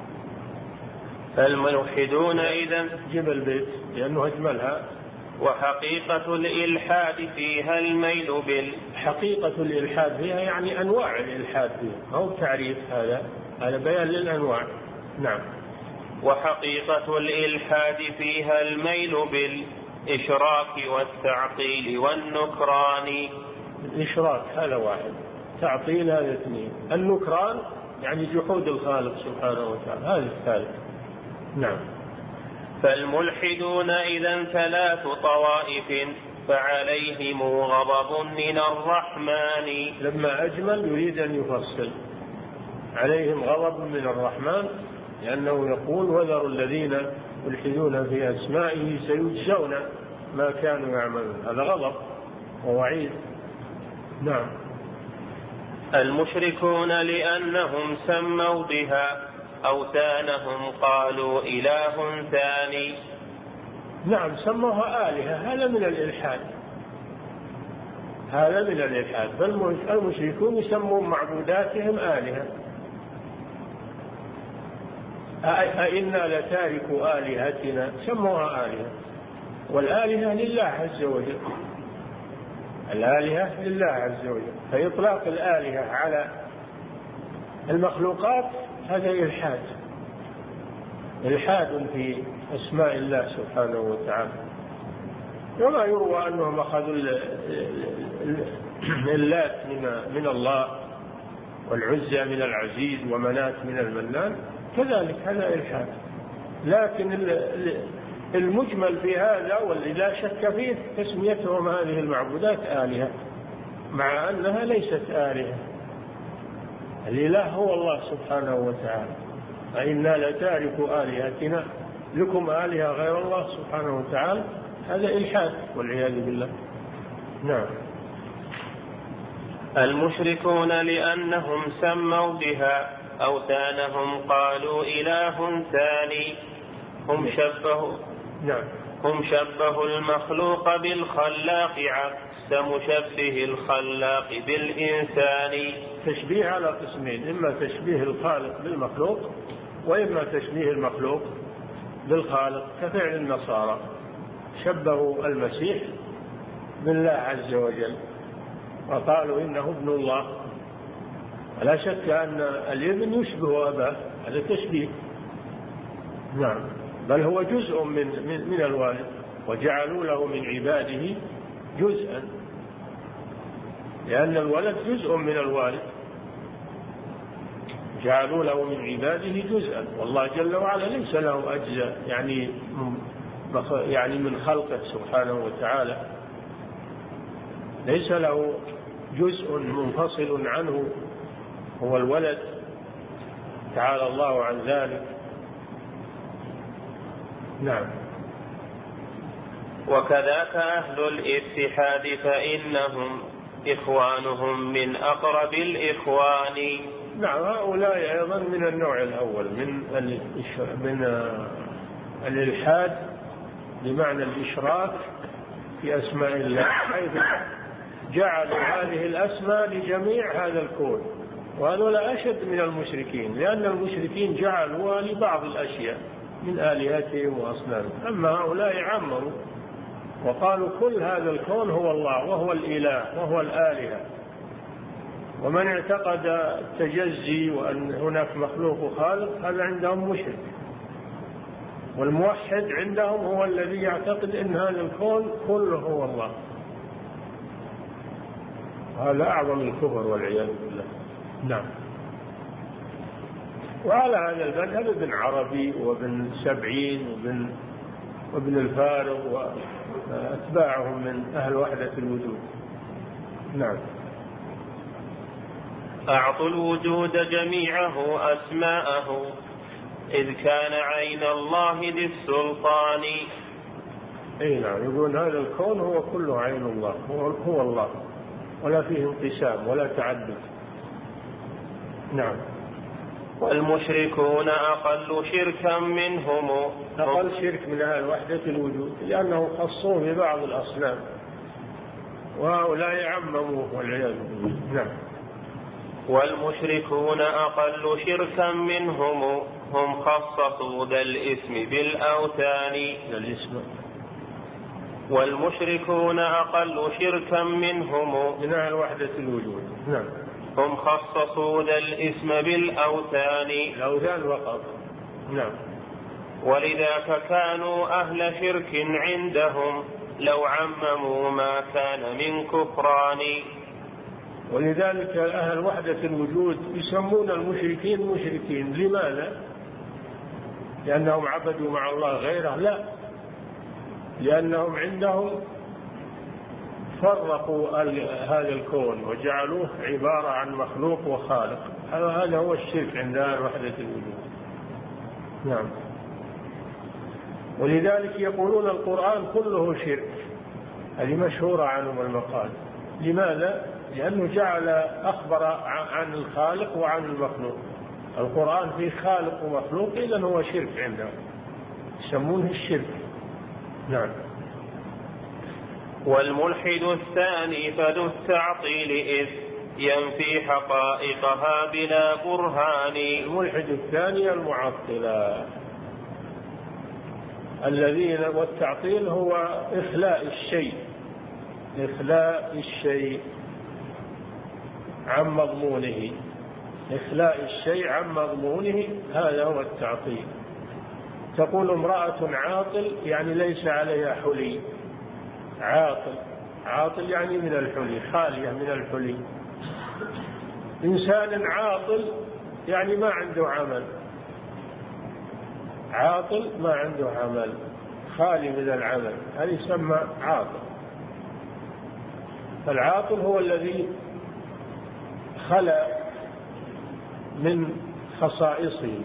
فالملحدون إذن جب البيت لأنه أجملها. وحقيقة الإلحاد فيها الميل بال حقيقة الإلحاد فيها يعني أنواع الإلحاد فيها، أو تعريف، هذا هذا بيان للأنواع. نعم. وحقيقة الإلحاد فيها الميل بالإشراك والتعطيل والنكران. الإشراك هذا واحد، تعطيل هذا اثنين، النكران يعني جحود الخالق سبحانه وتعالى هذا الثالث. نعم. فالملحدون إذا ثلاث طوائف فعليهم غضب من الرحمن. لما أجمل يريد أن يفصل. عليهم غضب من الرحمن، لأنه يقول وذروا الذين يلحدون في أسمائه سيجزون ما كانوا يعملون، هذا غضب ووعيد. نعم. المشركون لأنهم سموا بها أوثانهم قالوا إله ثاني. نعم، سموها آلهة، هذا من الإلحاد، هذا من الإلحاد. فالمشركون يسمون معبوداتهم آلهة. أئنا لتاركوا آلهتنا، سموها آلهة، والآلهة لله عز وجل، الآلهة لله عز وجل. فإطلاق الآلهة على المخلوقات هذا إلحاد، إلحاد في أسماء الله سبحانه وتعالى. وما يروى أنهم أخذوا اللات من الله والعزى من العزيز ومنات من المنان، كذلك هذا إلحاد. لكن المجمل في هذا والذي لا شك فيه تسميتهم هذه المعبودات آلهة، مع أنها ليست آلهة. الإله هو الله سبحانه وتعالى. أئنا لتاركوا آلهتنا لكم آلهة غير الله سبحانه وتعالى، هذا إلحاد والعياذ بالله. نعم. المشركون لأنهم سموا بها أوثانهم قالوا إله ثاني. هم شبهوا نعم. هم شبهوا المخلوق بالخلاق عكس مشبه الخلاق بالإنسان. تشبيه على قسمين، إما تشبيه الخالق بالمخلوق وإما تشبيه المخلوق بالخالق، كفعل النصارى، شبهوا المسيح بالله عز وجل وقالوا إنه ابن الله. لا شك أن الابن يشبه أباه، هذا تشبيه. نعم. بل هو جزء من, من, من الوالد، وجعلوا له من عباده جزءا، لأن الولد جزء من الوالد، جعلوا له من عباده جزءا. والله جل وعلا ليس له أجزاء يعني يعني من خلقه سبحانه وتعالى، ليس له جزء منفصل عنه هو الولد، تعالى الله عن ذلك. نعم. وكذاك أهل الاتحاد فإنهم إخوانهم من أقرب الإخوان. نعم، هؤلاء أيضا من النوع الأول من من الإلحاد بمعنى الإشراك في أسماء الله، حيث جعلوا هذه الأسماء لجميع هذا الكون، وهذول أشد من المشركين، لأن المشركين جعلوها لبعض الأشياء من آلهتهم وأصنامهم، أما هؤلاء عمروا وقالوا كل هذا الكون هو الله وهو الإله وهو الآلهة. ومن اعتقد التجزي وأن هناك مخلوق وخالق هذا عندهم مشرك، والموحد عندهم هو الذي يعتقد أن هذا الكون كله هو الله. هذا أعظم الكفر والعياذ بالله. نعم. وعلى هذا المذهب ابن عربي وابن سبعين وابن وابن الفارغ وأتباعهم من أهل وحدة الوجود. نعم. أعطوا الوجود جميعه أسماءه إذ كان عين الله للسلطان. أي نعم، يقول هذا الكون هو كله عين الله، هو, هو الله، ولا فيه انقسام ولا تعدد. نعم. والمشركون أقل شركا منهم، أقل شرك من أهل وحدة الوجود، لأنه خصوه ببعض الأصنام، وهؤلاء عمموه والعياذ بالله. نعم. والمشركون أقل شركا منهم، هم خصصوا ذا الاسم بالأوثان. الاسم. والمشركون أقل شركا منهم من أهل وحدة الوجود. نعم. هم خصصوا ذا الاسم بالأوثان. الأوثان فقط. نعم. ولذاك كانوا أهل شرك عندهم لو عمموا ما كان من كفران. ولذلك أهل وحدة الوجود يسمون المشركين مشركين. لماذا؟ لأنهم عبدوا مع الله غيره؟ لا، لأنهم عندهم فرقوا هذا الكون وجعلوه عبارة عن مخلوق وخالق. هذا هو الشرك عند أهل وحدة الوجود. نعم. ولذلك يقولون القرآن كله شرك، هذه مشهورة عنهم المقال. لماذا؟ لأنه جعل أخبر عن الخالق وعن المخلوق. القرآن فيه خالق ومخلوق، إذن هو شرك عندهم، يسمونه الشرك. نعم. والملحد الثاني فذو التعطيل إذ ينفي حقائقها بلا برهان. الملحد الثاني المعطلة الذين، والتعطيل هو إخلاء الشيء، إخلاء الشيء عن مضمونه، إخلاء الشيء عن مضمونه، هذا هو التعطيل. تقول امرأة عاطل يعني ليس عليها حلي، عاطل، عاطل يعني من الحلي، خالية من الحلي. إنسان عاطل يعني ما عنده عمل، عاطل ما عنده عمل، خالي من العمل، هذا يسمى عاطل. فالعاطل هو الذي خلى من خصائصه.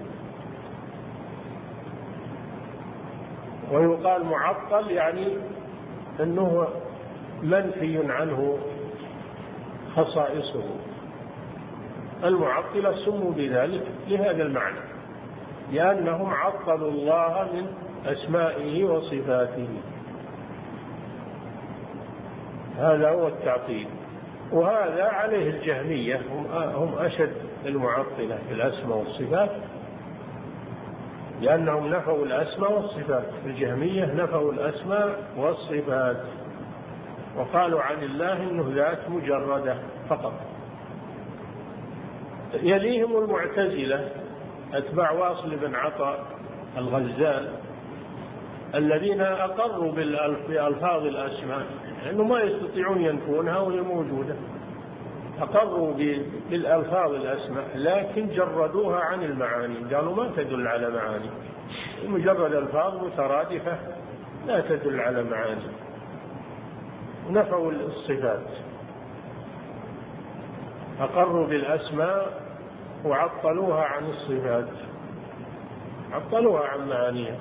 ويقال معطل يعني أنه منفي عنه خصائصه. المعطلة سموا بذلك لهذا المعنى، لأنهم عطلوا الله من أسمائه وصفاته. هذا هو التعطيل، وهذا عليه الجهمية، هم أشد المعطلة في الأسماء والصفات، لأنهم نفوا الأسماء والصفات. الجهمية نفوا الأسماء والصفات وقالوا عن الله إنه ذات مجردة فقط. يليهم المعتزلة أتباع واصل بن عطاء الغزال، الذين أقروا بألفاظ الأسماء لأنه ما يستطيعون ينفونها وهي موجودة، أقروا بالألفاظ الأسماء لكن جردوها عن المعاني، قالوا ما تدل على معاني، مجرد ألفاظ مترادفة لا تدل على معاني. نفوا الصفات، أقروا بالأسماء وعطلوها عن الصفات، عطلوها عن معانيها.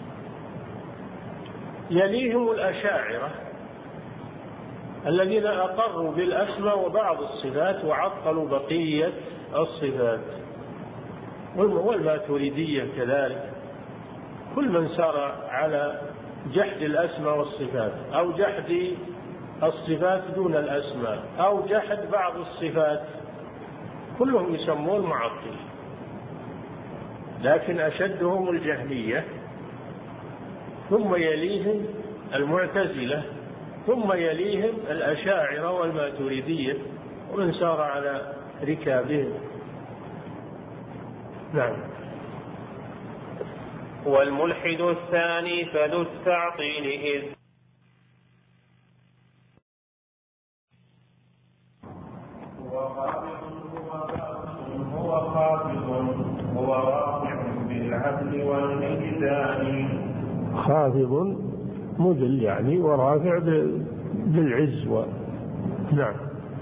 يليهم الأشاعرة الذين أقروا بالأسماء وبعض الصفات وعطلوا بقية الصفات، والماتريدية كذلك. كل من سار على جحد الأسماء والصفات أو جحد الصفات دون الأسماء أو جحد بعض الصفات كلهم يسمون معطل. لكن أشدهم الجهمية، ثم يليهم المعتزلة، ثم يليهم الأشاعرة والماتريدية، ومن سار على ركابهم. نعم. والملحد الثاني فذو التعطيل إذ هو خافض هو رافع بالعدل والميزان. خافض مذل يعني، ورافع بالعز و... نعم.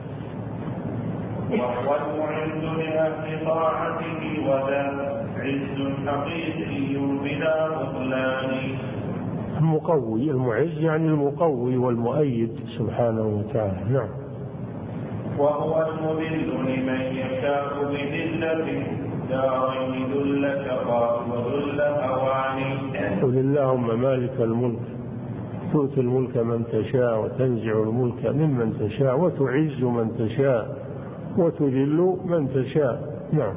وهو المعز لأهل طاعته وذا عز حقيقي بلا بطلان. المقوي، المعز يعني المقوي والمؤيد سبحانه وتعالى. نعم. وهو المذل لمن يشاء بذلة دارين ذل شقاء وذل هوان. قل اللهم مالك الملك تؤتي الملك من تشاء وتنزع الملك ممن تشاء وتعز من تشاء وتذل من تشاء. نعم.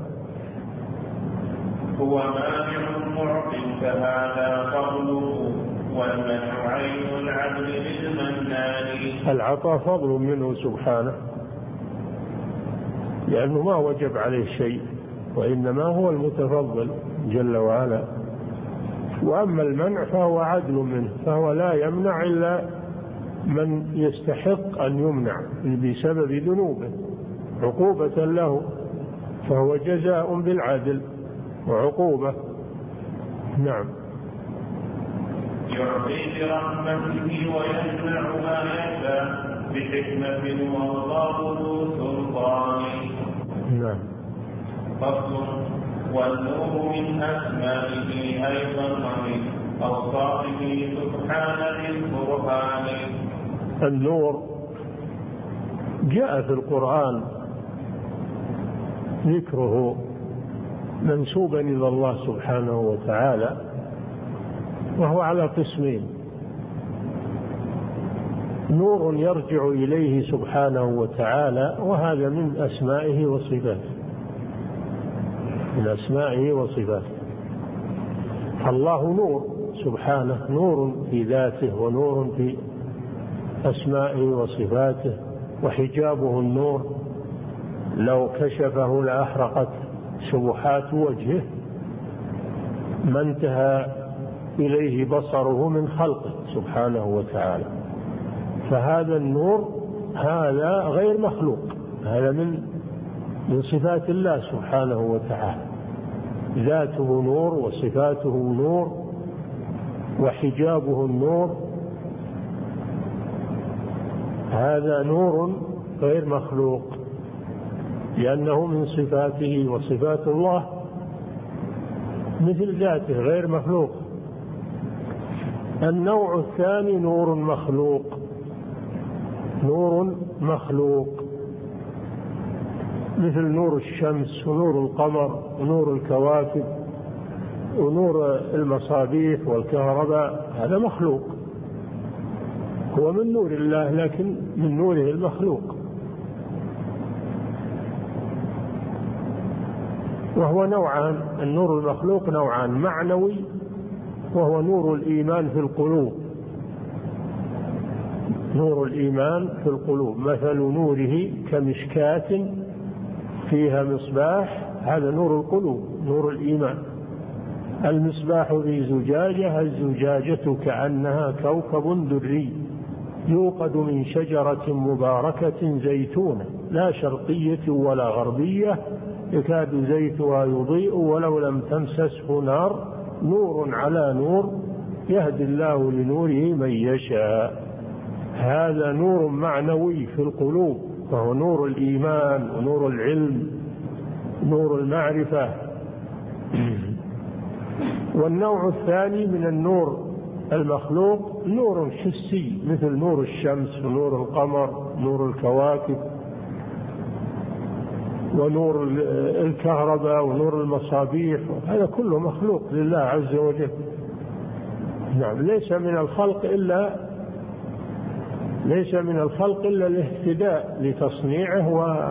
هو مانع معطٍ فهذا فضله والمنع عين العدل للمنان. العطاء فضل منه سبحانه، لأنه ما وجب عليه شيء، وإنما هو المتفضل جل وعلا. وأما المنع فهو عدل منه، فهو لا يمنع إلا من يستحق أن يمنع بسبب ذنوبه عقوبة له، فهو جزاء بالعدل وعقوبة. نعم. يعطي برحمته ويمنع ما يشاء بحكمة والله ذو سلطان. نعم. فصل. والنور من أسمائه أيضا ومن أوصافه سبحان البرهان. النور جاء في القرآن ذكره منسوبا إلى الله سبحانه وتعالى، وهو على قسمين: نور يرجع إليه سبحانه وتعالى، وهذا من أسمائه وصفاته، من أسمائه وصفاته. الله نور سبحانه، نور في ذاته ونور في أسمائه وصفاته، وحجابه النور، لو كشفه لأحرقت سبحات وجهه ما انتهى إليه بصره من خلقه سبحانه وتعالى. فهذا النور هذا غير مخلوق، هذا من من صفات الله سبحانه وتعالى، ذاته نور وصفاته نور وحجابه النور، هذا نور غير مخلوق لأنه من صفاته، وصفات الله مثل ذاته غير مخلوق. النوع الثاني نور مخلوق، نور مخلوق مثل نور الشمس ونور القمر ونور الكواكب ونور المصابيح والكهرباء، هذا مخلوق، هو من نور الله لكن من نوره المخلوق. وهو نوعان، النور المخلوق نوعان: معنوي وهو نور الإيمان في القلوب، نور الإيمان في القلوب، مثل نوره كمشكاة فيها مصباح، هذا نور القلوب نور الإيمان. المصباح في زجاجة، الزجاجة كأنها كوكب دري يوقد من شجرة مباركة زيتونة لا شرقية ولا غربية يكاد زيتها يضيء ولو لم تمسسه نار، نور على نور يهدي الله لنوره من يشاء. هذا نور معنوي في القلوب، وهو نور الإيمان ونور العلم، نور المعرفة. والنوع الثاني من النور المخلوق نور حسي، مثل نور الشمس ونور القمر، نور الكواكب، ونور الكهرباء ونور المصابيح. هذا كله مخلوق لله عز وجل. نعم، ليس من الخلق إلا ليس من الخلق إلا الاهتداء لتصنيعه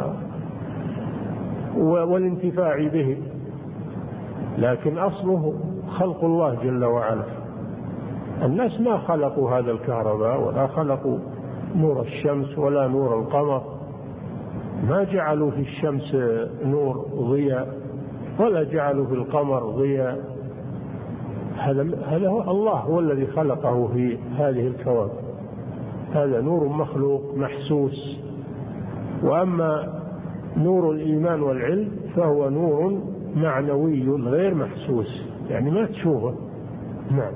و... والانتفاع به، لكن أصله خلق الله جل وعلا. الناس ما خلقوا هذا الكهرباء ولا خلقوا نور الشمس ولا نور القمر، ما جعلوا في الشمس نور ضياء ولا جعلوا في القمر ضياء. هذا هذا هو الله هو الذي خلقه في هذه الكواكب. هذا نور مخلوق محسوس. وأما نور الإيمان والعلم فهو نور معنوي غير محسوس، يعني ما تشوفه. نعم.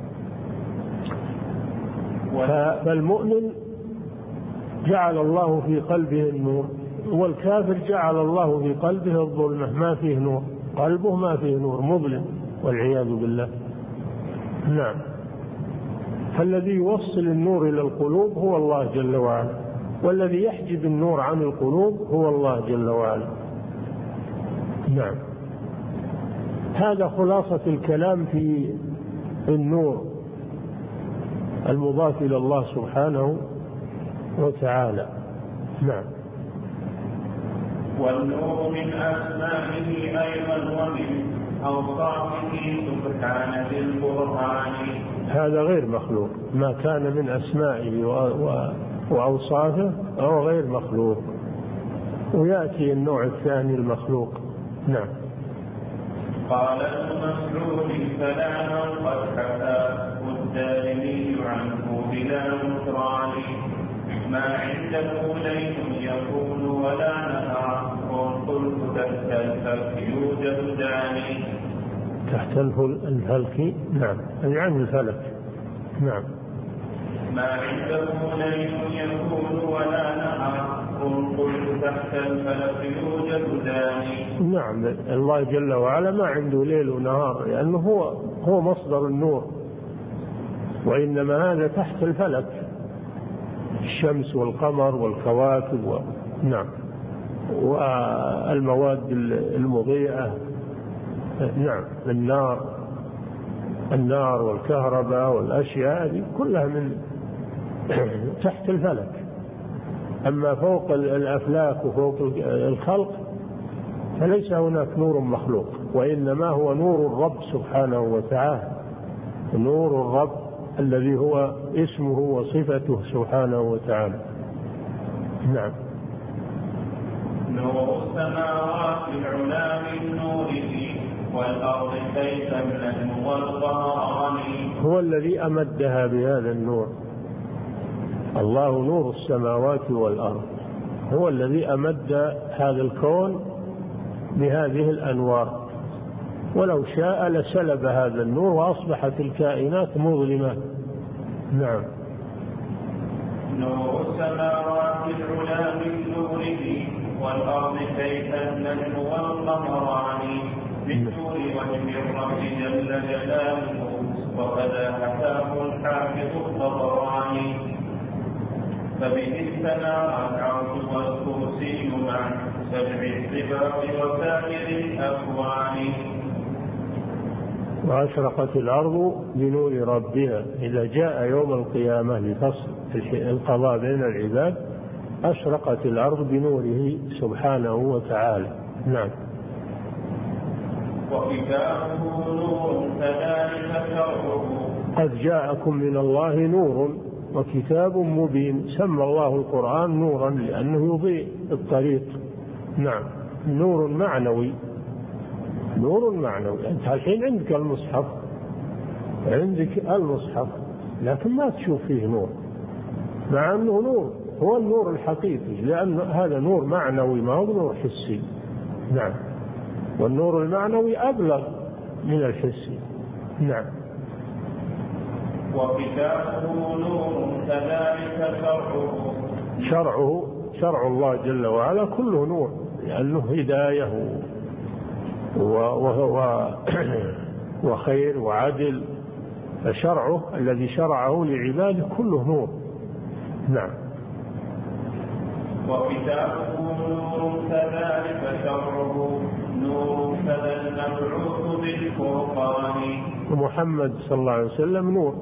فالمؤمن جعل الله في قلبه النور، والكافر جعل الله في قلبه الظلمة، ما فيه نور، قلبه ما فيه نور، مظلم والعياذ بالله. نعم. فالذي يوصل النور إلى القلوب هو الله جل وعلا، والذي يحجب النور عن القلوب هو الله جل وعلا. نعم. هذا خلاصة الكلام في النور المضاف إلى الله سبحانه وتعالى. نعم. والنور من أسمائه أيضا ومن أوصافه سبحانه بالقرآن. هذا غير مخلوق، ما كان من أسمائه وأوصافه هو غير مخلوق. ويأتي النوع الثاني المخلوق. نعم. قال ابن مسعود كلاما قد حكاه الدارمي عنه بلا نكران، ما عنده ليل يكون ولا نهار، قلت تحت الفلك يوجد داني. تحت الفلك، نعم، أي عن الفلك. نعم. ما عنده ليل يكون ولا نهار، قلت تحت الفلك يوجد داني. نعم، الله جل وعلا ما عنده ليل ونهار، لأنه هو هو مصدر النور، وإنما هذا تحت الفلك، الشمس والقمر والكواكب و... نعم، والمواد المضيئة. نعم، النار النار والكهرباء والأشياء هذه كلها من تحت الفلك. أما فوق الأفلاك وفوق الخلق فليس هناك نور مخلوق، وإنما هو نور الرب سبحانه وتعالى، نور الرب الذي هو اسمه وصفته سبحانه وتعالى. نعم. نور السماوات العلا من نوره، والأرض كيف النجم والقمران. هو الذي أمدها بهذا النور. الله نور السماوات والأرض، هو الذي أمد هذا الكون بهذه الأنوار، ولو شاء لسلب هذا النور وأصبحت الكائنات مظلمة. نعم. نور السماوات العلا من نوره، والأرض كيف النجم والقمران، من نور وجه الرب جل جلاله، وكذا حكاه الحافظ الطبراني. فبه السماء العرش والكرسي مع سبع السباق وسائر الأكوان. وأشرقت الأرض بنور ربها، إذا جاء يوم القيامة لفصل القضاء بين العباد أشرقت الأرض بنوره سبحانه وتعالى. نعم. وكتابه نور كذلك شرعه، قد جاءكم من الله نور وكتاب مبين. سمى الله القرآن نورا لأنه يضيء الطريق. نعم، نور معنوي، نور معنوي. أنت الحين عندك المصحف، عندك المصحف لكن ما تشوف فيه نور، مع أنه نور، هو النور الحقيقي، لأن هذا نور معنوي ما هو نور حسي. نعم. والنور المعنوي أبلغ من الحسي. نعم. وكتابه نور كذلك شرعه. شرعه شرع الله جل وعلا كله نور، لأنه هداية وخير وعدل، فشرعه الذي شرعه لعباده كله نور. نعم. وكتابه نور كذلك شرعه نور كذا المبعوث بالفرقان. محمد صلى الله عليه وسلم نور،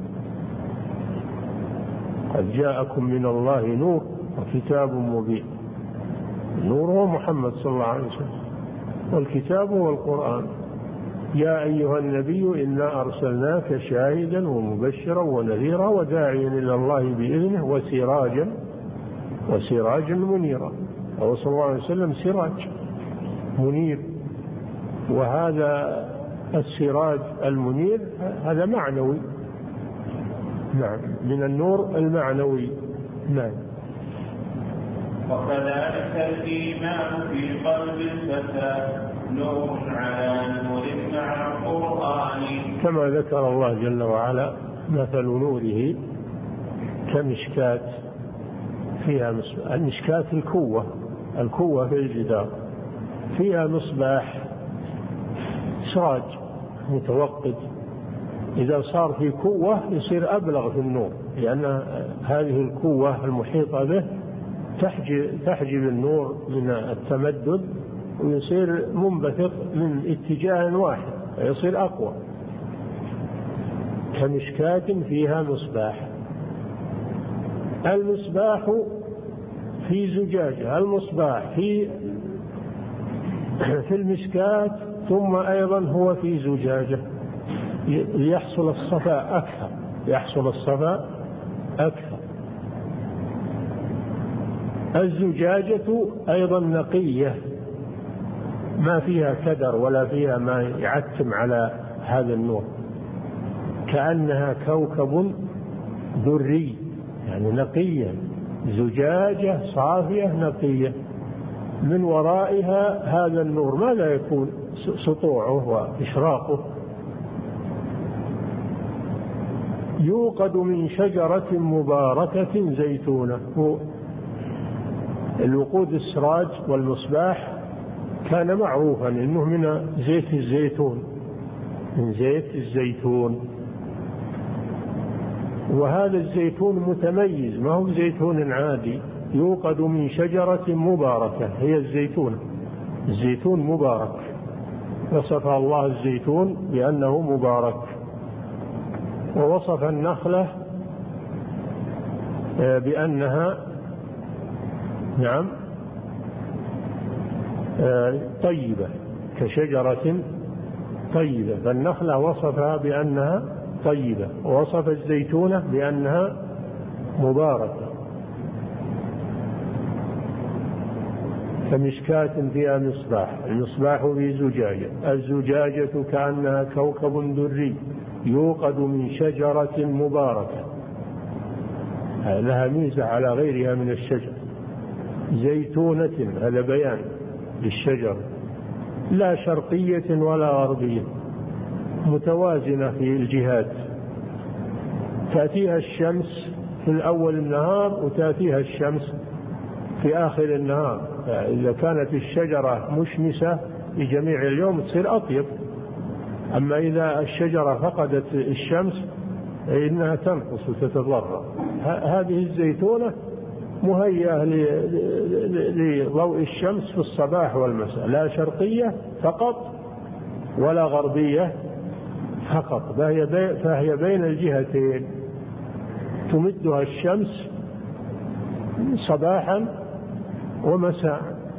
قد جاءكم من الله نور وكتاب مبين. نور هو محمد صلى الله عليه وسلم، والكتاب هو القرآن. يا أيها النبي إنا أرسلناك شاهدا ومبشرا ونذيرا وداعيا إلى الله بإذنه وسراجا وسراجا منيرا. هو صلى الله عليه وسلم سراج منير، وهذا السراج المنير هذا معنوي. نعم، من النور المعنوي. نعم. وكذلك الإيمان في قلب الفتى نور على نور مع القرآن. كما ذكر الله جل وعلا مثل نوره كمشكاة فيها مصباح. المشكاة الكوة، الكوة في الجدار فيها مصباح سراج متوقد، إذا صار في كوة يصير أبلغ في النور، لأن هذه الكوة المحيطة به تحجب, تحجب النور من التمدد، ويصير منبثق من اتجاه واحد يصير أقوى. كمشكاة فيها مصباح. المصباح في زجاجة، المصباح في في المشكاة، ثم أيضا هو في زجاجة ليحصل الصفاء أكثر، يحصل الصفاء أكثر. الزجاجة أيضا نقية، ما فيها كدر ولا فيها ما يعتم على هذا النور، كأنها كوكب دري، يعني نقية، زجاجة صافية نقية، من ورائها هذا النور ماذا يكون سطوعه وإشراقه؟ يوقد من شجرة مباركة زيتونة. الوقود السراج والمصباح كان معروفا إنه من زيت الزيتون، من زيت الزيتون، وهذا الزيتون متميز، ما هو زيتون عادي، يوقد من شجرة مباركة، هي الزيتون، الزيتون مبارك، وصف الله الزيتون بأنه مبارك، ووصف النخلة بأنها نعم طيبة كشجرة طيبة، فالنخلة وصفها بأنها طيبة، ووصف الزيتونة بأنها مباركة. كمشكاة فيها مصباح، المصباح في زجاجة، الزجاجة كأنها كوكب دري يوقد من شجرة مباركة، لها ميزة على غيرها من الشجر، زيتونة، هذا بيان للشجر، لا شرقية ولا غربية، متوازنة في الجهات، تأتيها الشمس في الأول النهار وتأتيها الشمس في آخر النهار. إذا كانت الشجرة مشمسة لجميع اليوم تصير أطيب، أما إذا الشجرة فقدت الشمس إنها تنقص وتتضرر. هذه الزيتونة مهيئة لضوء الشمس في الصباح والمساء، لا شرقية فقط ولا غربية فقط، فهي بين الجهتين، تمدها الشمس صباحا ومساء.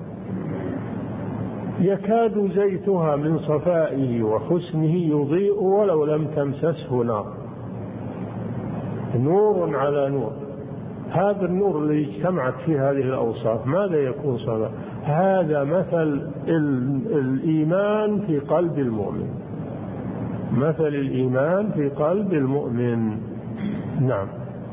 يكاد زيتها من صفائه وحسنه يضيء ولو لم تمسسه نار، نور على نور. هذا النور اللي اجتمعت فيه هذه الأوصاف ماذا يكون صفاء؟ هذا مثل الإيمان في قلب المؤمن، مثل الإيمان في قلب المؤمن. نعم.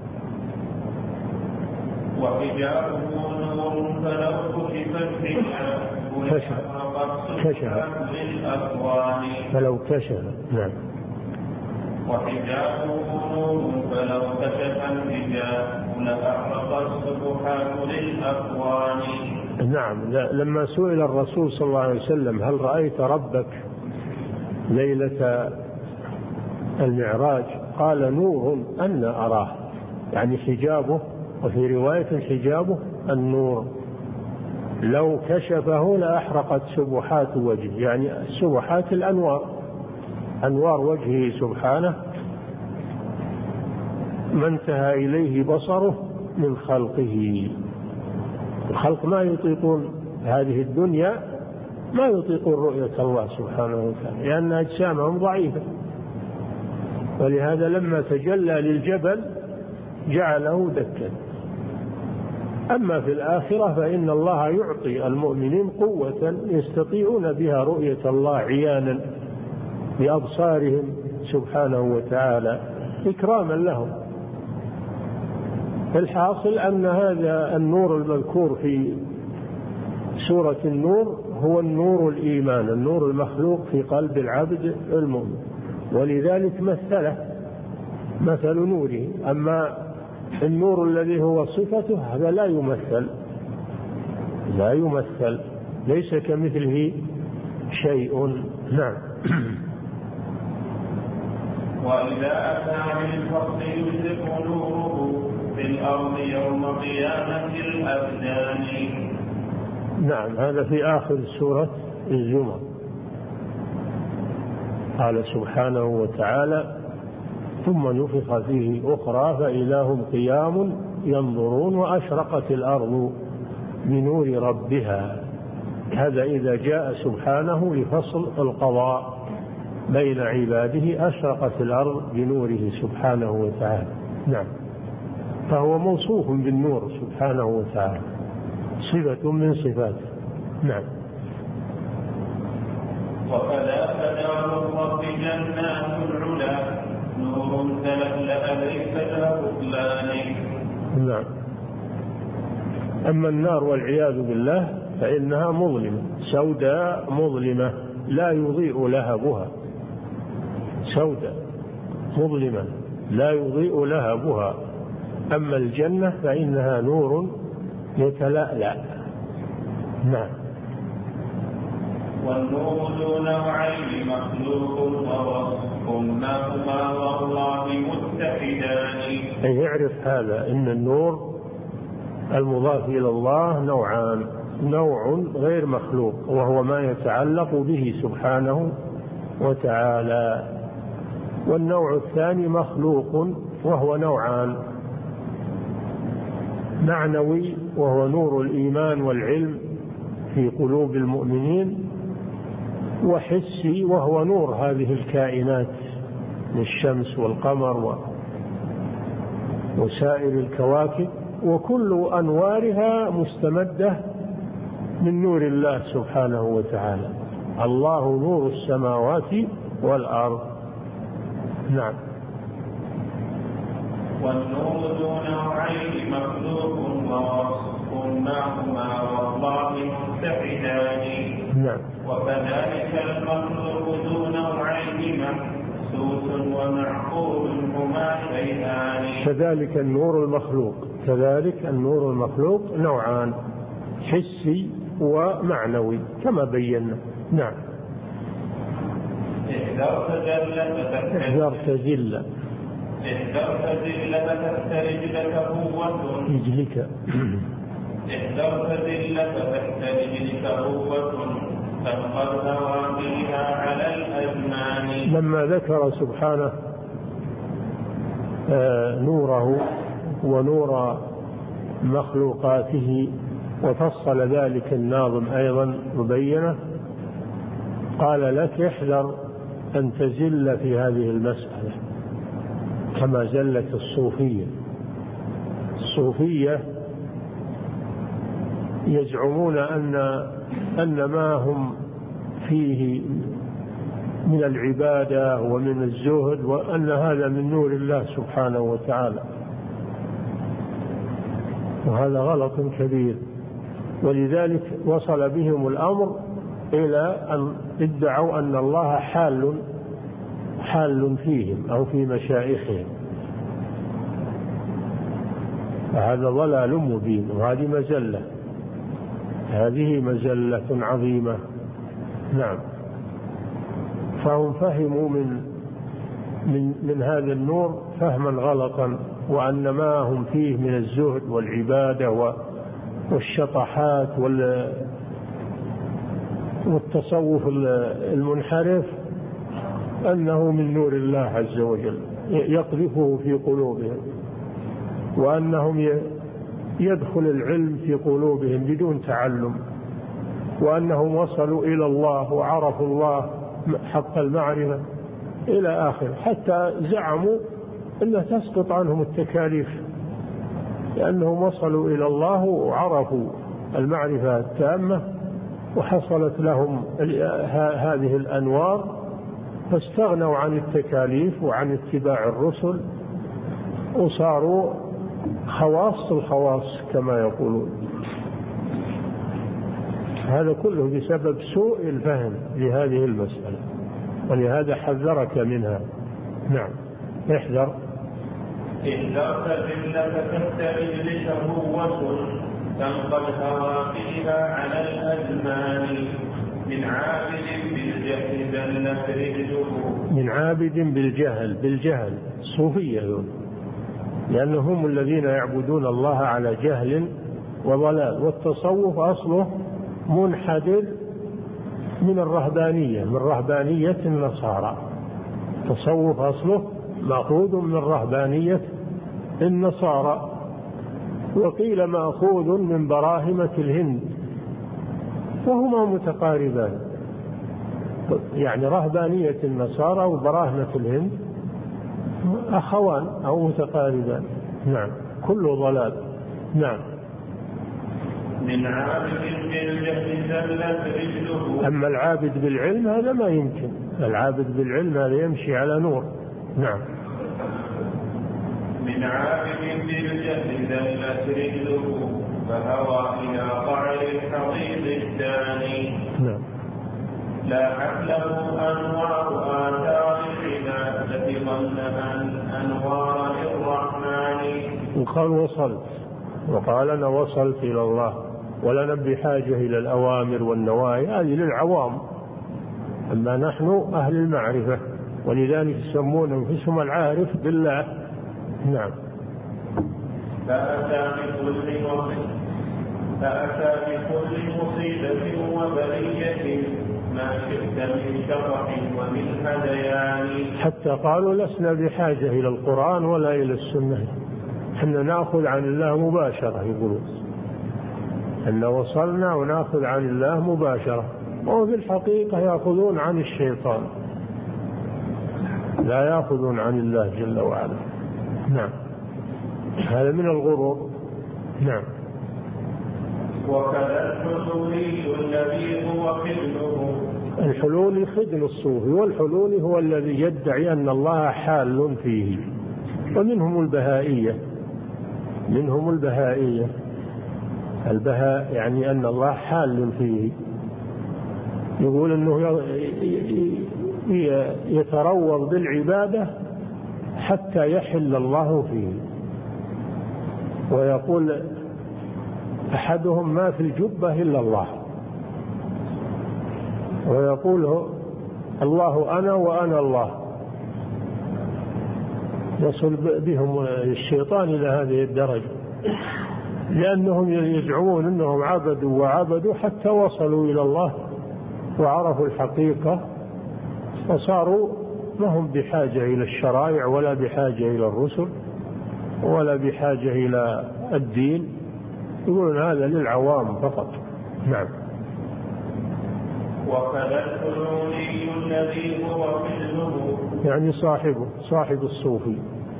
وحجابه نور فلو كشف كشف كشف فلو كشف. نعم. وحجابه نور فلو كشف الحجاب لأحرق السبحات للأكوان. نعم. لما سئل الرسول صلى الله عليه وسلم هل رأيت ربك ليلة المعراج قال نور أن أراه، يعني حجابه، وفي رواية حجابه النور لو كشفه لأحرقت سبحات وجهه، يعني سبحات الأنوار، أنوار وجهه سبحانه ما انتهى إليه بصره من خلقه. الخلق ما يطيقون هذه الدنيا، ما يطيقون رؤية الله سبحانه وتعالى لأن أجسامهم ضعيفة، ولهذا لما تجلى للجبل جعله دكا. أما في الآخرة فإن الله يعطي المؤمنين قوة يستطيعون بها رؤية الله عيانا بأبصارهم سبحانه وتعالى إكراما لهم. الحاصل أن هذا النور المذكور في سورة النور هو النور الإيمان، النور المخلوق في قلب العبد المؤمن، ولذلك مثله مثل نوره. أما النور الذي هو صفته هذا لا يمثل، لا يمثل، ليس كمثله شيء. نعم. وإذا أتى بالفصل يشرق نوره في الأرض يوم قيامة الأبدان. نعم، هذا في آخر سورة الزمر. قال سبحانه وتعالى ثم نفخ فيه أخرى فإذا هم قيام ينظرون وأشرقت الأرض بنور ربها. هذا إذا جاء سبحانه لفصل القضاء بين عباده أشرقت الأرض بنوره سبحانه وتعالى. نعم، فهو موصوف بالنور سبحانه وتعالى، صفة من صفاته. نعم. وكذا دار الرب جنات العلا نور تلألأ ليس له بطلان. نعم. أما النار والعياذ بالله فإنها مظلمة سوداء مظلمة لا يضيء لهبها، سوداء مظلمة لا يضيء لهبها. أما الجنة فإنها نور يتلألأ. نعم. والنور ذو نوعين مخلوق ووصف ما هما والله متحدان. أي يعرف هذا إن النور المضاف إلى الله نوعان، نوع غير مخلوق وهو ما يتعلق به سبحانه وتعالى، والنوع الثاني مخلوق وهو نوعان، معنوي وهو نور الإيمان والعلم في قلوب المؤمنين، وحسي وهو نور هذه الكائنات الشمس والقمر وسائر الكواكب، وكل أنوارها مستمدة من نور الله سبحانه وتعالى. الله نور السماوات والأرض. نعم. والنور ذو نوعين مخلوق ووصف معهما والله متحدان. نعم. وكذلك المخلوق ذو نوعين محسوس ومعقول هما شيئان. كذلك النور المخلوق كذلك النور المخلوق نوعان، حسي ومعنوي كما بينا. نعم. احذر تزل احذر تزل فتحت رجلك قوة رجلك احذر تزل فتحت رجلك قوة فقد هوى بها على الأزمان. لما ذكر سبحانه نوره ونور مخلوقاته وفصل ذلك الناظم أيضا مبينة، قال لك احذر أن تزل في هذه المسألة كما زلت الصوفية. الصوفية يزعمون أن أن ما هم فيه من العبادة ومن الزهد وأن هذا من نور الله سبحانه وتعالى، وهذا غلط كبير. ولذلك وصل بهم الأمر إلى أن ادعوا أن الله حال حال فيهم أو في مشايخهم، هذا ضلال مبين، وهذه مزلة، هذه مزلة عظيمة. نعم. فهم فهموا من من من هذا النور فهما غلطا، وأن ما هم فيه من الزهد والعبادة والشطحات والتصوف المنحرف أنه من نور الله عز وجل يقذفه في قلوبهم، وأنهم يدخل العلم في قلوبهم بدون تعلم، وأنهم وصلوا إلى الله وعرفوا الله حق المعرفة إلى آخر، حتى زعموا أنها تسقط عنهم التكاليف لأنهم وصلوا إلى الله وعرفوا المعرفة التامة وحصلت لهم هذه الأنوار، فاستغنوا عن التكاليف وعن اتباع الرسل وصاروا خواص الخواص كما يقولون. هذا كله بسبب سوء الفهم لهذه المسألة، ولهذا حذرك منها. نعم. احذر احذرت ذلك تستعد لتهوة تنقل هوى فيها على الأزمان، من عابد بالجهل ذلت رجله. من عابد بالجهل، بالجهل الصوفية، لأنهم الذين يعبدون الله على جهل وضلال، والتصوف أصله منحدر من الرهبانية، من رهبانية النصارى. التصوف أصله مأخوذ من رهبانية النصارى، وقيل مأخوذ من براهمة الهند، وهما متقاربان، يعني رهبانية النصارى وبراهمة الهند أخوان أو متقاربان. نعم. كله ضلال. نعم. من عابد بالجهل زلت رجله. أما العابد بالعلم هذا ما يمكن، العابد بالعلم هذا يمشي على نور. نعم. من عابد بالجهل زلت رجله، فهوى إلى قعر الحضيض الثاني. نعم. لا حفله أنوار آثار العبادة ظن أن أنوار الرحمن. وقال وصلت، وقال أنا وصلت إلى الله ولنا بحاجة إلى الأوامر والنواهي، هذه للعوام، أما نحن أهل المعرفة، ولذلك يسمون أنفسهم العارف بالله. نعم. فأتى بكل مصيبة فأتى بكل مصيبة وبلية ما شئت من شرح ومن هديان. حتى قالوا لسنا بحاجة إلى القرآن ولا إلى السنة، حنا نأخذ عن الله مباشرة، يقولون أن وصلنا ونأخذ عن الله مباشرة، وفي الحقيقة يأخذون عن الشيطان، لا يأخذون عن الله جل وعلا. نعم. هذا من الغرور. نعم. وكذا الحلولي الذي هو خدمه. الحلولي خدم الصوفي، والحلولي هو الذي يدعي أن الله حال فيه، ومنهم البهائية، منهم البهائية البهاء يعني أن الله حال فيه، يقول أنه يتروض بالعبادة حتى يحل الله فيه، ويقول أحدهم ما في الجبة إلا الله، ويقول الله أنا وأنا الله. يصل بهم الشيطان إلى هذه الدرجة، لأنهم يزعمون أنهم عبدوا وعبدوا حتى وصلوا إلى الله وعرفوا الحقيقة، وصاروا ما هم بحاجة إلى الشرائع ولا بحاجة إلى الرسل ولا بحاجة إلى الدين، يقولون هذا للعوام فقط. نعم. وكذا الحلولي الذي هو مثله، يعني صاحبه صاحب الصوفي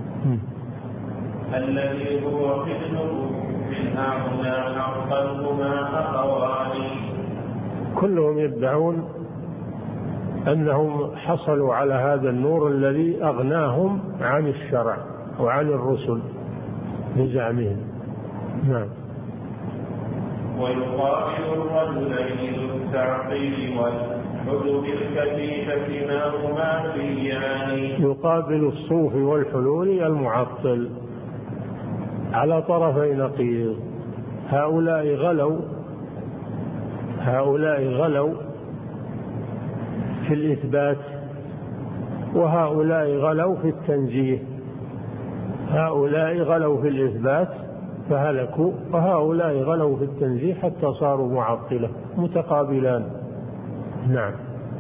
الذي هو مثله من هؤلاء حقهما أخواني. كلهم يدعون أنهم حصلوا على هذا النور الذي أغناهم عن الشرع وعن الرسل بزعمهم. نعم. ويقابل الرجلين ذو التعطيل حدب الكتيبة ما هما سيان. يقابل الصوف والحلول المعطل على طرفي نقيض. هؤلاء غلوا هؤلاء غلوا في الإثبات، وهؤلاء غلوا في التنزيه. هؤلاء غلوا في الإثبات فهلكوا، وهؤلاء غلوا في التنزيه حتى صاروا معطلة، متقابلان. نعم.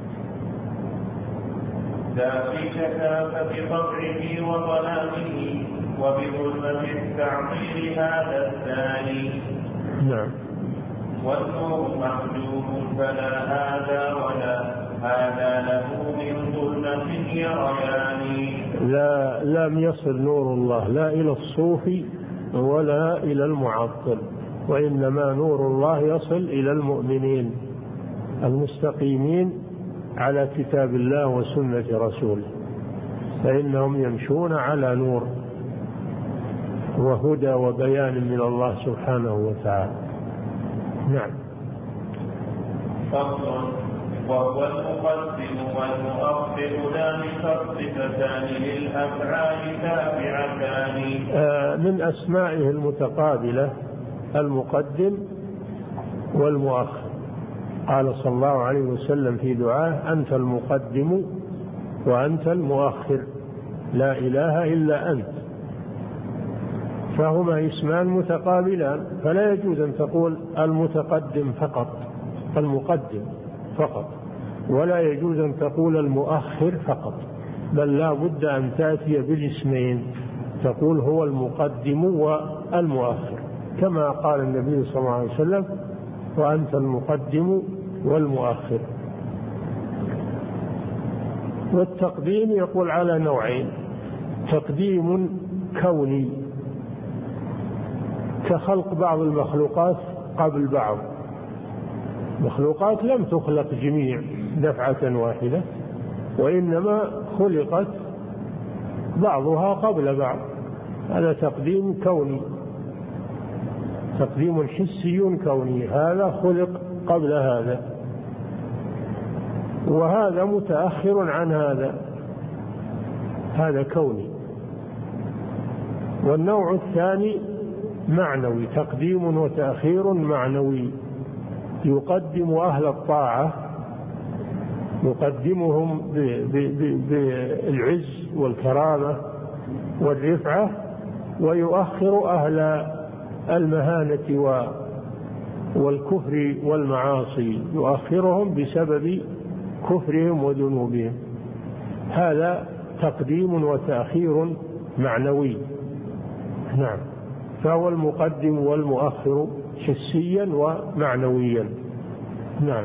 ذا في كثافة طبعه وظلامه وبظلمة التعطيل هذا الثاني. نعم. والنور محجوب فلا هذا ولا هذا له من ظلمة يريان. لا لم يصل نور الله لا إلى الصوفي ولا إلى المعطل، وإنما نور الله يصل إلى المؤمنين المستقيمين على كتاب الله وسنة رسوله، فإنهم يمشون على نور وهدى وبيان من الله سبحانه وتعالى. نعم. فصل. وهو المقدم والمؤخر ذلك الصفتان للأفعال تابعتان. آه من أسمائه المتقابلة المقدم والمؤخر. قال صلى الله عليه وسلم في دعاه: أنت المقدم وأنت المؤخر، لا إله إلا أنت. فهما اسمان متقابلان، فلا يجوز أن تقول المتقدم فقط المقدم فقط، ولا يجوز أن تقول المؤخر فقط، بل لا بد أن تأتي بالاسمين، تقول هو المقدم والمؤخر، كما قال النبي صلى الله عليه وسلم: وأنت المقدم والمؤخر. والتقديم يقول على نوعين: تقديم كوني كخلق بعض المخلوقات قبل بعض، مخلوقات لم تخلق جميع دفعة واحدة، وإنما خلقت بعضها قبل بعض، هذا تقديم كوني، تقديم حسي كوني، هذا خلق قبل هذا، وهذا متأخر عن هذا، هذا كوني. والنوع الثاني معنوي، تقديم وتأخير معنوي، يقدم أهل الطاعة، يقدمهم بالعز والكرامة والرفعة، ويؤخر أهل المهانة والكفر والمعاصي، يؤخرهم بسبب كفرهم وذنوبهم. هذا تقديم وتأخير معنوي. نعم. فهو المقدم والمؤخر حسيا ومعنويا. نعم.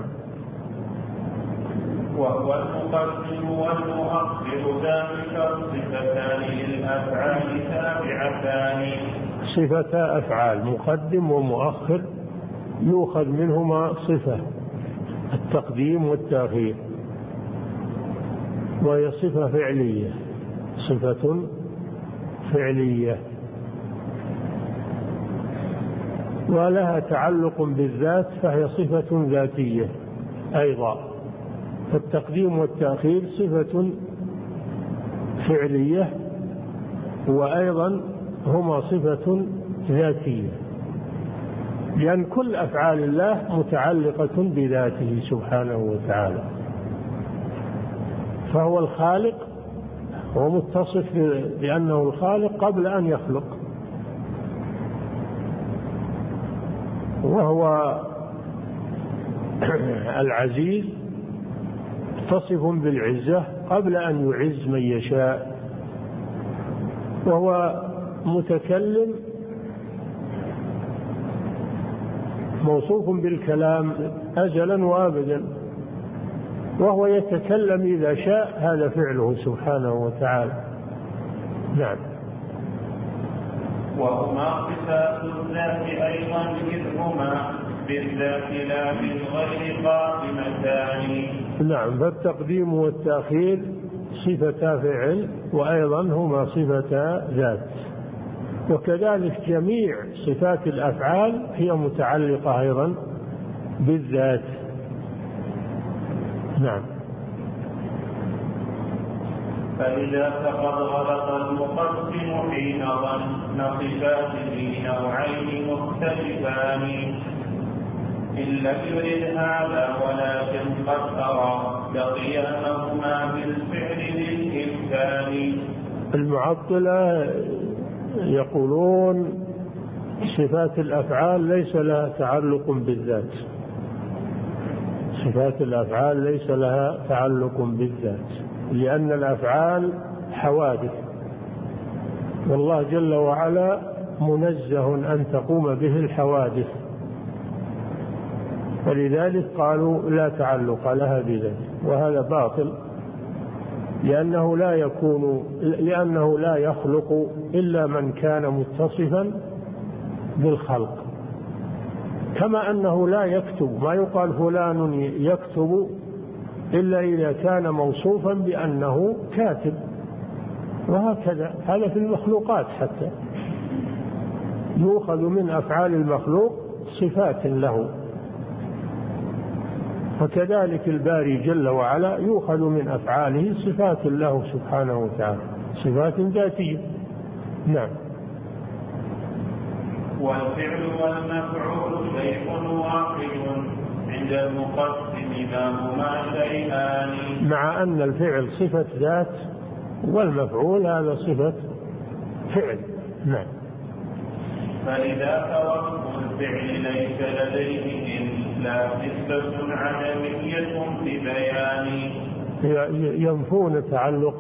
وهو المقدم والمؤخر ذلك الصفتان للأفعال تابعتان. صفتا أفعال، مقدم ومؤخر، يؤخذ منهما صفة التقديم والتأخير، وهي صفة فعلية، صفة فعلية ولها تعلق بالذات، فهي صفة ذاتية أيضا. فالتقديم والتأخير صفة فعلية وأيضا هما صفة ذاتية، لأن كل أفعال الله متعلقة بذاته سبحانه وتعالى، فهو الخالق ومتصف بأنه الخالق قبل أن يخلق، وهو العزيز متصف بالعزة قبل أن يعز من يشاء، وهو متكلم موصوف بالكلام أزلا وأبدا، وهو يتكلم إذا شاء، هذا فعله سبحانه وتعالى. نعم. وهما صفات الذات أيضا إذ هما بالذات لا بالغير قائمتان. نعم. فالتقديم والتأخير صفتا فعل وأيضا هما صفتا ذات، وكذلك جميع صفات الأفعال هي متعلقة أيضا بالذات، نعم. فإذا فقد غلط المقسم حين ظن صفاته نوعين مختلفان إن لم يرد هذا ولكن قد أرى لقيامهما بالفعل للإمكان. المعطلة يقولون صفات الأفعال ليس لها تعلق بالذات، صفات الأفعال ليس لها تعلق بالذات، لأن الأفعال حوادث، والله جل وعلا منزه أن تقوم به الحوادث، ولذلك قالوا لا تعلق لها بذات، وهذا باطل، لأنه لا يكون لأنه لا يخلق إلا من كان متصفا بالخلق، كما أنه لا يكتب، ما يقال فلان يكتب إلا إذا كان موصوفا بأنه كاتب، وهكذا هذا في المخلوقات حتى يؤخذ من أفعال المخلوق صفات له، فكذلك الباري جل وعلا يؤخذ من أفعاله صفات له سبحانه وتعالى، صفات ذاتية. نعم. والفعل والمفعول شيء واحد عند المقسم ما هما شيئان، مع أن الفعل صفة ذات والمفعول هذا صفة فعل. نعم. فإذا توقف الفعل ليس لديه إلا نسبة عدمية ببيان، ينفون تعلق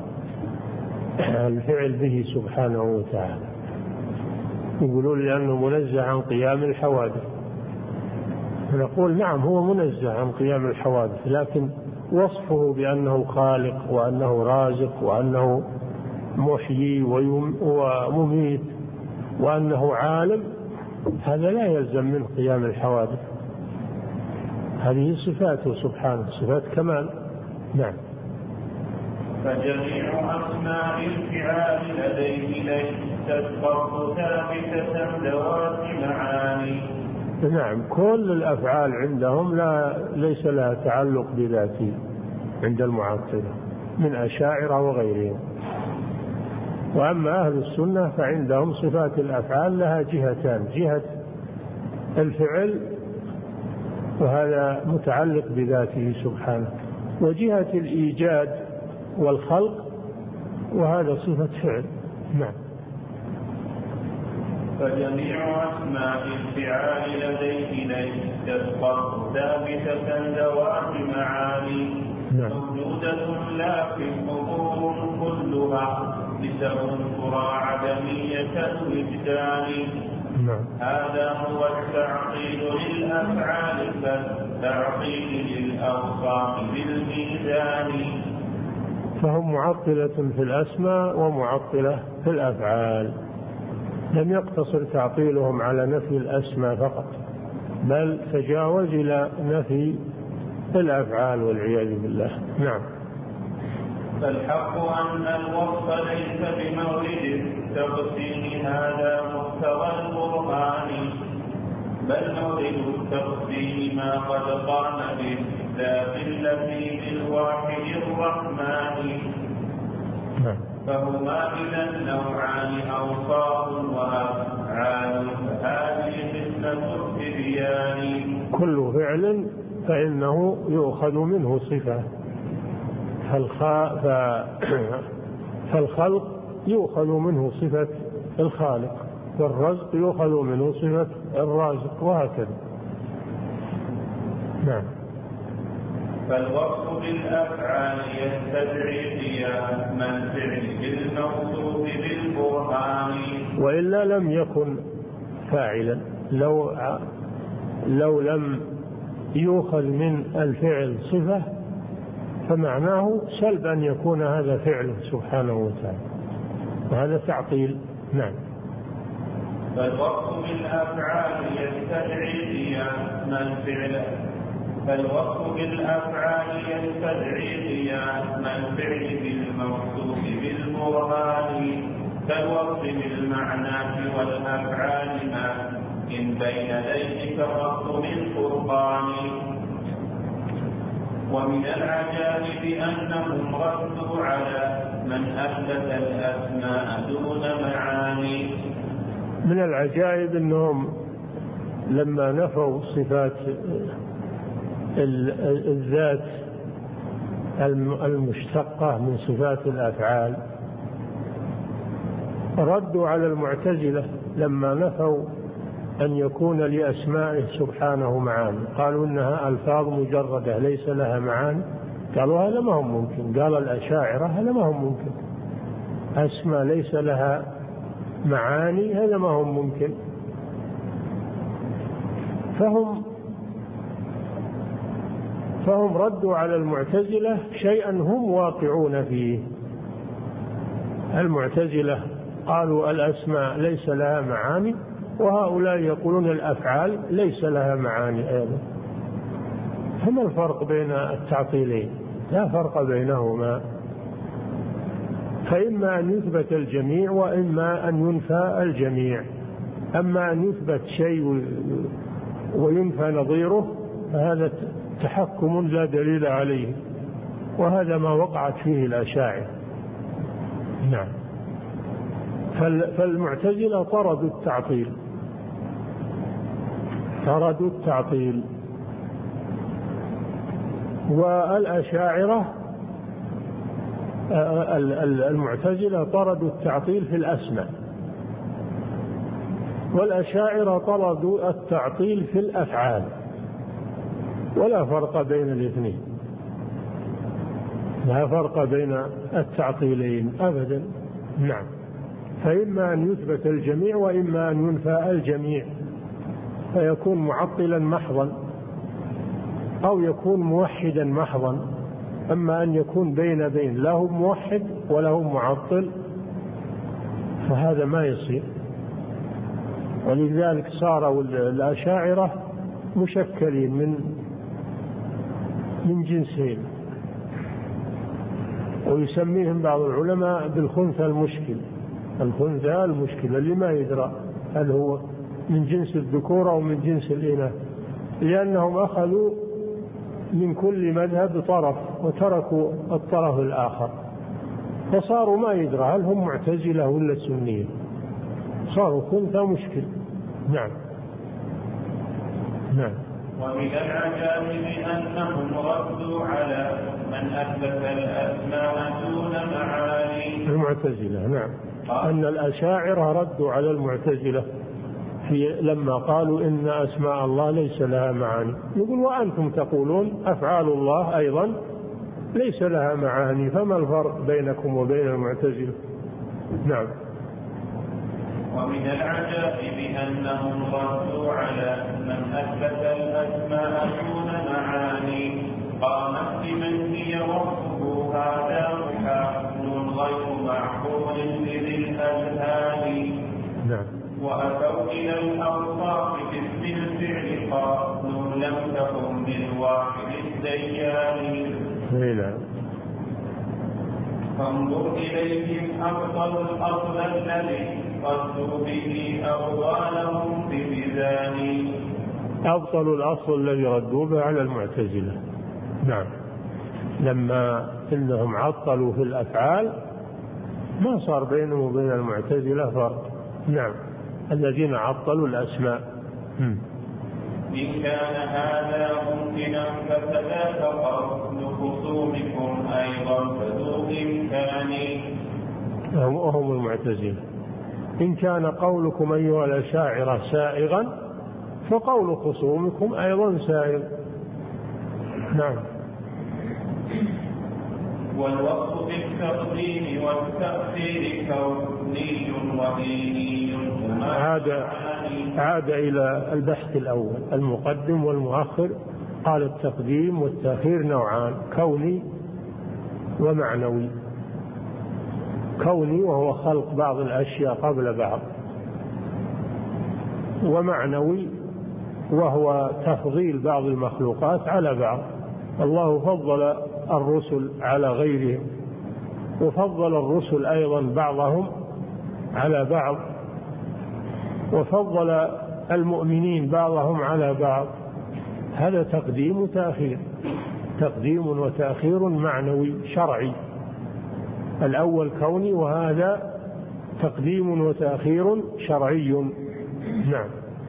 الفعل به سبحانه وتعالى، يقولون لأنه منزه عن قيام الحوادث، نقول نعم هو منزه عن قيام الحوادث، لكن وصفه بأنه خالق وأنه رازق وأنه محيي ومميت وأنه عالم، هذا لا يلزم من قيام الحوادث، هذه صفاته سبحانه، صفات كمال. نعم. فجميع أسماء الفعال لديه ليست قط ثابتة ذوات معاني. نعم، كل الأفعال عندهم لا ليس لها تعلق بذاته عند المعطلة من أشاعرة وغيرهم، وأما أهل السنة فعندهم صفات الأفعال لها جهتان، جهة الفعل وهذا متعلق بذاته سبحانه، وجهة الإيجاد والخلق وهذا صفة فعل. نعم. فجميع أسماء الفعال لديه ليست قط ثابتة ذوات معاني، موجودة لكن حضور كلها لتكن ترى عدمية الوجدان. هذا هو التعطيل للأفعال كالتعطيل للأوصاف بالميزان. فهم معطلة في الأسماء ومعطلة في الأفعال، لم يقتصر تعطيلهم على نفي الأسماء فقط، بل تجاوز إلى نفي الأفعال والعياذ بالله. نعم. فالحق أن الوصف ليس بمورد التقسيم، هذا محتوى القرآن، بل مورد التقسيم ما قد قام بالذات التي بالواحد الرحمن. نعم. فهما إذا النوعان أوصاف وأفعال، فهذه قسمة التبيان. كل فعل فإنه يؤخذ منه صفة، فالخلق يؤخذ منه صفة الخالق، والرزق يؤخذ منه صفة الرازق، وهكذا. نعم. فالوصف بالأفعال يستدعي قيام الفعل بالموصوف بالبرهان، وإلا لم يكن فاعلا، لو لو لم يؤخذ من الفعل صفة فمعناه سلب أن يكون هذا فعله سبحانه وتعالى، وهذا تعطيل. نعم. فالوصف بالأفعال يستدعي قيام الفعل فالوصف بالأفعال يستدعي قيام الفعل بالموصوف بالبرهان، كالوصف بالمعنى والأفعال ما إن بين ذلك فقط بالقرآن. ومن العجائب أنهم ردوا على من أثبت الأسماء دون معاني. من العجائب أنهم لما نفوا صفات الذات المشتقة من صفات الأفعال ردوا على المعتزلة لما نفوا أن يكون لأسمائه سبحانه معاني، قالوا إنها ألفاظ مجردة ليس لها معاني. قالوا هذا ما هو ممكن. قال الأشاعرة هذا ما هو ممكن، أسماء ليس لها معاني هذا ما هو ممكن. فهم فهم ردوا على المعتزلة شيئا هم واقعون فيه. المعتزلة قالوا الأسماء ليس لها معاني، وهؤلاء يقولون الأفعال ليس لها معاني أيضا. فما الفرق بين التعطيلين؟ لا فرق بينهما، فإما أن يثبت الجميع وإما أن ينفى الجميع. أما أن يثبت شيء وينفى نظيره فهذا تحكم لا دليل عليه، وهذا ما وقعت فيه الأشاعرة. نعم. فالمعتزلة طردوا التعطيل طردوا التعطيل والأشاعرة المعتزلة طردوا التعطيل في الأسماء، والأشاعرة طردوا التعطيل في الأفعال، ولا فرق بين الاثنين، لا فرق بين التعطيلين أبدا. نعم. فإما أن يثبت الجميع وإما أن ينفى الجميع، فيكون معطلا محضا أو يكون موحدا محضا. أما أن يكون بين بين له موحد وله معطل فهذا ما يصير. ولذلك صاروا الأشاعرة مشكلين من من جنسين، ويسميهم بعض العلماء بالخنثى المشكل. الخنثى المشكل اللي ما يدرى هل هو من جنس الذكور أو من جنس الإناث، لأنهم أخذوا من كل مذهب طرف وتركوا الطرف الآخر، فصاروا ما يدرى هل هم معتزلة ولا سنية، صاروا خنثى مشكل. نعم. نعم. ومن العجائب أنهم ردوا على من أثبت الأسماء دون معاني. المعتزلة. نعم. أن الأشاعرة ردوا على المعتزلة في لما قالوا إن أسماء الله ليس لها معاني. يقول وأنتم تقولون أفعال الله أيضا ليس لها معاني، فما الفرق بينكم وبين المعتزلة؟ نعم. ومن العجائب أنهم ردوا على من أثبت الأسماء دون معاني، قامت بمن هي وصفه هذا محال غير معقول لذي الأذهان. نعم. وأتوا إلى الأوصاف باسم الفعل قالوا لم تقم بالواحد الديان. نعم. فانظر إليهم أفضل الأصل الذي قصدوا به أقوالهم بميزان. أبطل الأصل الذي ردوا به على المعتزلة. نعم. لما إنهم عطلوا في الأفعال ما صار بينهم وبين المعتزلة فرق. نعم. الذين عطلوا الأسماء. م. إن كان هذا ممكنا فكذاك قصد خصومكم أيضا فذو إمكان. هم المعتزلة. إن كان قولكم أيها الأشاعرة سائغا فقول خصومكم أيضا سائغ. نعم. والوصف بالتقديم والتأخير كوني وديني. عاد عاد إلى البحث الأول المقدم والمؤخر. قال التقديم والتأخير نوعان، كوني ومعنوي. كوني وهو خلق بعض الأشياء قبل بعض، ومعنوي وهو تفضيل بعض المخلوقات على بعض. الله فضل الرسل على غيرهم، وفضل الرسل أيضا بعضهم على بعض، وفضل المؤمنين بعضهم على بعض. هذا تقديم وتأخير. تقديم وتأخير معنوي شرعي، الأول كوني وهذا تقديم وتأخير شرعي. نعم.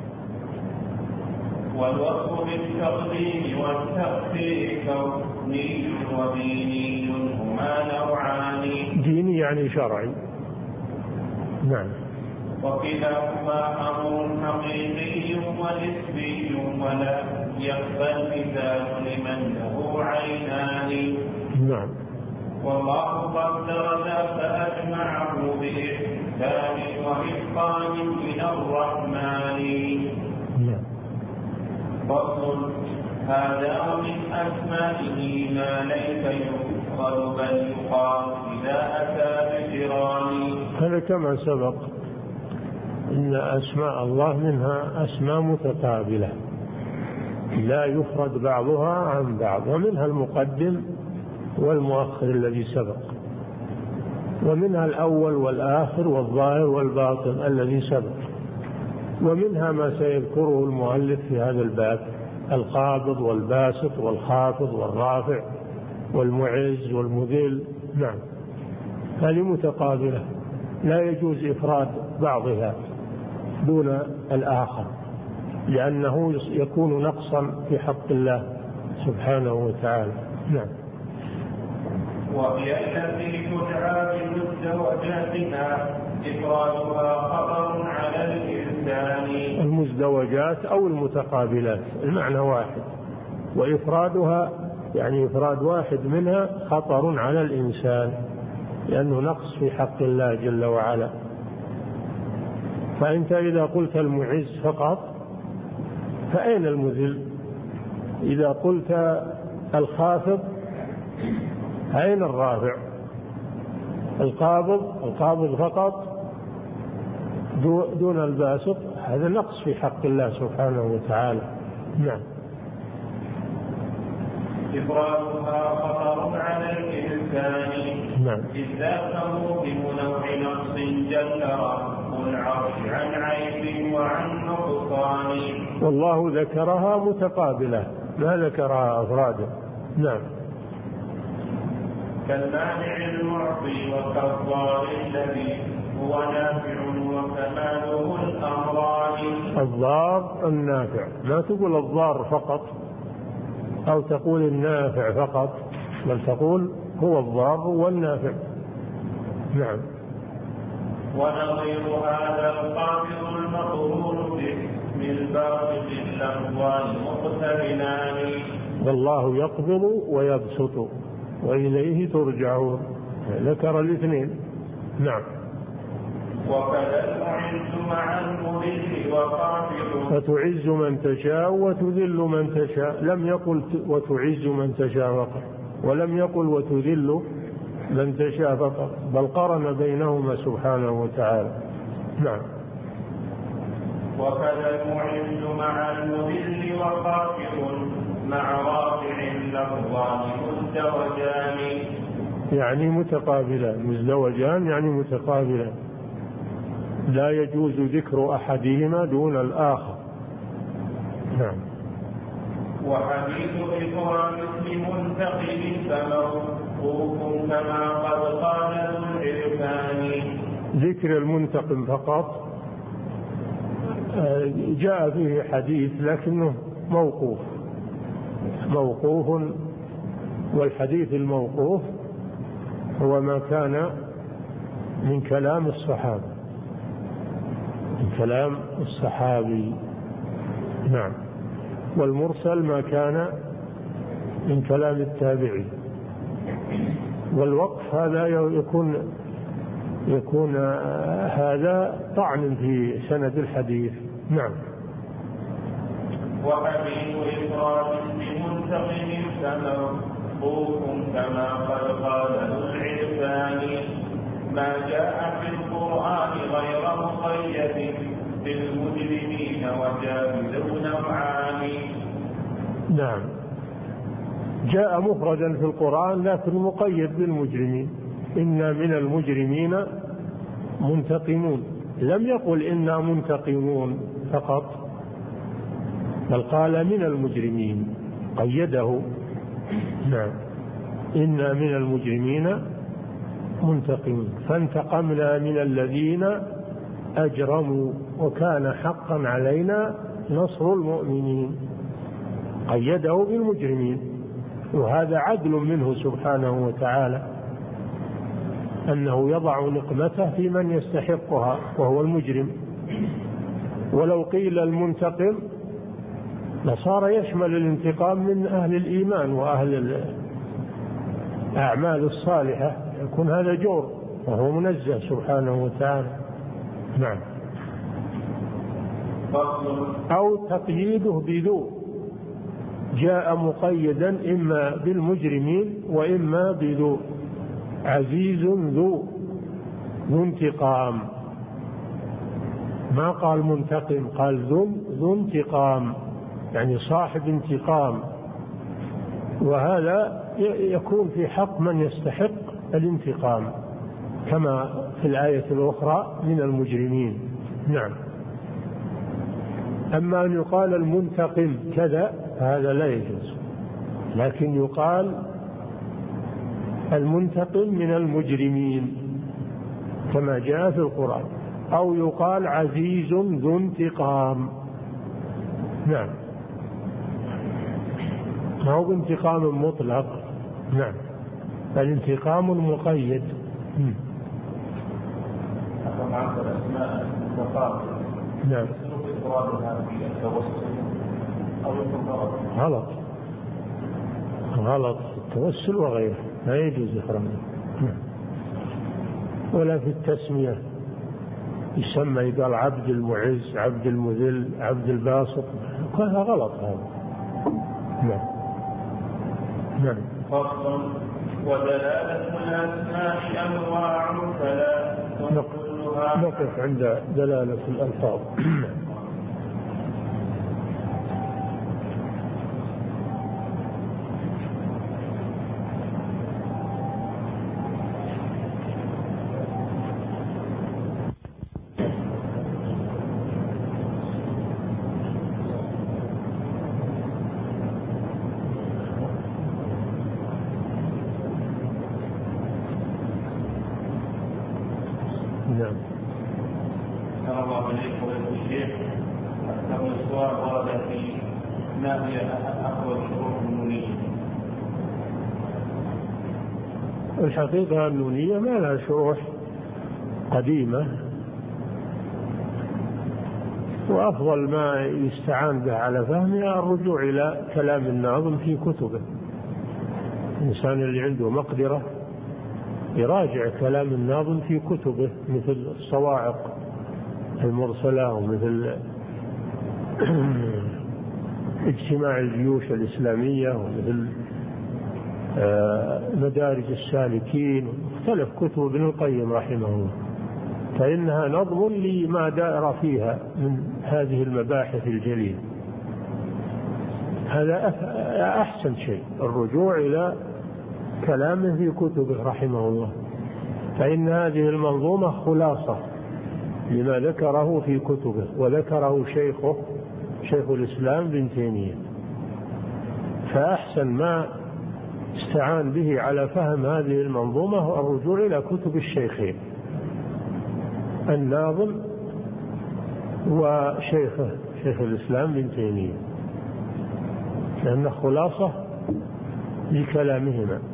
والوصف بالتقديم والتأخير كوني وديني هما نوعان. ديني يعني شرعي. نعم. وكلاهما أمر حقيقي ونسبي ولا يخفى المثال لمن له عينان. نعم. والله قدر ذا فأجمعه بإحسان وإتقان من الرحمن. نعم. فصل. هذا من أسمائه ما ليس يفصل بل يقال إذا أتى بجيران. هذا كما سبق إن أسماء الله منها أسماء متقابلة لا يفرد بعضها عن بعض، ومنها المقدم والمؤخر الذي سبق، ومنها الأول والآخر والظاهر والباطن الذي سبق، ومنها ما سيذكره المؤلف في هذا الباب: القابض والباسط والخافض والرافع والمعز والمذل. نعم، هذه متقابلة لا يجوز إفراد بعضها دون الآخر، لأنه يكون نقصا في حق الله سبحانه وتعالى. نعم. وهي التي تدعى بمزدوجاتها إفرادها خطر على الإنسان. المزدوجات أو المتقابلات المعنى واحد، وإفرادها يعني إفراد واحد منها خطر على الإنسان لأنه نقص في حق الله جل وعلا. فأنت إذا قلت المعز فقط فأين المذل؟ إذا قلت الخافض أين الرافع؟ القابض القابض فقط دون الباسط، هذا نقص في حق الله سبحانه وتعالى. نعم. إفرادها خطر على الإنسان. نعم. إذ ذاته بمنوع نقص جل رب العرش عن عيب وعن نقصان. والله ذكرها متقابلة ما ذكرها أفرادا. نعم. كالمانع المعطي وكالضار الذي هو نافع وكماله الأمران. الضار النافع، لا تقول الضار فقط أو تقول النافع فقط، بل تقول هو الضار والنافع. نعم. ونظير هذا القابض المقرور باسم الباسط الأموال مقترنان. والله يقبض ويبسط وإليه ترجعون، ذكر الاثنين. نعم. وكذا المعز مع المذل وقابض. فتعز من تشاء وتذل من تشاء، لم يقل وتعز من تشاء فقط، ولم يقل وتذل من تشاء فقط، بل قرن بينهما سبحانه وتعالى. نعم. وكذا المعز مع المذل وقابض مع رافع اللفظان مزدوجان. يعني متقابلان، مزدوجان يعني متقابلان، لا يجوز ذكر أحدهما دون الآخر. نعم. وحديث إكرام اسم منتقل فموقوف كما قد قال ذو العرفان. ذكر المنتقم فقط جاء فيه حديث لكنه موقوف موقوف والحديث الموقوف هو ما كان من كلام الصحابة، من كلام الصحابي. نعم. والمرسل ما كان من كلام التابعي. والوقف هذا يكون يكون هذا طعن في سند الحديث. نعم. وحديث إفراد بمنتقم فموقوف كما قد قال ذو العرفان. ما جاء في القرآن غير مقيد بالمجرمين وجاهدوا نوعان. نعم. جاء مفردا في القرآن لكن مقيد بالمجرمين، إنا من المجرمين منتقمون، لم يقل إنا منتقمون فقط، بل قال من المجرمين، قيده نعم. إنا من المجرمين منتقمون فانتقمنا من الذين أجرموا وكان حقا علينا نصر المؤمنين. قيده بالمجرمين، وهذا عدل منه سبحانه وتعالى أنه يضع نقمته في من يستحقها وهو المجرم. ولو قيل المنتقم لصار يشمل الانتقام من أهل الإيمان وأهل الأعمال الصالحة، يكون هذا جور وهو منزه سبحانه وتعالى. نعم. أو تقييده بذو، جاء مقيدا إما بالمجرمين وإما بذو. عزيز ذو ذو انتقام، ما قال منتقم، قال ذو ذو انتقام، يعني صاحب انتقام، وهذا يكون في حق من يستحق الانتقام كما في الآية الأخرى من المجرمين. نعم. أما أن يقال المنتقم كذا هذا لا يجوز، لكن يقال المنتقم من المجرمين كما جاء في القرآن، أو يقال عزيز ذو انتقام. نعم. ما هو انتقام مطلق، نعم، الانتقام مقيد. نعم. غلط غلط التوسل وغيره لا يجوز إخراجه. ولا في التسمية يسمى يقال عبد المعز، عبد المذل، عبد الباسط، هذا غلط هذا. نعم. نعم. فصل. ودلالة الأسماء أنواع ثلاث. نقف عند دلالة الألفاظ. نعم. أنا الله عليك ويقول الشيخ أكثر السؤال ورد في ما هي أقوى الشروط النونية؟ الحقيقة النونية ما لها شروح قديمة، وأفضل ما يستعان به على فهمها الرجوع إلى كلام الناظم في كتبه. الإنسان اللي عنده مقدرة يراجع كلام الناظم في كتبه، مثل الصواعق المرسلة، ومثل اجتماع الجيوش الإسلامية، ومثل مدارج السالكين، مختلف كتب ابن القيم رحمه الله، فإنها نظم لما دار فيها من هذه المباحث الجليلة. هذا أحسن شيء، الرجوع إلى كلامه في كتبه رحمه الله، فإن هذه المنظومة خلاصة لما ذكره في كتبه، وذكره شيخه شيخ الإسلام ابن تيمية، فأحسن ما استعان به على فهم هذه المنظومة هو الرجوع إلى كتب الشيخين، الناظم وشيخه شيخ الإسلام ابن تيمية، لأنه خلاصة لكلامهما.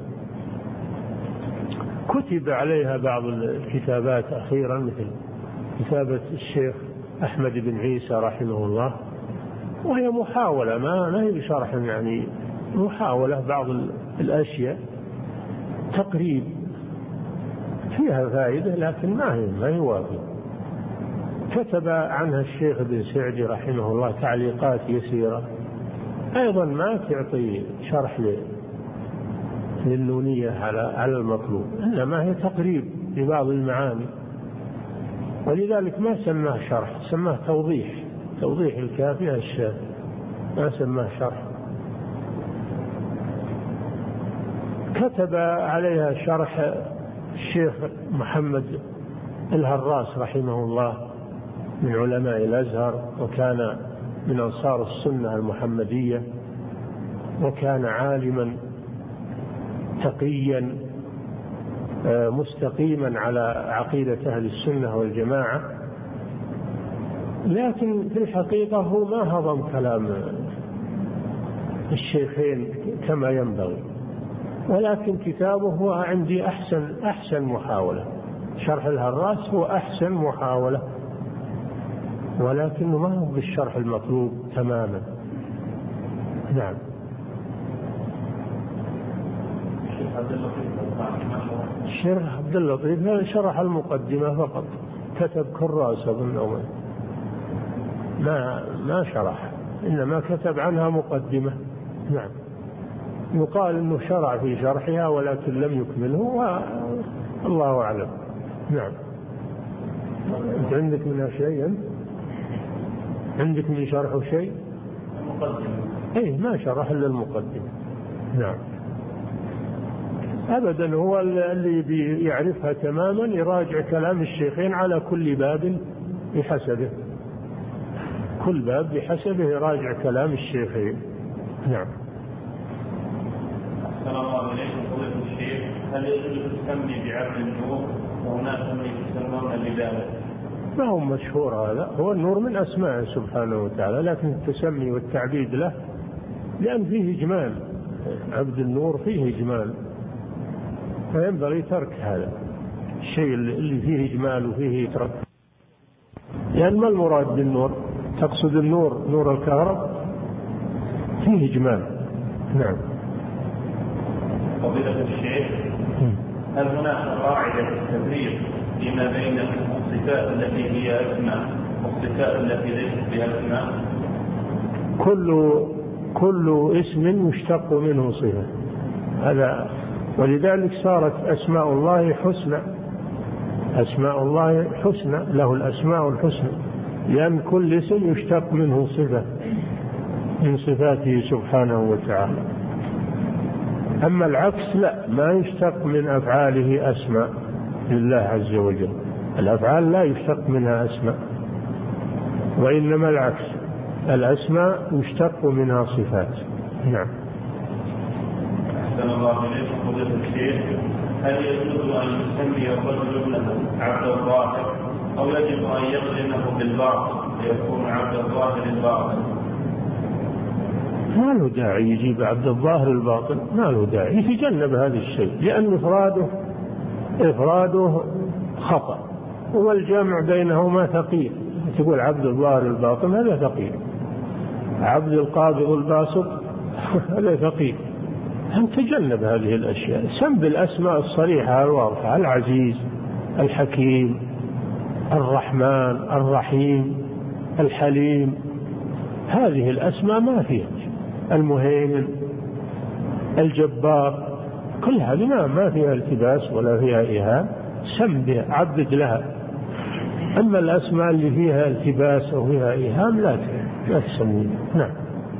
كتب عليها بعض الكتابات أخيرا، مثل كتابة الشيخ أحمد بن عيسى رحمه الله، وهي محاولة ما ما هي بشرح، يعني محاولة بعض الأشياء تقريب فيها فائدة، لكن ما هي ما هي واقع. كتب عنها الشيخ ابن سعدي رحمه الله تعليقات يسيرة أيضا ما تعطي شرح للنونية على على المطلوب، إنما هي تقريب لبعض المعاني، ولذلك ما سماه شرح، سماه توضيح، توضيح الكافي الشافي، ما سماه شرح. كتب عليها شرح الشيخ محمد الهراس رحمه الله من علماء الأزهر، وكان من أنصار السنة المحمدية، وكان عالما تقيا مستقيما على عقيدة أهل السنة والجماعة، لكن في الحقيقة هو ما هضم كلام الشيخين كما ينبغي، ولكن كتابه هو عندي أحسن أحسن محاولة. شرح الهراس هو أحسن محاولة، ولكنه ما هو بالشرح المطلوب تماما. نعم. الشيخ عبد اللطيف شرح المقدمة فقط، كتب كراسة بالنوم، ما ما شرح، إنما كتب عنها مقدمة. نعم. يقال إنه شرع في شرحها ولكن لم يكمله، والله أعلم. نعم. أنت عندك منها شيء؟ أنت عندك من شرحه شيء؟ المقدمة. إيه، ما شرح إلا المقدمة. نعم. أبدا، هو اللي بيعرفها تماما يراجع كلام الشيخين على كل باب بحسبه، كل باب بحسبه يراجع كلام الشيخين. نعم. أحسن الله إليكم فضيلة الشيخ، هل يجوز التسمي بعبد النور وهناك من يسمون بذلك؟ ما هو مشهور هذا، هو النور من أسماء سبحانه وتعالى، لكن التسمي والتعبيد له لأن فيه إجمال، عبد النور فيه إجمال، فينبغي ترك هذا الشيء اللي فيه إجمال وفيه يترك. يعني ما المراد بالنور؟ تقصد النور نور الكهرباء؟ فيه إجمال. نعم. فضيلة الشيخ، هل هناك قاعدة التفريق فيما بين الصفات التي هي أسماء والصفات التي ليست بأسماء؟ كل كل اسم يشتق منه صفة، هذا ولذلك صارت أسماء الله حسنى، أسماء الله حسنى، له الأسماء الحسنى، لأن كل اسم يشتق منه صفة من صفاته سبحانه وتعالى. أما العكس لا، ما يشتق من أفعاله أسماء لله عز وجل، الأفعال لا يشتق منها أسماء، وإنما العكس، الأسماء يشتق منها صفات. نعم. أحسن الله إليكم فضيلة الشيخ، هل يجوز أن يسمي الرجل ابنه عبد الظاهر أو يجب أن يقرنه بالباطل ليكون عبد الظاهر الباطل؟ ما له داعي يجيب عبد الظاهر الباطل، ما له داعي، يتجنب هذا الشيء، لأن إفراده إفراده خطأ، والجمع بينهما ثقيل. تقول عبد الظاهر الباطن هذا ثقيل، عبد القابض الباسط هذا ثقيل. أن تجنب هذه الأشياء، سم بالأسماء الصريحة الواضحة، العزيز، الحكيم، الرحمن، الرحيم، الحليم، هذه الأسماء ما فيها، المهيمن، الجبار، كل هذه ما ما فيها التباس ولا فيها إيهام، سم بها، عبد لها. أما الأسماء اللي فيها التباس أو فيها إيهام لا لا تسميه. نعم.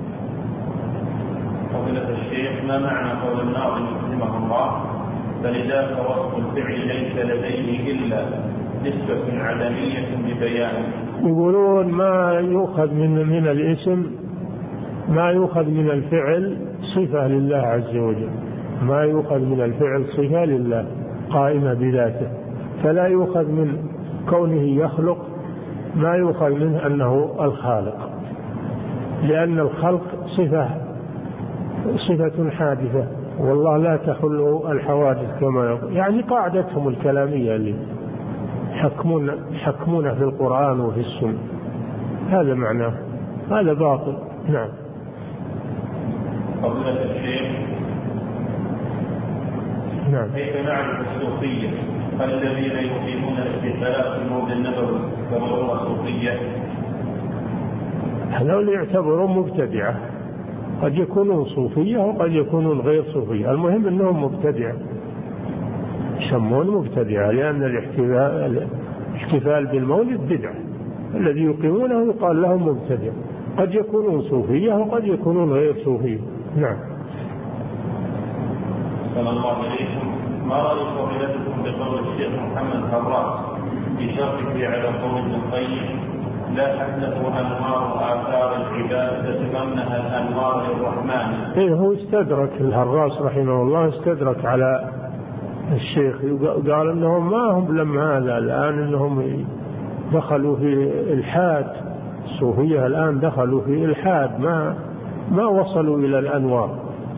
فضيلة الشيخ، ما معنى قول الناظم رحمه الله: فلذاك وصف الفعل ليس لديه إلا نسبة عدمية ببيان؟ يقولون ما يؤخذ من من الاسم، ما يؤخذ من الفعل صفة لله عز وجل، ما يؤخذ من الفعل صفة لله قائمة بذاته، فلا يؤخذ من كونه يخلق، ما يؤخذ منه أنه الخالق، لأن الخلق صفة صفة حادثة، والله لا تحله الحوادث كما يقول، يعني قاعدتهم الكلامية اللي حكمون حكمون في القرآن وفي السنة، هذا معناه، هذا باطل. نعم. فضيلة الشيخ، نعم. كيف نعرف الصوفية؟ هل الذين يقيمون الاحتفالات في المولد النبوي يعتبرون صوفية؟ هذول يعتبرون مبتدعة، قد يكونون صوفية وقد يكونون غير صوفية، المهم أنهم مبتدعة، يسمون مبتدعة، لأن الاحتفال الاحتفال بالمولد بدعة، الذي يقيمونه يقال لهم مبتدع، قد يكونون صوفية وقد يكونون غير صوفية. نعم. صلى الله عليكم، ما رأي فضيلتكم بقول الشيخ محمد هراس في شرحه على قول ابن القيم: لا تحدث أنوار آثار العبادة كأنها الأنوار الرحمن. إيه هو استدرك الهراس رحمه الله، استدرك على الشيخ، قال إنهم ما هم لما هذا الآن إنهم دخلوا في إلحاد، الصوفية الآن دخلوا في إلحاد، ما ما وصلوا إلى الأنوار.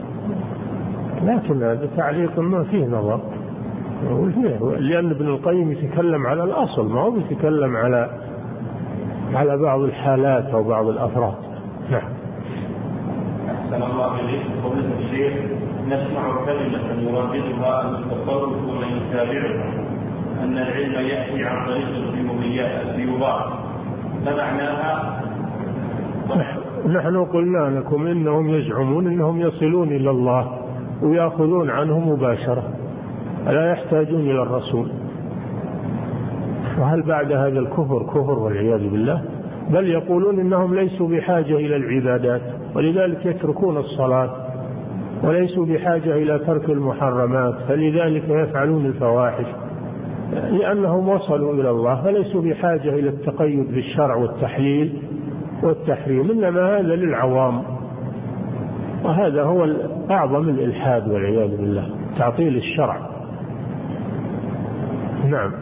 لكن هذا تعليق ما فيه نظر، لأن ابن القيم يتكلم على الأصل، ما هو يتكلم على على بعض الحالات أو بعض الأفراد. نعم. أحسن الله إليك. قلت الشيخ نسمع كلمة يرددها المتصوف ومن يتابعه أن العلم يأتي عن طريق الفيوضات، فمعناها؟ نحن قلنا لكم إنهم يزعمون إنهم يصلون إلى الله ويأخذون عنه مباشرة، لا يحتاجون إلى الرسول. وهل بعد هذا الكفر كفر والعياذ بالله؟ بل يقولون إنهم ليسوا بحاجة إلى العبادات، ولذلك يتركون الصلاة، وليسوا بحاجة إلى ترك المحرمات، فلذلك يفعلون الفواحش، لأنهم وصلوا إلى الله فليسوا بحاجة إلى التقيد بالشرع والتحليل والتحريم، إنما هذا للعوام. وهذا هو أعظم الإلحاد والعياذ بالله، تعطيل الشرع. نعم.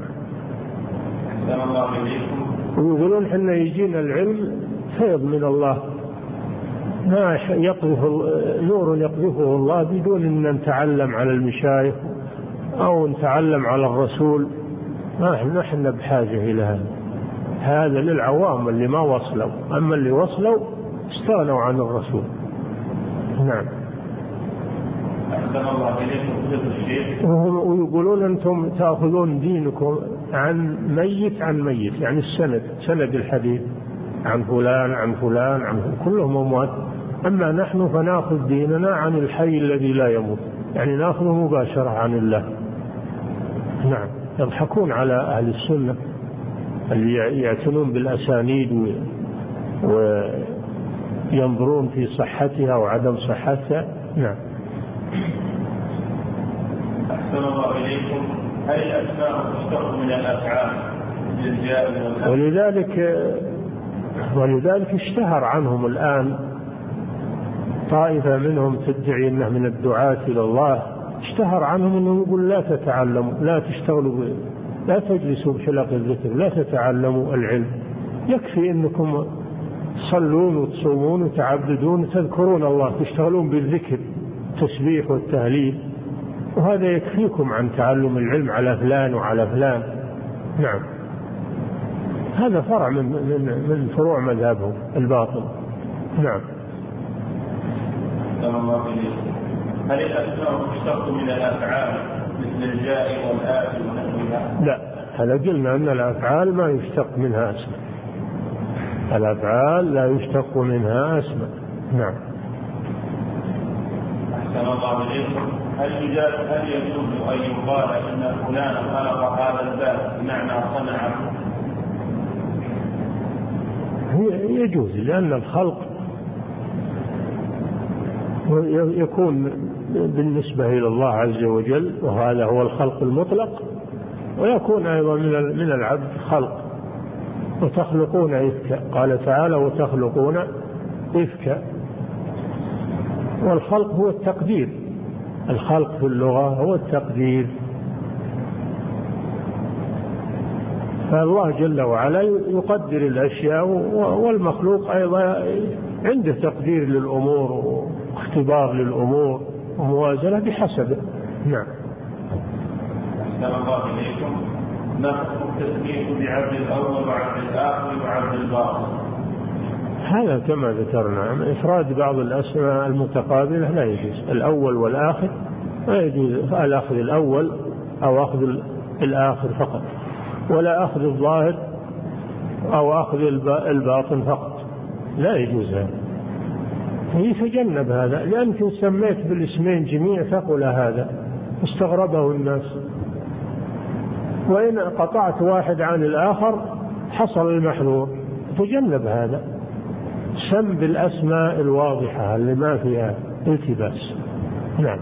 ويقولون حنا يجينا العلم فيض من الله، ما يقذف نور يقذفه الله بدون أن نتعلم على المشايخ أو نتعلم على الرسول، ما نحن بحاجة إلى هذا، هذا للعوام اللي ما وصلوا، أما اللي وصلوا استغنوا عن الرسول. نعم. ويقولون أنتم تأخذون دينكم عن ميت عن ميت، يعني السند سند الحديث عن فلان عن فلان عن فلان، كلهم أموات، أما نحن فنأخذ ديننا عن الحي الذي لا يموت، يعني نأخذه مباشرة عن الله. نعم. يضحكون على أهل السنة اللي يعتنون بالأسانيد وينظرون في صحتها وعدم صحتها. نعم. أحسن الله إليكم. هل الأسماء تشتق من الأفعال للجاء؟ ولذلك ولذلك اشتهر عنهم الآن طائفة منهم تدعي أنه من الدعاة إلى الله، اشتهر عنهم أنه يقول لا تتعلموا، لا تشتغلوا، لا تجلسوا بحلق الذكر، لا تتعلموا العلم، يكفي أنكم تصلون وتصومون وتعبدون وتذكرون الله، تشتغلون بالذكر التسبيح والتهليل، وهذا يكفيكم عن تعلم العلم على فلان وعلى فلان. نعم. هذا فرع من من من فروع مذهبهم الباطل. نعم. هل الأسماء تشتق من الأفعال مثل الجاء والآتي ونحوها؟ لا، هذا قلنا أن الأفعال ما يشتق منها اسم، الأفعال لا يشتق منها اسم. نعم. أحسن الله إليكم. هل هل يجوز أن يقال إن فلان خلق هذا الباب بمعنى صنعه؟ يجوز، لأن الخلق يكون بالنسبة إلى الله عز وجل، وهذا هو الخلق المطلق، ويكون أيضا من العبد خلق. وتخلقون إفكا، قال تعالى وتخلقون إفكا، والخلق هو التقدير، الخلق في اللغة هو التقدير. فالله جل وعلا يقدر الأشياء، والمخلوق أيضا عنده تقدير للأمور واختبار للأمور وموازنة بحسبه. نعم. أحسن الله إليكم. ما حكم التسمية بعبد الأول وعبد الآخر وعبد الباطن؟ هذا كما ذكرنا، إفراد بعض الأسماء المتقابلة لا يجوز، الأول والآخر لا يجوز الأخذ الأول أو أخذ الآخر فقط، ولا أخذ الظاهر أو أخذ الباطن فقط، لا يجوز هذا. يتجنب هذا، لأنك سميت بالاسمين جميع تقول هذا استغربه الناس، وإن قطعت واحد عن الآخر حصل المحذور. تجنب هذا، سم بالأسماء الواضحة اللي ما فيها التباس. نعم.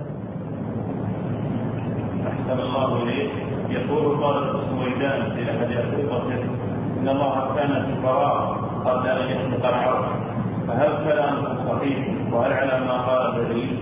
أحسن الله إليك. يقول قال السويدان في أحد أخوته إن الله كان في فراغ قبل أن يخلق العرش، فهل كلامه صحيح وهل على ما قال دليل؟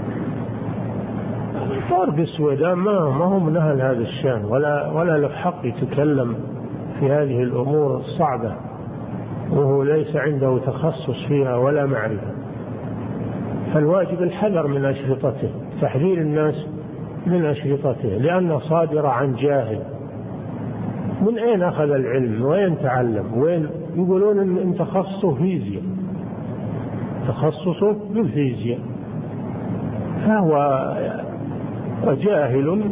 فرق السوداء ما ما هو من أهل هذا الشان ولا ولا له حق يتكلم في هذه الأمور الصعبة، وهو ليس عنده تخصص فيها ولا معرفة. فالواجب الحذر من أشرطته، تحذير الناس من أشرطته، لأنه صادر عن جاهل. من أين أخذ العلم؟ وين تعلم؟ وين؟ يقولون إن تخصصه فيزياء، تخصصه بالفيزياء، فهو جاهل.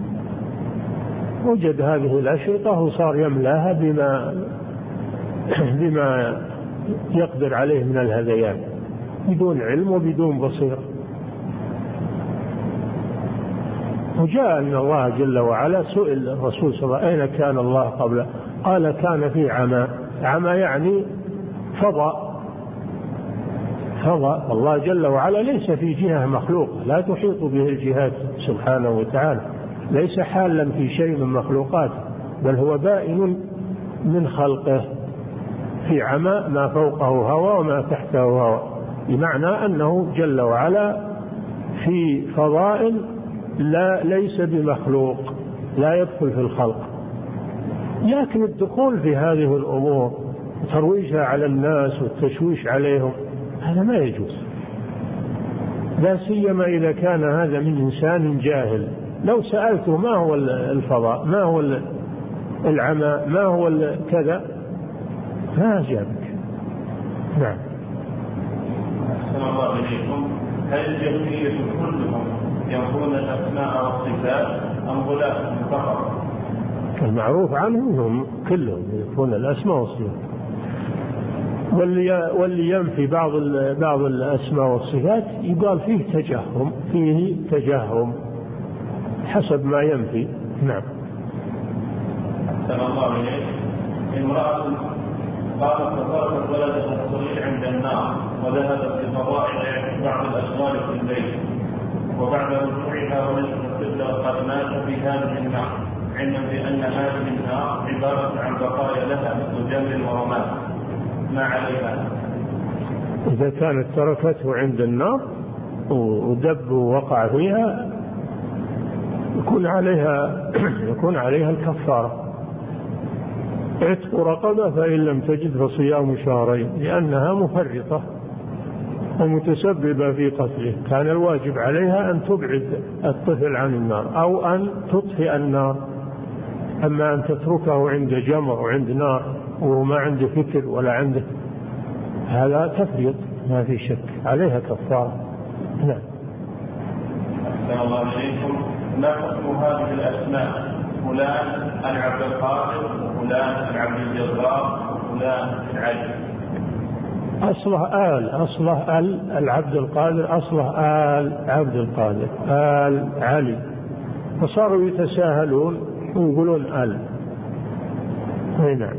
وجد هذه الأشرطة وصار يملاها بما بما يقدر عليه من الهذيان بدون علم وبدون بصيرة. وجاء أن الله جل وعلا سئل الرسول صلى الله عليه وسلم أين كان الله قبل؟ قال كان في عمى. عمى يعني فضاء. فضاء. الله جل وعلا ليس في جهة مخلوقة لا تحيط به الجهات سبحانه وتعالى، ليس حالا في شيء من مخلوقاته، بل هو بائن من خلقه. في عمى ما فوقه هواء وما تحته هواء، بمعنى أنه جل وعلا في فضاء لا ليس بمخلوق، لا يدخل في الخلق. لكن الدخول في هذه الأمور وترويجها على الناس والتشويش عليهم هذا ما يجوز، لا سيما إذا كان هذا من إنسان جاهل. لو سألته ما هو الفضاء، ما هو العمى، ما هو كذا، ما أجابك. نعم. أحسن الله إليكم. هل الجمعية كلهم ينفون الأسماء والصفات أم غلاة فقط؟ المعروف عنهم كلهم ينفون الأسماء والصفات، واللي واللي ينفي بعض بعض الأسماء والصفات يقال فيه تجهم، فيه تجهم حسب ما ينفي. نعم. أحسن الله إليك. امرأة قامت فتركت ولدها الصغير عند النار وذهبت لفضائع بعض الأشغال في الليل، وبعد رجوعها ولدت الطفل وقد مات في هذه النار، علما بأن هذه النار عبارة عن بقايا لها مثل جمر ورماد، ما عليها؟ إذا كانت تركته عند النار ودب ووقع فيها يكون عليها يكون عليها الكفارة، عتق رقبة، فإن لم تجد فصيام شهرين، لأنها مفرطة ومتسببة في قتله. كان الواجب عليها أن تبعد الطفل عن النار أو أن تطفئ النار. أما أن تتركه عند جمر وعند نار وما عنده فكر ولا عنده، هذا تفريط ما في شك، عليها كفارة. نعم. أحسن الله إليكم. ما حكم هذه الأسماء؟ فلان العبد القادر، وفلان العبد الجبار، وفلان العلي. أصله آل، أصله آل العبد القادر، أصله آل عبد القادر، آل علي، فصاروا يتساهلون ويقولون آل. نعم.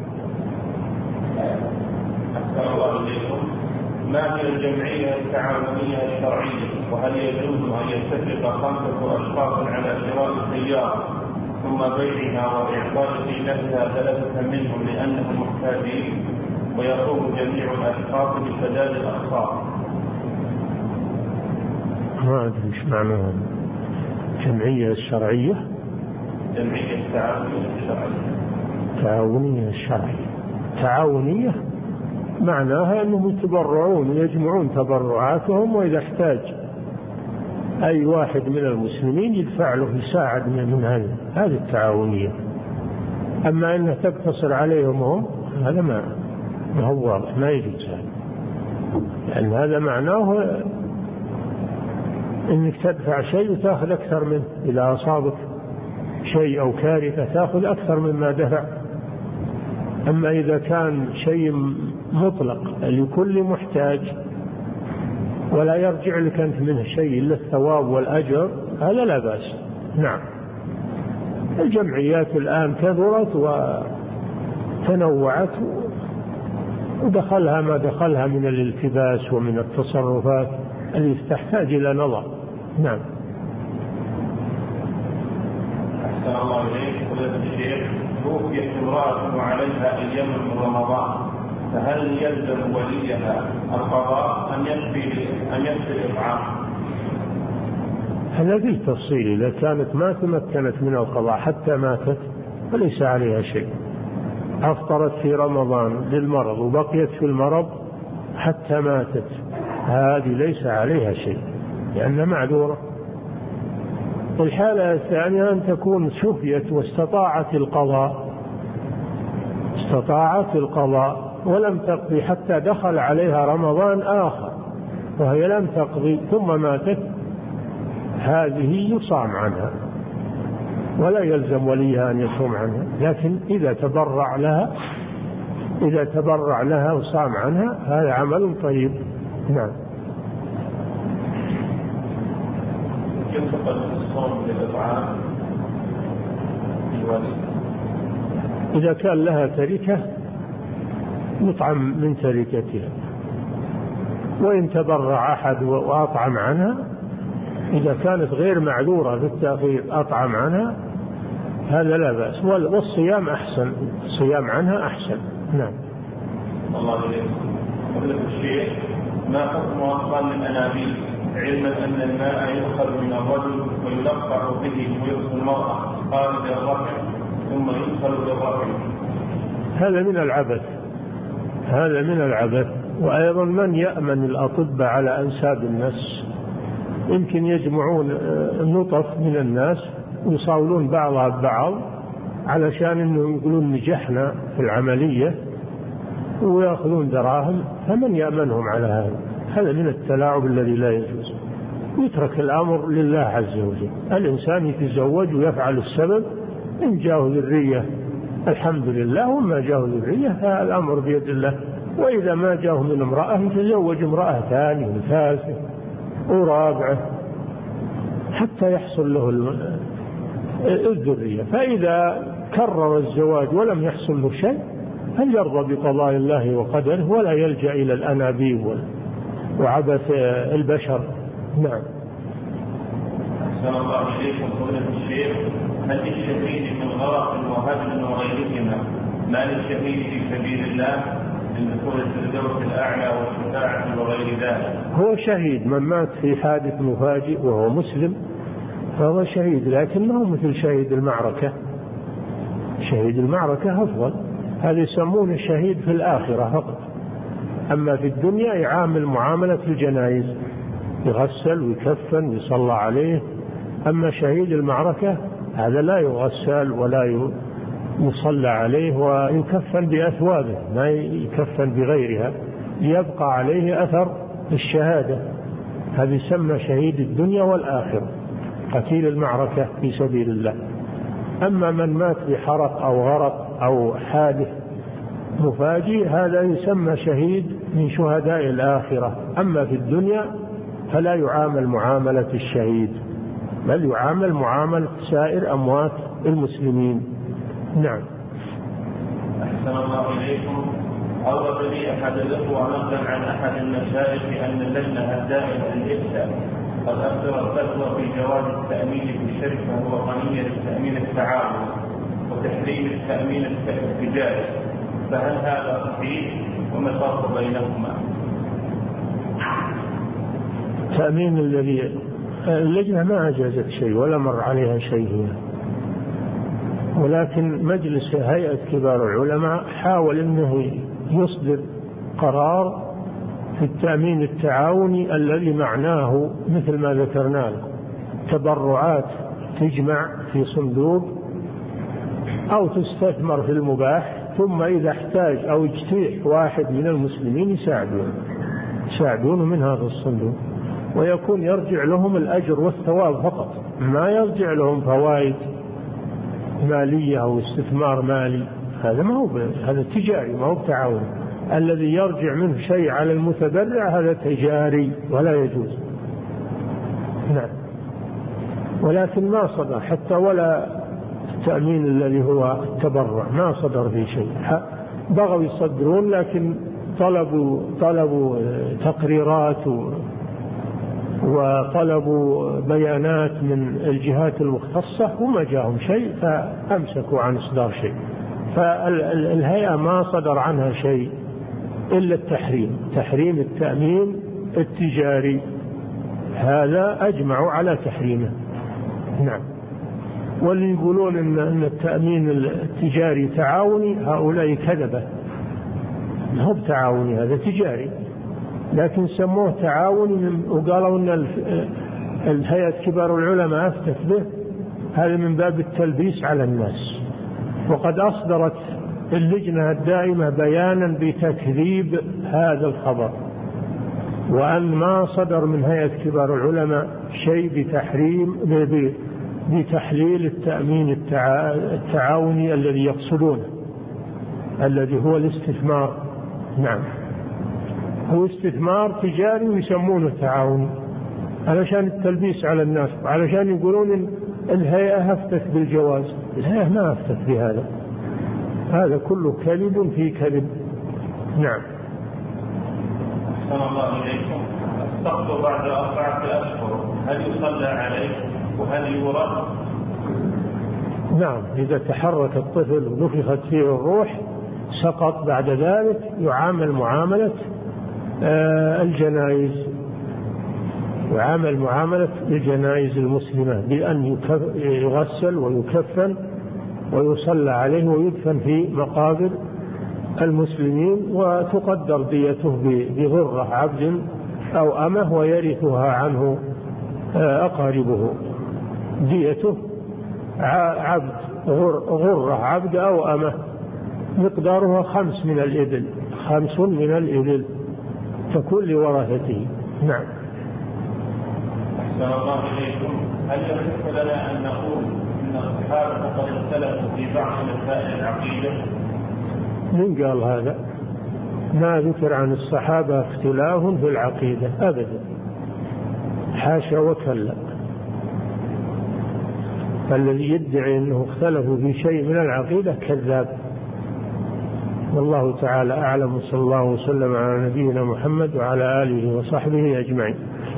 أحسن الله إليكم. ما هي الجمعية التعاونية الشرعية؟ وهل يجوز أن يتفق خمسة أشخاص على شراء سيارة ثم بيعها وإعطاء قيمتها ثلاثة منهم لأنهم محتاجين، ويقوم جميع الأشخاص بسداد الأقساط؟ ما أدري إيش معناها الجمعية الشرعية. جمعية التعاونية الشرعية. تعاونية الشرعية، تعاونية معناها أنهم يتبرعون ويجمعون تبرعاتهم، وإذا احتاج أي واحد من المسلمين يدفع له يساعد من هذه هذه التعاونية. أما أنها تقتصر عليهم هم، هذا ما هو واضح، ما يجوز هذا، لأن هذا معناه أنك تدفع شيء وتأخذ أكثر منه، إذا أصابك شيء أو كارثة تأخذ أكثر مما دفع. أما إذا كان شيء مطلق لكل محتاج ولا يرجع لك أنت منه شيء إلا الثواب والأجر، هذا لا بأس. نعم. الجمعيات الآن كثرت وتنوعت ودخلها ما دخلها من الالتباس ومن التصرفات التي تحتاج إلى نظر. نعم. أحسن الله إليك. فضيلة الشيخ، توفيت امرأة وعليها أيام من رمضان، فهل يلزم وليها القضاء أم يكفي أم يكفي الإطعام؟ هذا فيه تفصيل. إذا كانت ما تمكنت من القضاء حتى ماتت فليس عليها شيء. أفطرت في رمضان للمرض وبقيت في المرض حتى ماتت، هذه ليس عليها شيء لأنها معذورة. الحالة الثانية أن تكون شفيت واستطاعت القضاء استطاعت القضاء ولم تقضي حتى دخل عليها رمضان آخر وهي لم تقضي ثم ماتت، هذه يصام عنها ولا يلزم وليها أن يصوم عنها. لكن إذا تبرع لها إذا تبرع لها وصام عنها هذا عمل طيب. نعم. ينتقل الصوم للإطعام إذا كان لها تركة يطعم من تركتها، وإن تبرع أحد وأطعم عنها إذا كانت غير معذورة بالتأخير أطعم عنها هذا لا بأس، والصيام أحسن، الصيام عنها أحسن. نعم. الله إليكم. فضيلة الشيخ، ما حكم أطفال الأنابيب علما أن الماء يؤخذ من الرجل ويلقح به ويؤخذ المرأة خارج الرحم ثم يدخل بالرحم؟ هذا من العبث، هذا من العبث. وأيضا من يأمن الأطباء على أنساب الناس؟ يمكن يجمعون نطف من الناس ويصاولون بعضها ببعض علشان إنهم يقولون نجحنا في العملية ويأخذون دراهم، فمن يأمنهم على هذا؟ هذا من التلاعب الذي لا يجوز. يترك الأمر لله عز وجل. الإنسان يتزوج ويفعل السبب، إن جاءه ذرية الحمد لله، وما جاءه ذرية فالأمر بيد الله. وإذا ما جاءه من امرأة يتزوج امرأة ثانية وثالثة ورابعة حتى يحصل له الذرية. فإذا كرر الزواج ولم يحصل له شيء فليرضى بقضاء الله وقدره ولا يلجأ إلى الأنابيب وعبث البشر. نعم. أحسن الله إليكم فضيلة الشيخ، هل للشهيد من غرق وهدم وغيرهما ما للشهيد في سبيل الله من دخول الفردوس الأعلى والشفاعة وغير ذلك؟ هو شهيد، من مات في حادث مفاجئ وهو مسلم فهو شهيد، لكنه مثل شهيد المعركة. شهيد المعركة أفضل، هذا يسمونه الشهيد في الآخرة فقط. أما في الدنيا يعامل معاملة الجنائز، يغسل ويكفن ويصلى عليه. أما شهيد المعركة هذا لا يغسل ولا يصلى عليه ويكفن بأثوابه، ما يكفن بغيرها ليبقى عليه أثر الشهادة. هذا يسمى شهيد الدنيا والآخرة، قتيل المعركة في سبيل الله. أما من مات بحرق أو غرق أو حادث مفاجئ هذا يسمى شهيد من شهداء الآخرة. أما في الدنيا فلا يعامل معاملة الشهيد، بل يعامل معاملة سائر أموات المسلمين. نعم. أحسن الله إليكم. أورد لي أحد الإخوة نقلا عن أحد المشايخ أن اللجنة الدائمة للإفتاء قد أصدرت فتوى في جواز التأمين في الشركة الوطنية للتأمين التعاون وتحريم التأمين التجاري، فهل هذا صحيح وما الفرق بينهما؟ التأمين الذي اللجنة ما أجازت شيء ولا مر عليها شيء هنا، ولكن مجلس هيئة كبار العلماء حاول أنه يصدر قرار في التأمين التعاوني الذي معناه مثل ما ذكرنا لكم، تبرعات تجمع في صندوق أو تستثمر في المباح، ثم إذا احتاج أو اجتيح واحد من المسلمين يساعدون يساعدونه من هذا الصندوق، ويكون يرجع لهم الأجر والثواب فقط، ما يرجع لهم فوائد مالية أو استثمار مالي. هذا ما هو هذا تجاري، ما هو تعاون. الذي يرجع منه شيء على المتبرع هذا تجاري ولا يجوز. نعم. ولكن ما صدر حتى ولا التأمين الذي هو التبرع ما صدر فيه شيء. بغوا يصدرون لكن طلبوا طلبوا تقريرات وطلبوا بيانات من الجهات المختصة وما جاءهم شيء فأمسكوا عن إصدار شيء. فالهيئة ما صدر عنها شيء إلا التحريم، تحريم التأمين التجاري، هذا أجمعوا على تحريمه. نعم. واللي يقولون إن, إن التأمين التجاري تعاوني هؤلاء كذبة، هو بتعاوني، هذا تجاري، لكن سموه تعاوني وقالوا إن الهيئة كبار العلماء أفتت به، هذا من باب التلبيس على الناس. وقد أصدرت اللجنة الدائمة بيانا بتكذيب هذا الخبر، وأن ما صدر من هيئة كبار العلماء شيء بتحريم بتحليل التأمين التعاوني الذي يقصدونه، الذي هو الاستثمار. نعم، هو استثمار تجاري ويسمونه تعاوني علشان التلبيس على الناس، علشان يقولون إن الهيئة أفتت بالجواز. الهيئة ما أفتت بهذا، هذا كله كذب في كذب. نعم. أحسن الله إليكم. السقط بعد أربعة أشهر هل يصلى عليه وهل يورث؟ نعم، إذا تحرك الطفل ونفخت فيه الروح سقط، بعد ذلك يعامل معاملة الجنائز، يعامل معاملة الجنائز المسلمة بأن يغسل ويكفن ويصلى عليه ويدفن في مقابر المسلمين، وتقدر ديته بغرة عبد أو أمه ويرثها عنه أقاربه. ديته عبد، غرة عبد أو أمه، مقدارها خمس من الإبل، خمس من الإبل تكون لورثته. نعم. أحسن الله إليكم. هل يصح لنا أن نقول إن الصحابة قد اختلفوا في بعض مسائل العقيدة؟ من قال هذا؟ ما ذكر عن الصحابة اختلاف في العقيدة أبدا، حاشا وكلا. فالذي يدعي أنه اختلفوا في شيء من العقيدة كذاب. والله تعالى أعلم، صلى الله وسلم على نبينا محمد وعلى آله وصحبه أجمعين.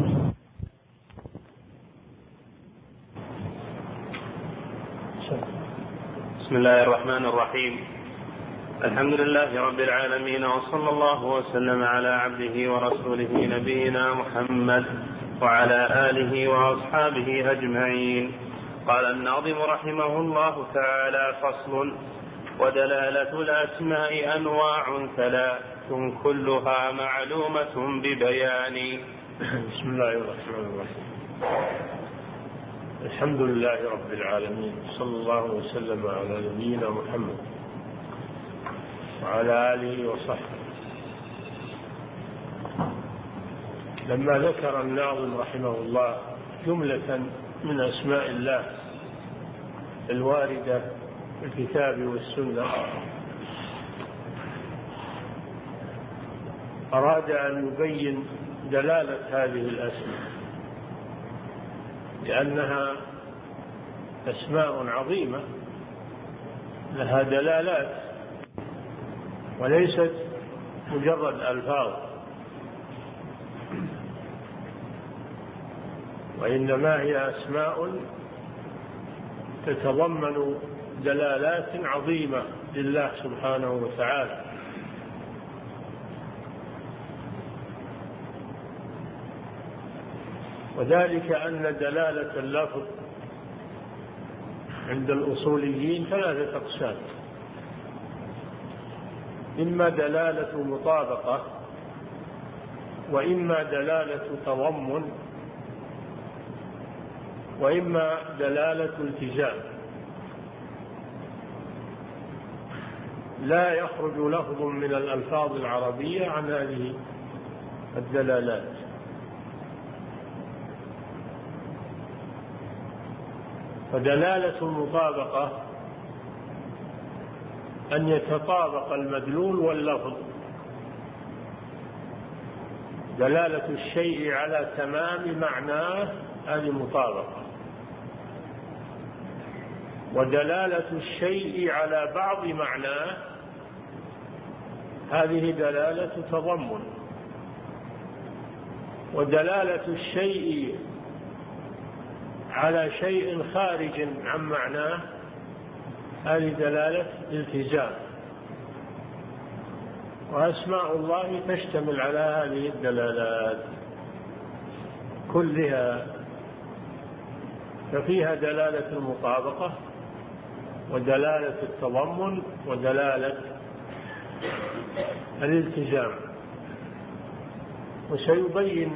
بسم الله الرحمن الرحيم. الحمد لله رب العالمين، وصلى الله وسلم على عبده ورسوله نبينا محمد وعلى آله وأصحابه أجمعين. قال الناظم رحمه الله تعالى: فصل: ودلالة الأسماء أنواع ثلاث كلها معلومة ببيان. بسم الله الرحمن الرحيم. الحمد لله رب العالمين، صلى الله وسلم على نبينا محمد وعلى آله وصحبه. لما ذكر الناظم رحمه الله جملة من أسماء الله الواردة في الكتاب والسنة، أراد أن يبين دلالة هذه الأسماء، لأنها أسماء عظيمة لها دلالات وليست مجرد ألفاظ، وإنما هي أسماء تتضمن دلالات عظيمة لله سبحانه وتعالى. وذلك أن دلالة اللفظ عند الأصوليين ثلاثة أقسام: إما دلالة مطابقة، وإما دلالة تضمن، وإما دلالة التزام. لا يخرج لفظ من الألفاظ العربية عن هذه الدلالات. فدلالة المطابقة أن يتطابق المدلول واللفظ، دلالة الشيء على تمام معناه، هذه مطابقة. ودلالة الشيء على بعض معناه، هذه دلالة تضمن. ودلالة الشيء على شيء خارج عن معناه، هذه دلالة التزام. وأسماء الله تشتمل على هذه الدلالات كلها، ففيها دلالة المطابقة ودلالة التضمن ودلالة الالتزام. وسيبين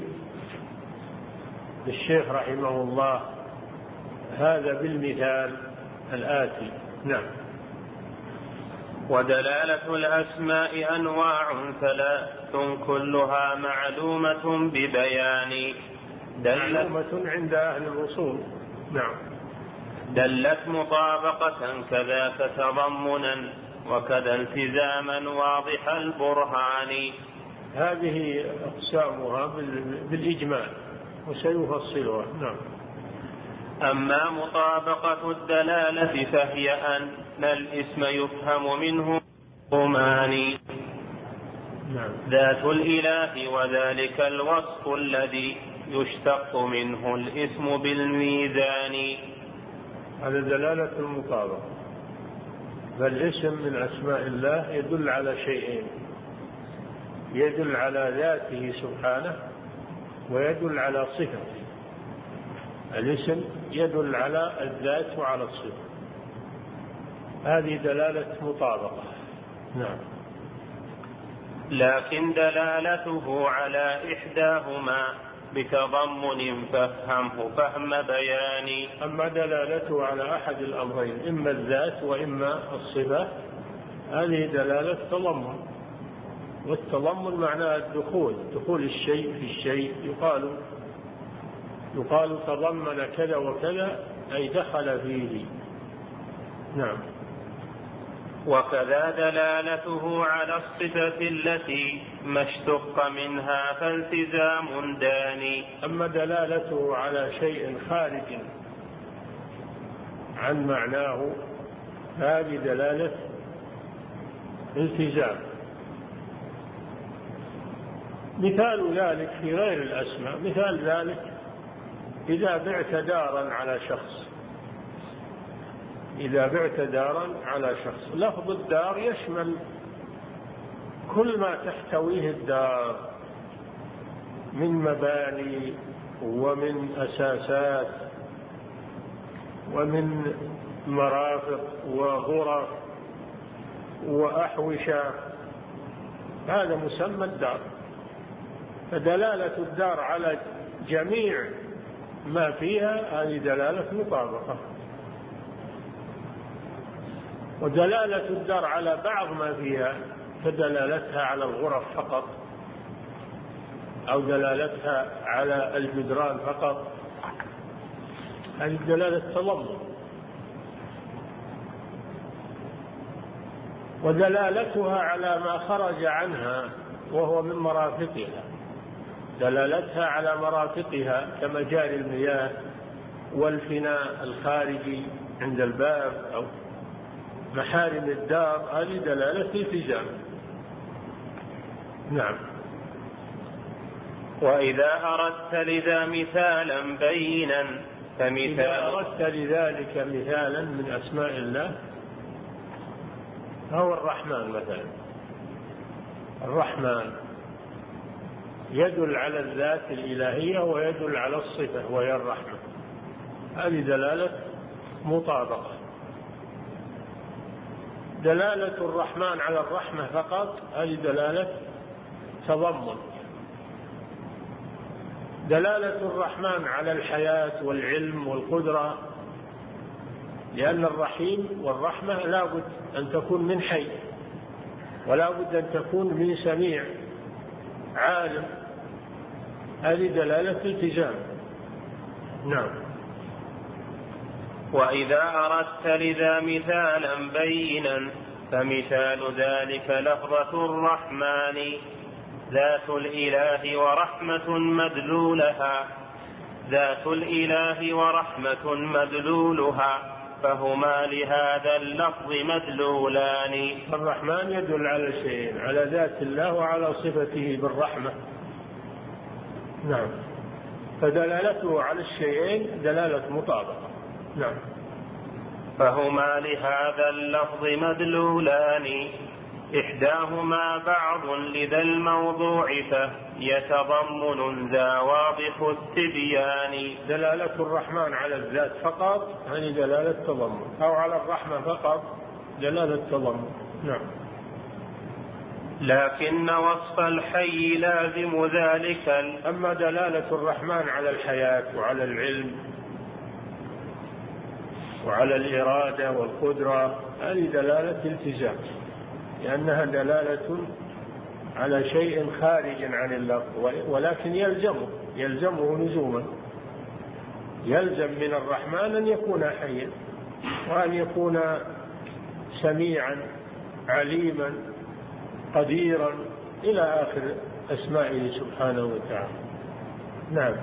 الشيخ رحمه الله هذا بالمثال الآتي. نعم. ودلالة الأسماء أنواع ثلاث كلها معلومة ببيان. معلومة عند أهل الأصول. نعم. دلت مطابقة كذاك تضمنا وكذا التزاما واضح البرهان. هذه أقسامها بالإجمال وسيفصلها. نعم. أما مطابقة الدلالة فهي أن الاسم يفهم منه ضمان. نعم. ذات الإله وذلك الوصف الذي يشتق منه الاسم بالميزان. هذا دلالة المطابقة. فالاسم من أسماء الله يدل على شيئين: يدل على ذاته سبحانه ويدل على صفته. الاسم يدل على الذات وعلى الصفة، هذه دلالة مطابقة. نعم. لكن دلالته على إحداهما بتضمن فافهمه فهم بيان. أما دلالته على أحد الأمرين إما الذات وإما الصفة هذه دلالة تضمن. والتضمن معناه الدخول، دخول الشيء في الشيء. يقال يقال تضمن كذا وكذا أي دخل فيه. نعم. وكذا دلالته على الصفة التي ما اشتق منها فالتزام داني. أما دلالته على شيء خارج عن معناه هذه دلالة التزام. مثال ذلك في غير الأسماء، مثال ذلك إذا بعت دارا على شخص، إذا بعت دارا على شخص، لفظ الدار يشمل كل ما تحتويه الدار من مباني ومن أساسات ومن مرافق وغرف وأحوشة، هذا مسمى الدار. فدلالة الدار على جميع ما فيها هذه دلالة مطابقة. ودلالة الدار على بعض ما فيها فدلالتها على الغرف فقط أو دلالتها على الجدران فقط، هذه دلالة تضمن. ودلالتها على ما خرج عنها وهو من مرافقها، دلالتها على مرافقها كمجاري المياه والفناء الخارجي عند الباب أو محارم الدار، هذه دلالة التزام. نعم. وإذا أردت لذا مثالا بينا فمثال. إذا أردت لذلك مثالا من أسماء الله هو الرحمن مثلا. الرحمن يدل على الذات الإلهية ويدل على الصفة وهي الرحمة، هذه دلالة مطابقة. دلالة الرحمن على الرحمة فقط هذه دلالة تضمن. دلالة الرحمن على الحياة والعلم والقدرة، لأن الرحيم والرحمة لا بد أن تكون من حي ولا بد أن تكون من سميع عالم، هذه دلالة التزام. نعم. وإذا أردت لذا مثالا بينا فمثال ذلك لفظة الرحمن ذات الإله ورحمة مدلولها. ذات الإله ورحمة مدلولها فهما لهذا اللفظ مدلولان. الرحمن يدل على شيئين: على ذات الله وعلى صفته بالرحمة. نعم. فدلالته على الشيئين دلالة مطابقة. نعم. فهما لهذا اللفظ مدلولان إحداهما بعض لذا الموضوع فيتضمن ذا واضح التبيان. دلالة الرحمن على الذات فقط يعني دلالة تضمن، أو على الرحمة فقط دلالة تضمن. نعم. لكن وصف الحي لازم ذلك. أما دلالة الرحمن على الحياة وعلى العلم وعلى الإرادة والقدرة هذه دلالة التزام، لأنها دلالة على شيء خارج عن اللفظ، ولكن يلزمه يلزمه لزوما. يلزم من الرحمن أن يكون حيا، وأن يكون سميعا عليما قديرا إلى آخر أسمائه سبحانه وتعالى. نعم.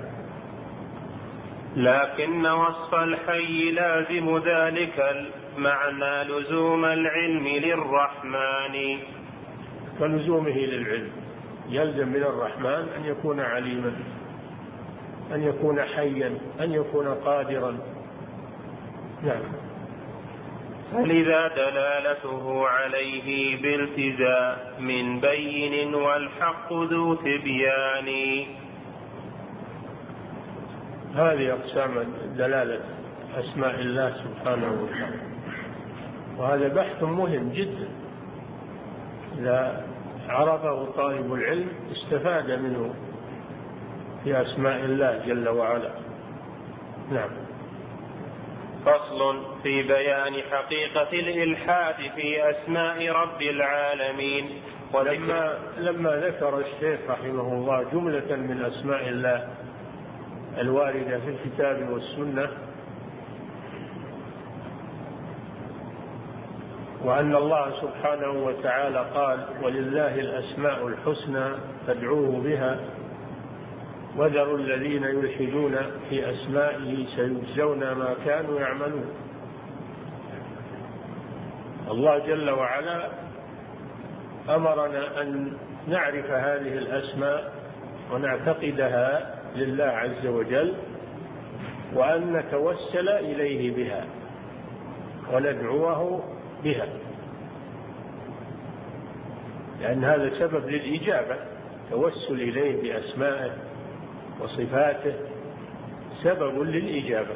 لكن وصف الحي لازم ذلك المعنى لزوم العلم للرحمن. كلزومه للعلم يلزم من الرحمن أن يكون عليما، أن يكون حيا، أن يكون قادرا. نعم. فلذا دلالته عليه بالتزام بين والحق ذو تبيان. هذه أقسام دلالة أسماء الله سبحانه وتعالى، وهذا بحث مهم جدا، إذا عرفه طالب العلم استفاد منه في أسماء الله جل وعلا. نعم. فصل في بيان حقيقة الإلحاد في أسماء رب العالمين. ولما لما ذكر الشيخ رحمه الله جملة من أسماء الله الواردة في الكتاب والسنة، وأن الله سبحانه وتعالى قال ولله الأسماء الحسنى فادعوه بها وذروا الذين يلحدون في أسمائه سيجزون ما كانوا يعملون. الله جل وعلا أمرنا أن نعرف هذه الأسماء ونعتقدها لله عز وجل، وأن نتوسل إليه بها وندعوه بها، لأن هذا سبب للإجابة. توسل إليه بأسمائه وصفاته سبب للإجابة،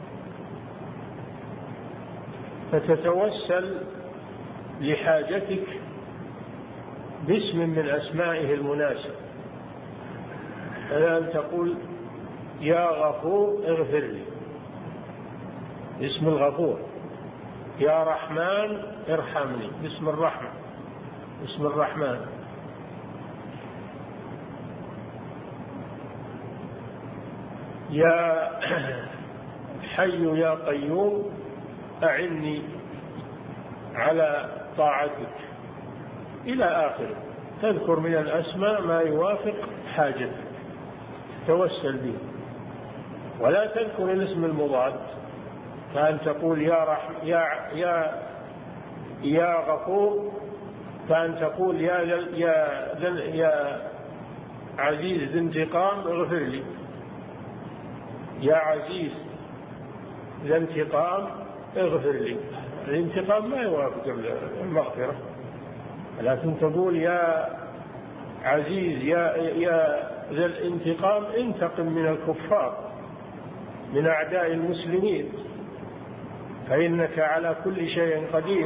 فتتوسل لحاجتك باسم من أسمائه المناسب، أن تقول يا غفور اغفر لي باسم الغفور، يا رحمن ارحمني باسم الرحمة باسم الرحمن، يا حي يا قيوم أعني على طاعتك إلى آخره. تذكر من الأسماء ما يوافق حاجتك توسل به، ولا تذكر الاسم المضاد، كأن تقول يا رحم يا يا يا غفور، كأن تقول يا يا يا عزيز ذي انتقام اغفر لي، يا عزيز ذا انتقام اغفر لي. الانتقام ما يوافق المغفرة، لكن تقول يا عزيز يا يا ذا الانتقام انتقم من الكفار من أعداء المسلمين، فإنك على كل شيء قدير،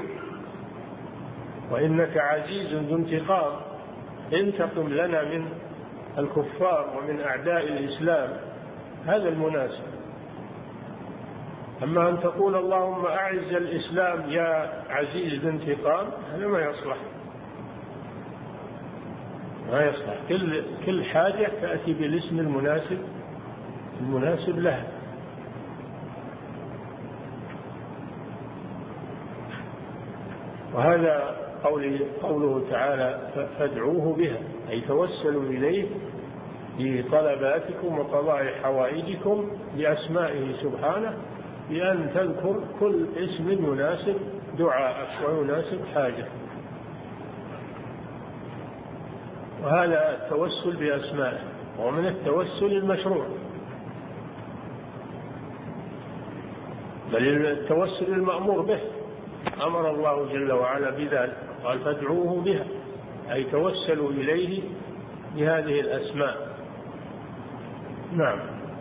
وإنك عزيز ذو انتقام، انتقم لنا من الكفار ومن أعداء الإسلام. هذا المناسب. أما أن تقول اللهم أعز الإسلام يا عزيز ذو انتقام، هذا ما يصلح ما يصلح. كل كل حاجة تأتي بالاسم المناسب المناسب لها. وهذا قوله, قوله تعالى فادعوه بها، أي توسلوا إليه بطلباتكم وقضاء حوائجكم بأسمائه سبحانه، بأن تذكر كل اسم يناسب دعاءك ويناسب حاجة. وهذا التوسل بأسمائه، ومن التوسل المشروع، بل التوسل المأمور به، أمر الله جل وعلا بذلك، قال فادعوه بها، أي توسلوا إليه بهذه الأسماء. نعم.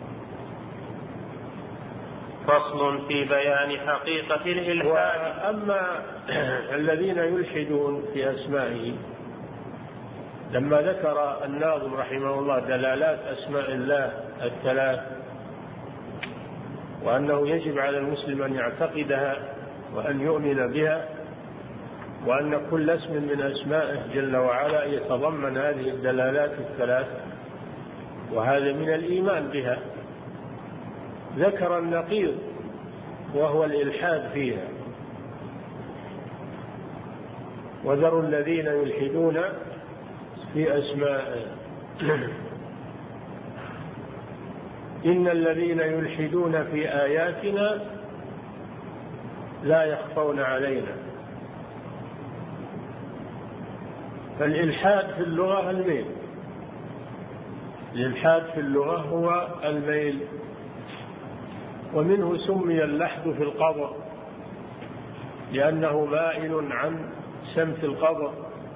فصل في بيان حقيقة الإلحاد. وأما الذين يلحدون في أسمائه، لما ذكر الناظم رحمه الله دلالات أسماء الله الثلاث، وأنه يجب على المسلم أن يعتقدها وأن يؤمن بها، وأن كل اسم من أسمائه جل وعلا يتضمن هذه الدلالات الثلاث، وهذا من الإيمان بها، ذكر النقيض وهو الإلحاد فيها. وذروا الذين يلحدون في أسمائه إن الذين يلحدون في آياتنا لا يخفون علينا. فالإلحاد في اللغة الميل، الإلحاد في اللغة هو الميل، ومنه سمي اللحد في القبر لأنه مائل عن سمت القبر،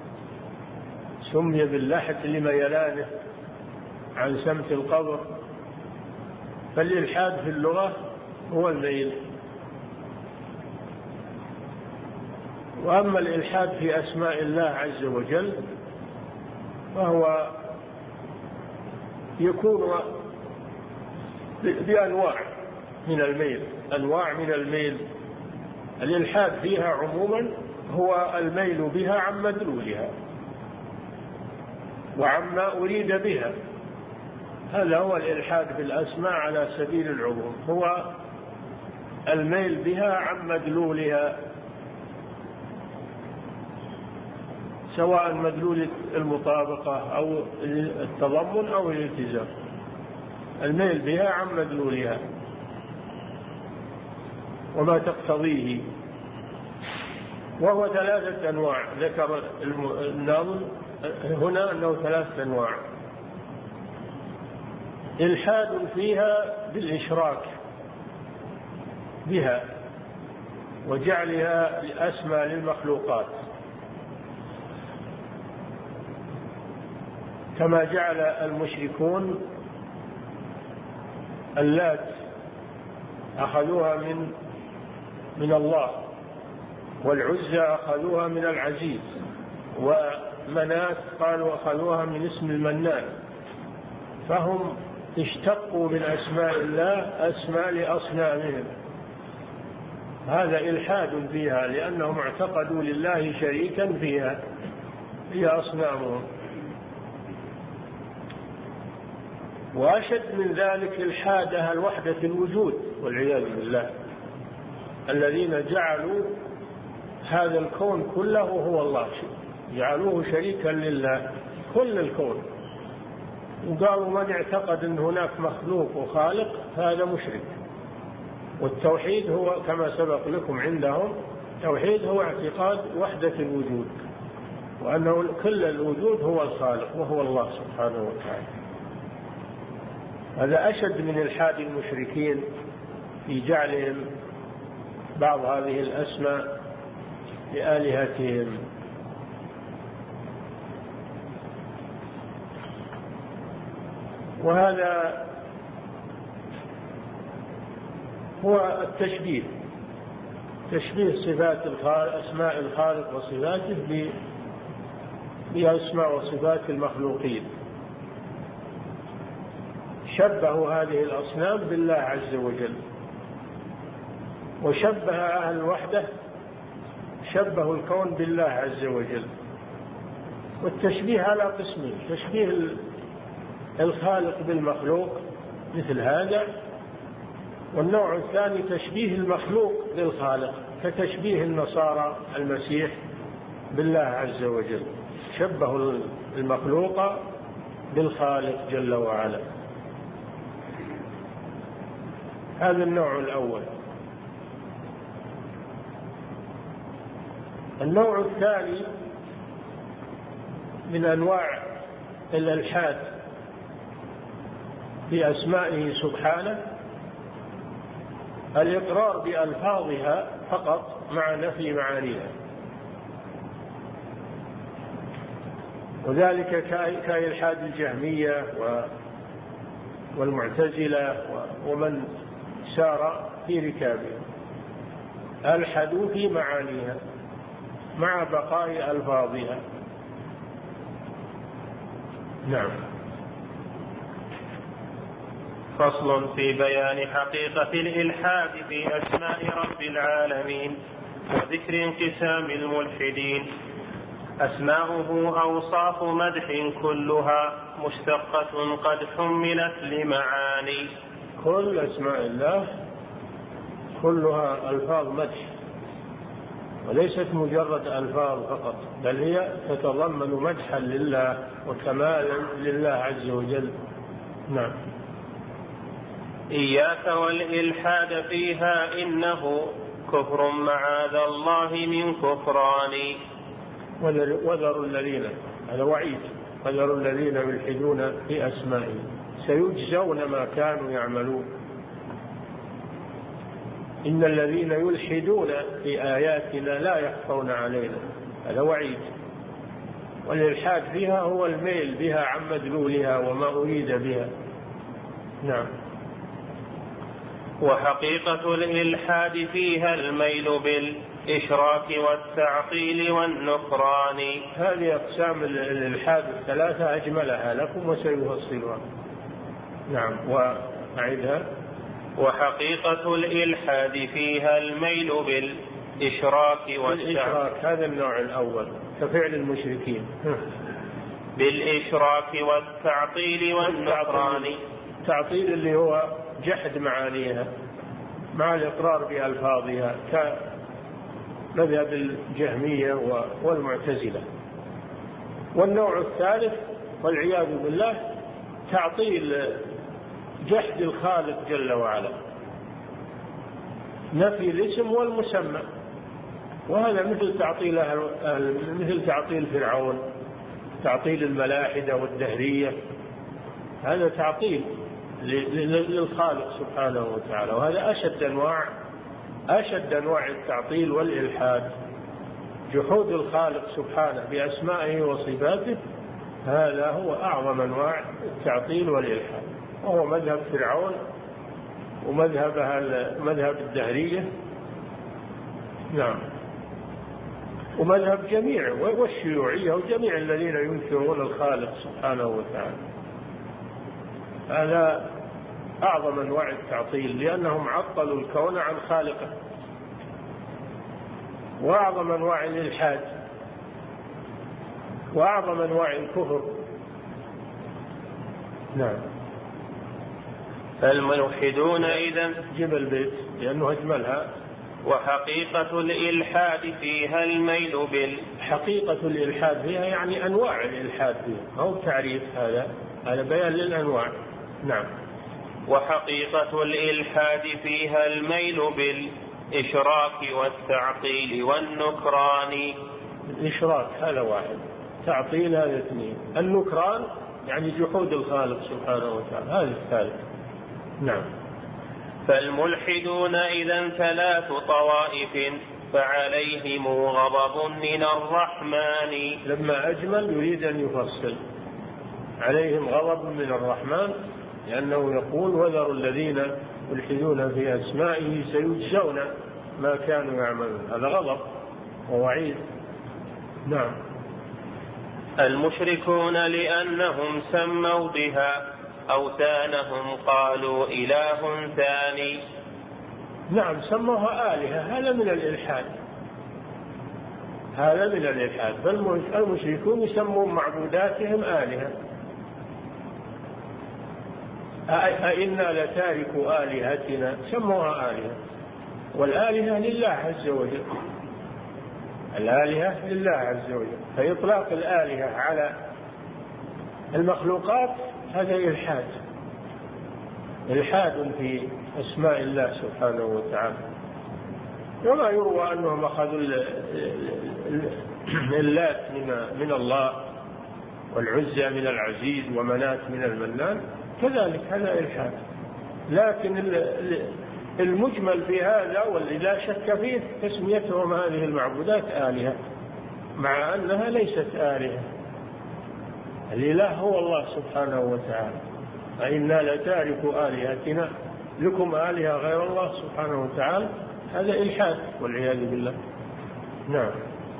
سمي باللحد لميلانه عن سمت القبر. فالإلحاد في اللغة هو الميل. وأما الإلحاد في أسماء الله عز وجل فهو يكون بأنواع من الميل، أنواع من الميل. الإلحاد فيها عموما هو الميل بها عن مدلولها وعما أريد بها، هذا هو الإلحاد في الأسماء على سبيل العموم، هو الميل بها عن مدلولها، سواء مدلول المطابقة أو التضمن أو الالتزام، الميل بها عن مدلولها وما تقتضيه. وهو ثلاثة أنواع، ذكر الناظم هنا أنه ثلاثة أنواع: إلحاد فيها بالإشراك بها وجعلها أسمى للمخلوقات، كما جعل المشركون اللات أخذوها من من الله، والعزى أخذوها من العزيز، ومنات قالوا أخذوها من اسم المنان، فهم اشتقوا من أسماء الله أسماء لأصنامهم. هذا إلحاد فيها لأنهم اعتقدوا لله شريكا فيها هي أصنامهم. وأشد من ذلك إلحاد أهل وحدة الوجود والعياذ بالله، الذين جعلوا هذا الكون كله هو الله، جعلوه شريكا لله كل الكون، وقالوا من اعتقد أن هناك مخلوق وخالق هذا مشرك. والتوحيد هو كما سبق لكم عندهم، التوحيد هو اعتقاد وحدة الوجود، وأنه كل الوجود هو الخالق وهو الله سبحانه وتعالى. هذا أشد من إلحاد المشركين في جعلهم بعض هذه الأسماء لآلهتهم. وهذا هو التشبيه، تشبيه صفات أسماء الخالق وصفاته بأسماء وصفات المخلوقين. شبهوا هذه الأصنام بالله عز وجل، وشبه أهل الوحدة شبهوا الكون بالله عز وجل. والتشبيه على قسمين: تشبيه الخالق بالمخلوق مثل هذا، والنوع الثاني تشبيه المخلوق بالخالق كتشبيه النصارى المسيح بالله عز وجل، شبهوا المخلوق بالخالق جل وعلا. هذا النوع الأول. النوع الثاني من أنواع الإلحاد في أسمائه سبحانه الإقرار بألفاظها فقط مع نفي معانيها، وذلك كإلحاد الجهمية والمعتزلة ومن سار في ركابها، ألحدوا في معانيها مع بقاء ألفاظها. نعم. فصل في بيان حقيقة الإلحاد في أسماء رب العالمين وذكر انقسام الملحدين. أسماؤه أوصاف مدح كلها مشتقة قد حملت لمعاني. كل أسماء الله كلها ألفاظ مدح، وليست مجرد ألفاظ فقط، بل هي تتضمن مدحا لله وكمالا لله عز وجل. نعم. إياك والإلحاد فيها إنه كفر معاذ الله من كفران. وذروا الذين، هذا وعيد، وذروا الذين يلحدون في أسمائه سيجزون ما كانوا يعملون. إن الذين يلحدون في آياتنا لا يخفون علينا، هذا وعيد. والإلحاد فيها هو الميل بها عن مدلولها وما أريد بها. نعم. وحقيقة الإلحاد فيها الميل بالإشراك والتعطيل والنكران. هذه أقسام الإلحاد الثلاثة أجملها لكم وسيفصلها. نعم. وأعيدها. وحقيقة الإلحاد فيها الميل بالإشراك والتعطيل، هذا النوع الأول كفعل المشركين، بالإشراك والتعطيل والنكران. التعطيل اللي هو جحد معانيها مع الإقرار بألفاظها كمذهب الجهمية والمعتزلة. والنوع الثالث والعياذ بالله تعطيل جحد الخالق جل وعلا، نفي الاسم والمسمى، وهذا مثل تعطيل مثل تعطيل فرعون، تعطيل الملاحدة والدهرية، هذا تعطيل للخالق سبحانه وتعالى، وهذا أشد أنواع أشد أنواع التعطيل والإلحاد. جحود الخالق سبحانه بأسمائه وصفاته، هذا هو أعظم أنواع التعطيل والإلحاد، وهو مذهب فرعون ومذهب مذهب الدهرية. نعم. ومذهب جميع والشيوعية وجميع الذين ينكرون الخالق سبحانه وتعالى، هذا أعظم أنواع التعطيل، لأنهم عطلوا الكون عن خالقه. وأعظم أنواع الإلحاد وأعظم أنواع الكفر. نعم. فالملحدون إذن جب البيت لأنه أجملها. وحقيقة الإلحاد فيها الميل بال حقيقة الإلحاد فيها يعني أنواع الإلحاد فيها، أو تعريف، هذا هذا بيان للأنواع. نعم. وحقيقة الإلحاد فيها الميل بالإشراك والتعطيل والنكران. الإشراك هذا واحد، تعطيل هذا اثنين، النكران يعني جحود الخالق سبحانه وتعالى هذا الثالث. نعم. فالملحدون إذن ثلاث طوائف فعليهم غضب من الرحمن. لما أجمل يريد أن يفصل. عليهم غضب من الرحمن، لأنه يقول وذروا الذين يلحدون في أسمائه سيجزون ما كانوا يعملون، هذا غضب ووعيد. نعم. المشركون لأنهم سموا بها أوثانهم قالوا إله ثاني. نعم، سموها آلهة، هذا من الإلحاد، هذا من الإلحاد. فالمشركون يسمون معبوداتهم آلهة. أئنا لتاركوا آلهتنا، سموها آلهة، والآلهة لله عز وجل، الآلهة لله عز وجل. فإطلاق الآلهة على المخلوقات هذا إلحاد، إلحاد في أسماء الله سبحانه وتعالى. وما يروى أنهم أخذوا اللات من الله والعزى من العزيز ومنات من المنان، كذلك هذا إلحاد. لكن المجمل في هذا والذي لا شك فيه تسميتهم هذه المعبودات آلهة مع أنها ليست آلهة. الإله هو الله سبحانه وتعالى، فإنا لتارك آلهتنا لكم آلهة غير الله سبحانه وتعالى، هذا إلحاد والعياذ بالله. نعم.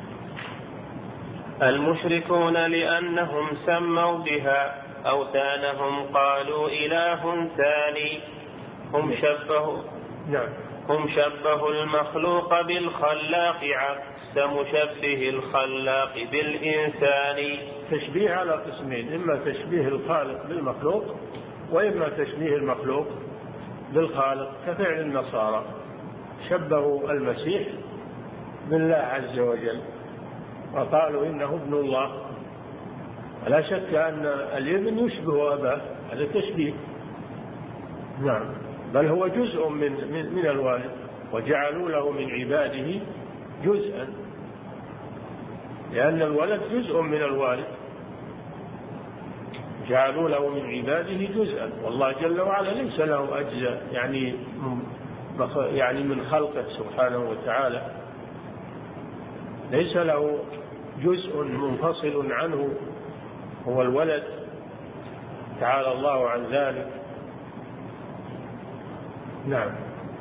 المشركون لأنهم سموا بها أوثانهم قالوا إله ثاني، هم شبهوا نعم. هم شبهوا المخلوق بالخلاق عكس مشبه الخلاق بالإنسان. تشبيه على قسمين، إما تشبيه الخالق بالمخلوق وإما تشبيه المخلوق بالخالق، كفعل النصارى شبهوا المسيح بالله عز وجل وقالوا إنه ابن الله، ولا شك أن الابن يشبه أباه، هذا تشبيه. نعم. بل هو جزء من, من, من الوالد، وجعلوا له من عباده جزءا، لأن الولد جزء من الوالد، جعلوا له من عباده جزءا، والله جل وعلا ليس له أجزاء يعني يعني من خلقه سبحانه وتعالى، ليس له جزء منفصل عنه هو الولد، تعالى الله عن ذلك. نعم.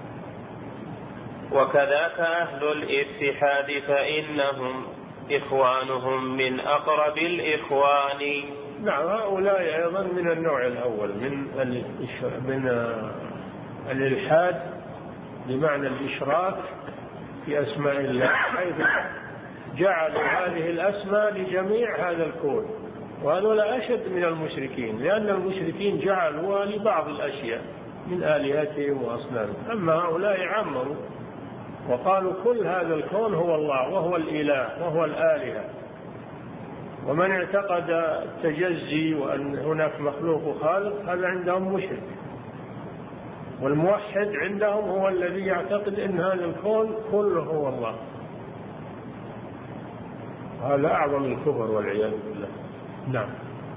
وكذاك أهل الاتحاد فإنهم إخوانهم من أقرب الإخوان. نعم. هؤلاء أيضا من النوع الأول من من الإلحاد بمعنى الإشراك في أسماء الله، حيث جعلوا هذه الأسماء لجميع هذا الكون، وهذولا أشد من المشركين، لأن المشركين جعلوها لبعض الأشياء من آلهتهم وأصنامهم، أما هؤلاء عمروا وقالوا كل هذا الكون هو الله وهو الإله وهو الآلهة. ومن اعتقد التجزي وأن هناك مخلوق وخالق هذا عندهم مشرك، والموحد عندهم هو الذي يعتقد أن هذا الكون كله هو الله، هذا أعظم الكفر والعياذ بالله. نعم.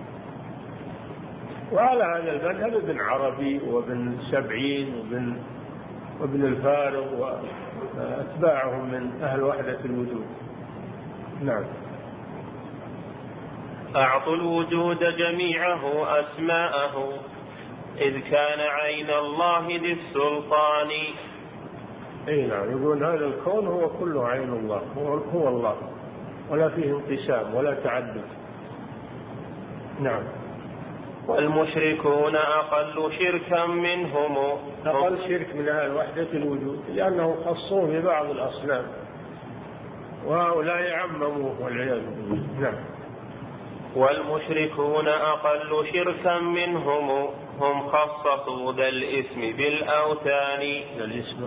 وعلى هذا المذهب ابن عربي وابن سبعين وابن وابن الفارغ وأتباعهم من أهل وحدة الوجود. نعم. أعطوا الوجود جميعه أسماءه إذ كان عين الله ذي السلطان. أي نعم. يقول هذا الكون هو كله عين الله، هو, هو الله، ولا فيه انقسام ولا تعدد. نعم. والمشركون أقل شركا منهم، أقل شرك من أهل وحدة الوجود، لأنه خصوه ببعض الأصنام، وهؤلاء عمموه والعياذ بالله. نعم. والمشركون أقل شركا منهم، هم خصصوا ذا الاسم بالأوثان. الاسم.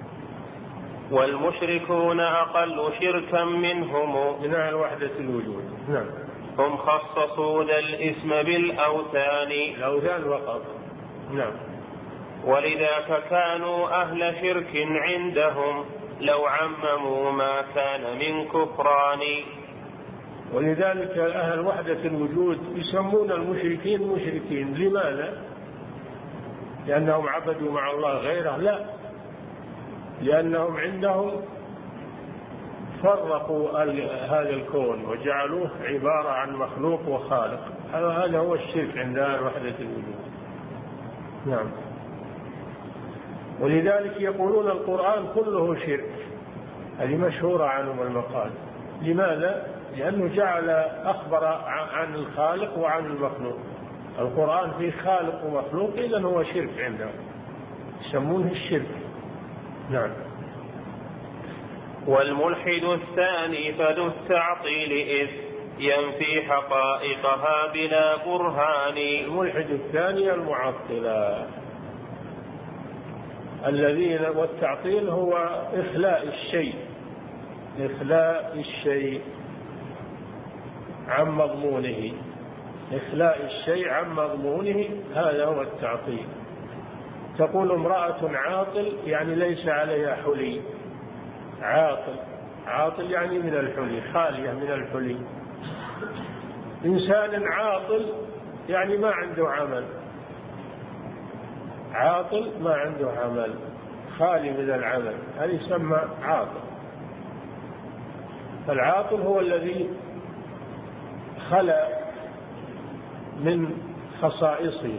والمشركون أقل شركا منهم من أهل وحدة الوجود. نعم. هم خصصوا ذا الاسم بالأوثان. الأوثان فقط. نعم. ولذاك كانوا أهل شرك عندهم لو عمموا ما كان من كفران. ولذلك أهل وحدة الوجود يسمون المشركين مشركين. لماذا؟ لأنهم عبدوا مع الله غيره؟ لا، لأنهم عندهم فرقوا هذا الكون وجعلوه عبارة عن مخلوق وخالق، هذا هو الشرك عند أهل وحدة الوجود. نعم. ولذلك يقولون القرآن كله شرك، هذه مشهورة عنهم المقال. لماذا؟ لأنه جعل أخبر عن الخالق وعن المخلوق، القرآن فيه خالق ومخلوق، إذن هو شرك عندهم، يسمونه الشرك. نعم. والملحد الثاني فذو التعطيل إذ ينفي حقائقها بلا برهان. الملحد الثاني المعطلة الذين، والتعطيل هو إخلاء الشيء، إخلاء الشيء عن مضمونه، إخلاء الشيء عن مضمونه، هذا هو التعطيل. تقول امرأة عاطل يعني ليس عليها حلي، عاطل، عاطل يعني من الحلي، خالية من الحلي. إنسان عاطل يعني ما عنده عمل، عاطل ما عنده عمل، خالي من العمل، هذا يسمى عاطل. العاطل هو الذي خلى من خصائصه،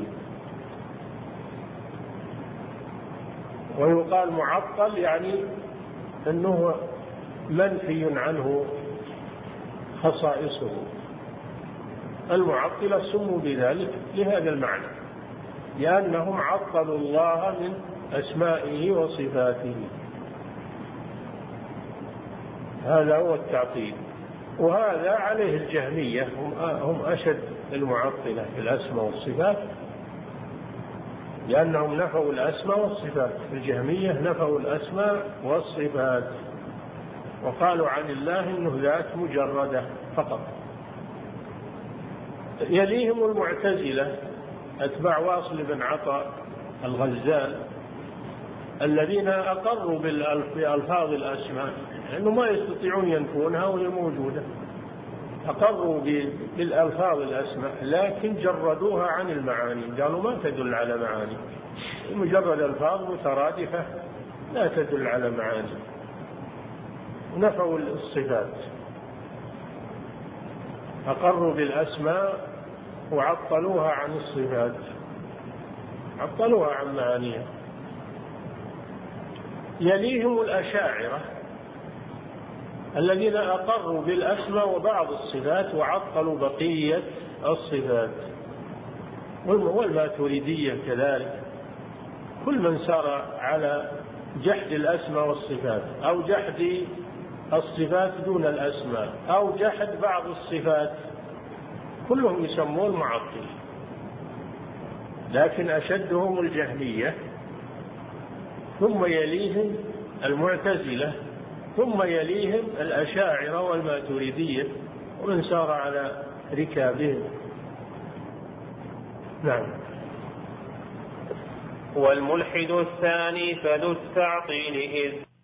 ويقال معطل يعني أنه منفي عنه خصائصه. المعطلة سموا بذلك لهذا المعنى، لأنهم عطلوا الله من أسمائه وصفاته. هذا هو التعطيل، وهذا عليه الجهمية، هم أشد المعطلة في الأسماء والصفات، لأنهم نفوا الأسماء والصفات. الجهمية نفوا الأسماء والصفات وقالوا عن الله إنه ذات مجردة فقط. يليهم المعتزلة أتباع واصل بن عطاء الغزال، الذين أقروا بألفاظ الأسماء لأنه ما يستطيعون ينفونها وهي موجودة، أقروا بالألفاظ الأسماء لكن جردوها عن المعاني، قالوا ما تدل على معاني، مجرد ألفاظ مترادفة لا تدل على معاني. نفوا الصفات، أقروا بالأسماء وعطلوها عن الصفات، عطلوها عن معانيها. يليهم الأشاعرة الذين أقروا بالأسماء وبعض الصفات وعطلوا بقية الصفات، والماتريدية كذلك. كل من سار على جحد الأسماء والصفات أو جحد الصفات دون الأسماء أو جحد بعض الصفات كلهم يسمون معطل، لكن أشدهم الجهمية، ثم يليهم المعتزلة، ثم يليهم الأشاعرة والماتريدية ومن سار على ركابهم. نعم. والملحد الثاني فذو التعطيل إذ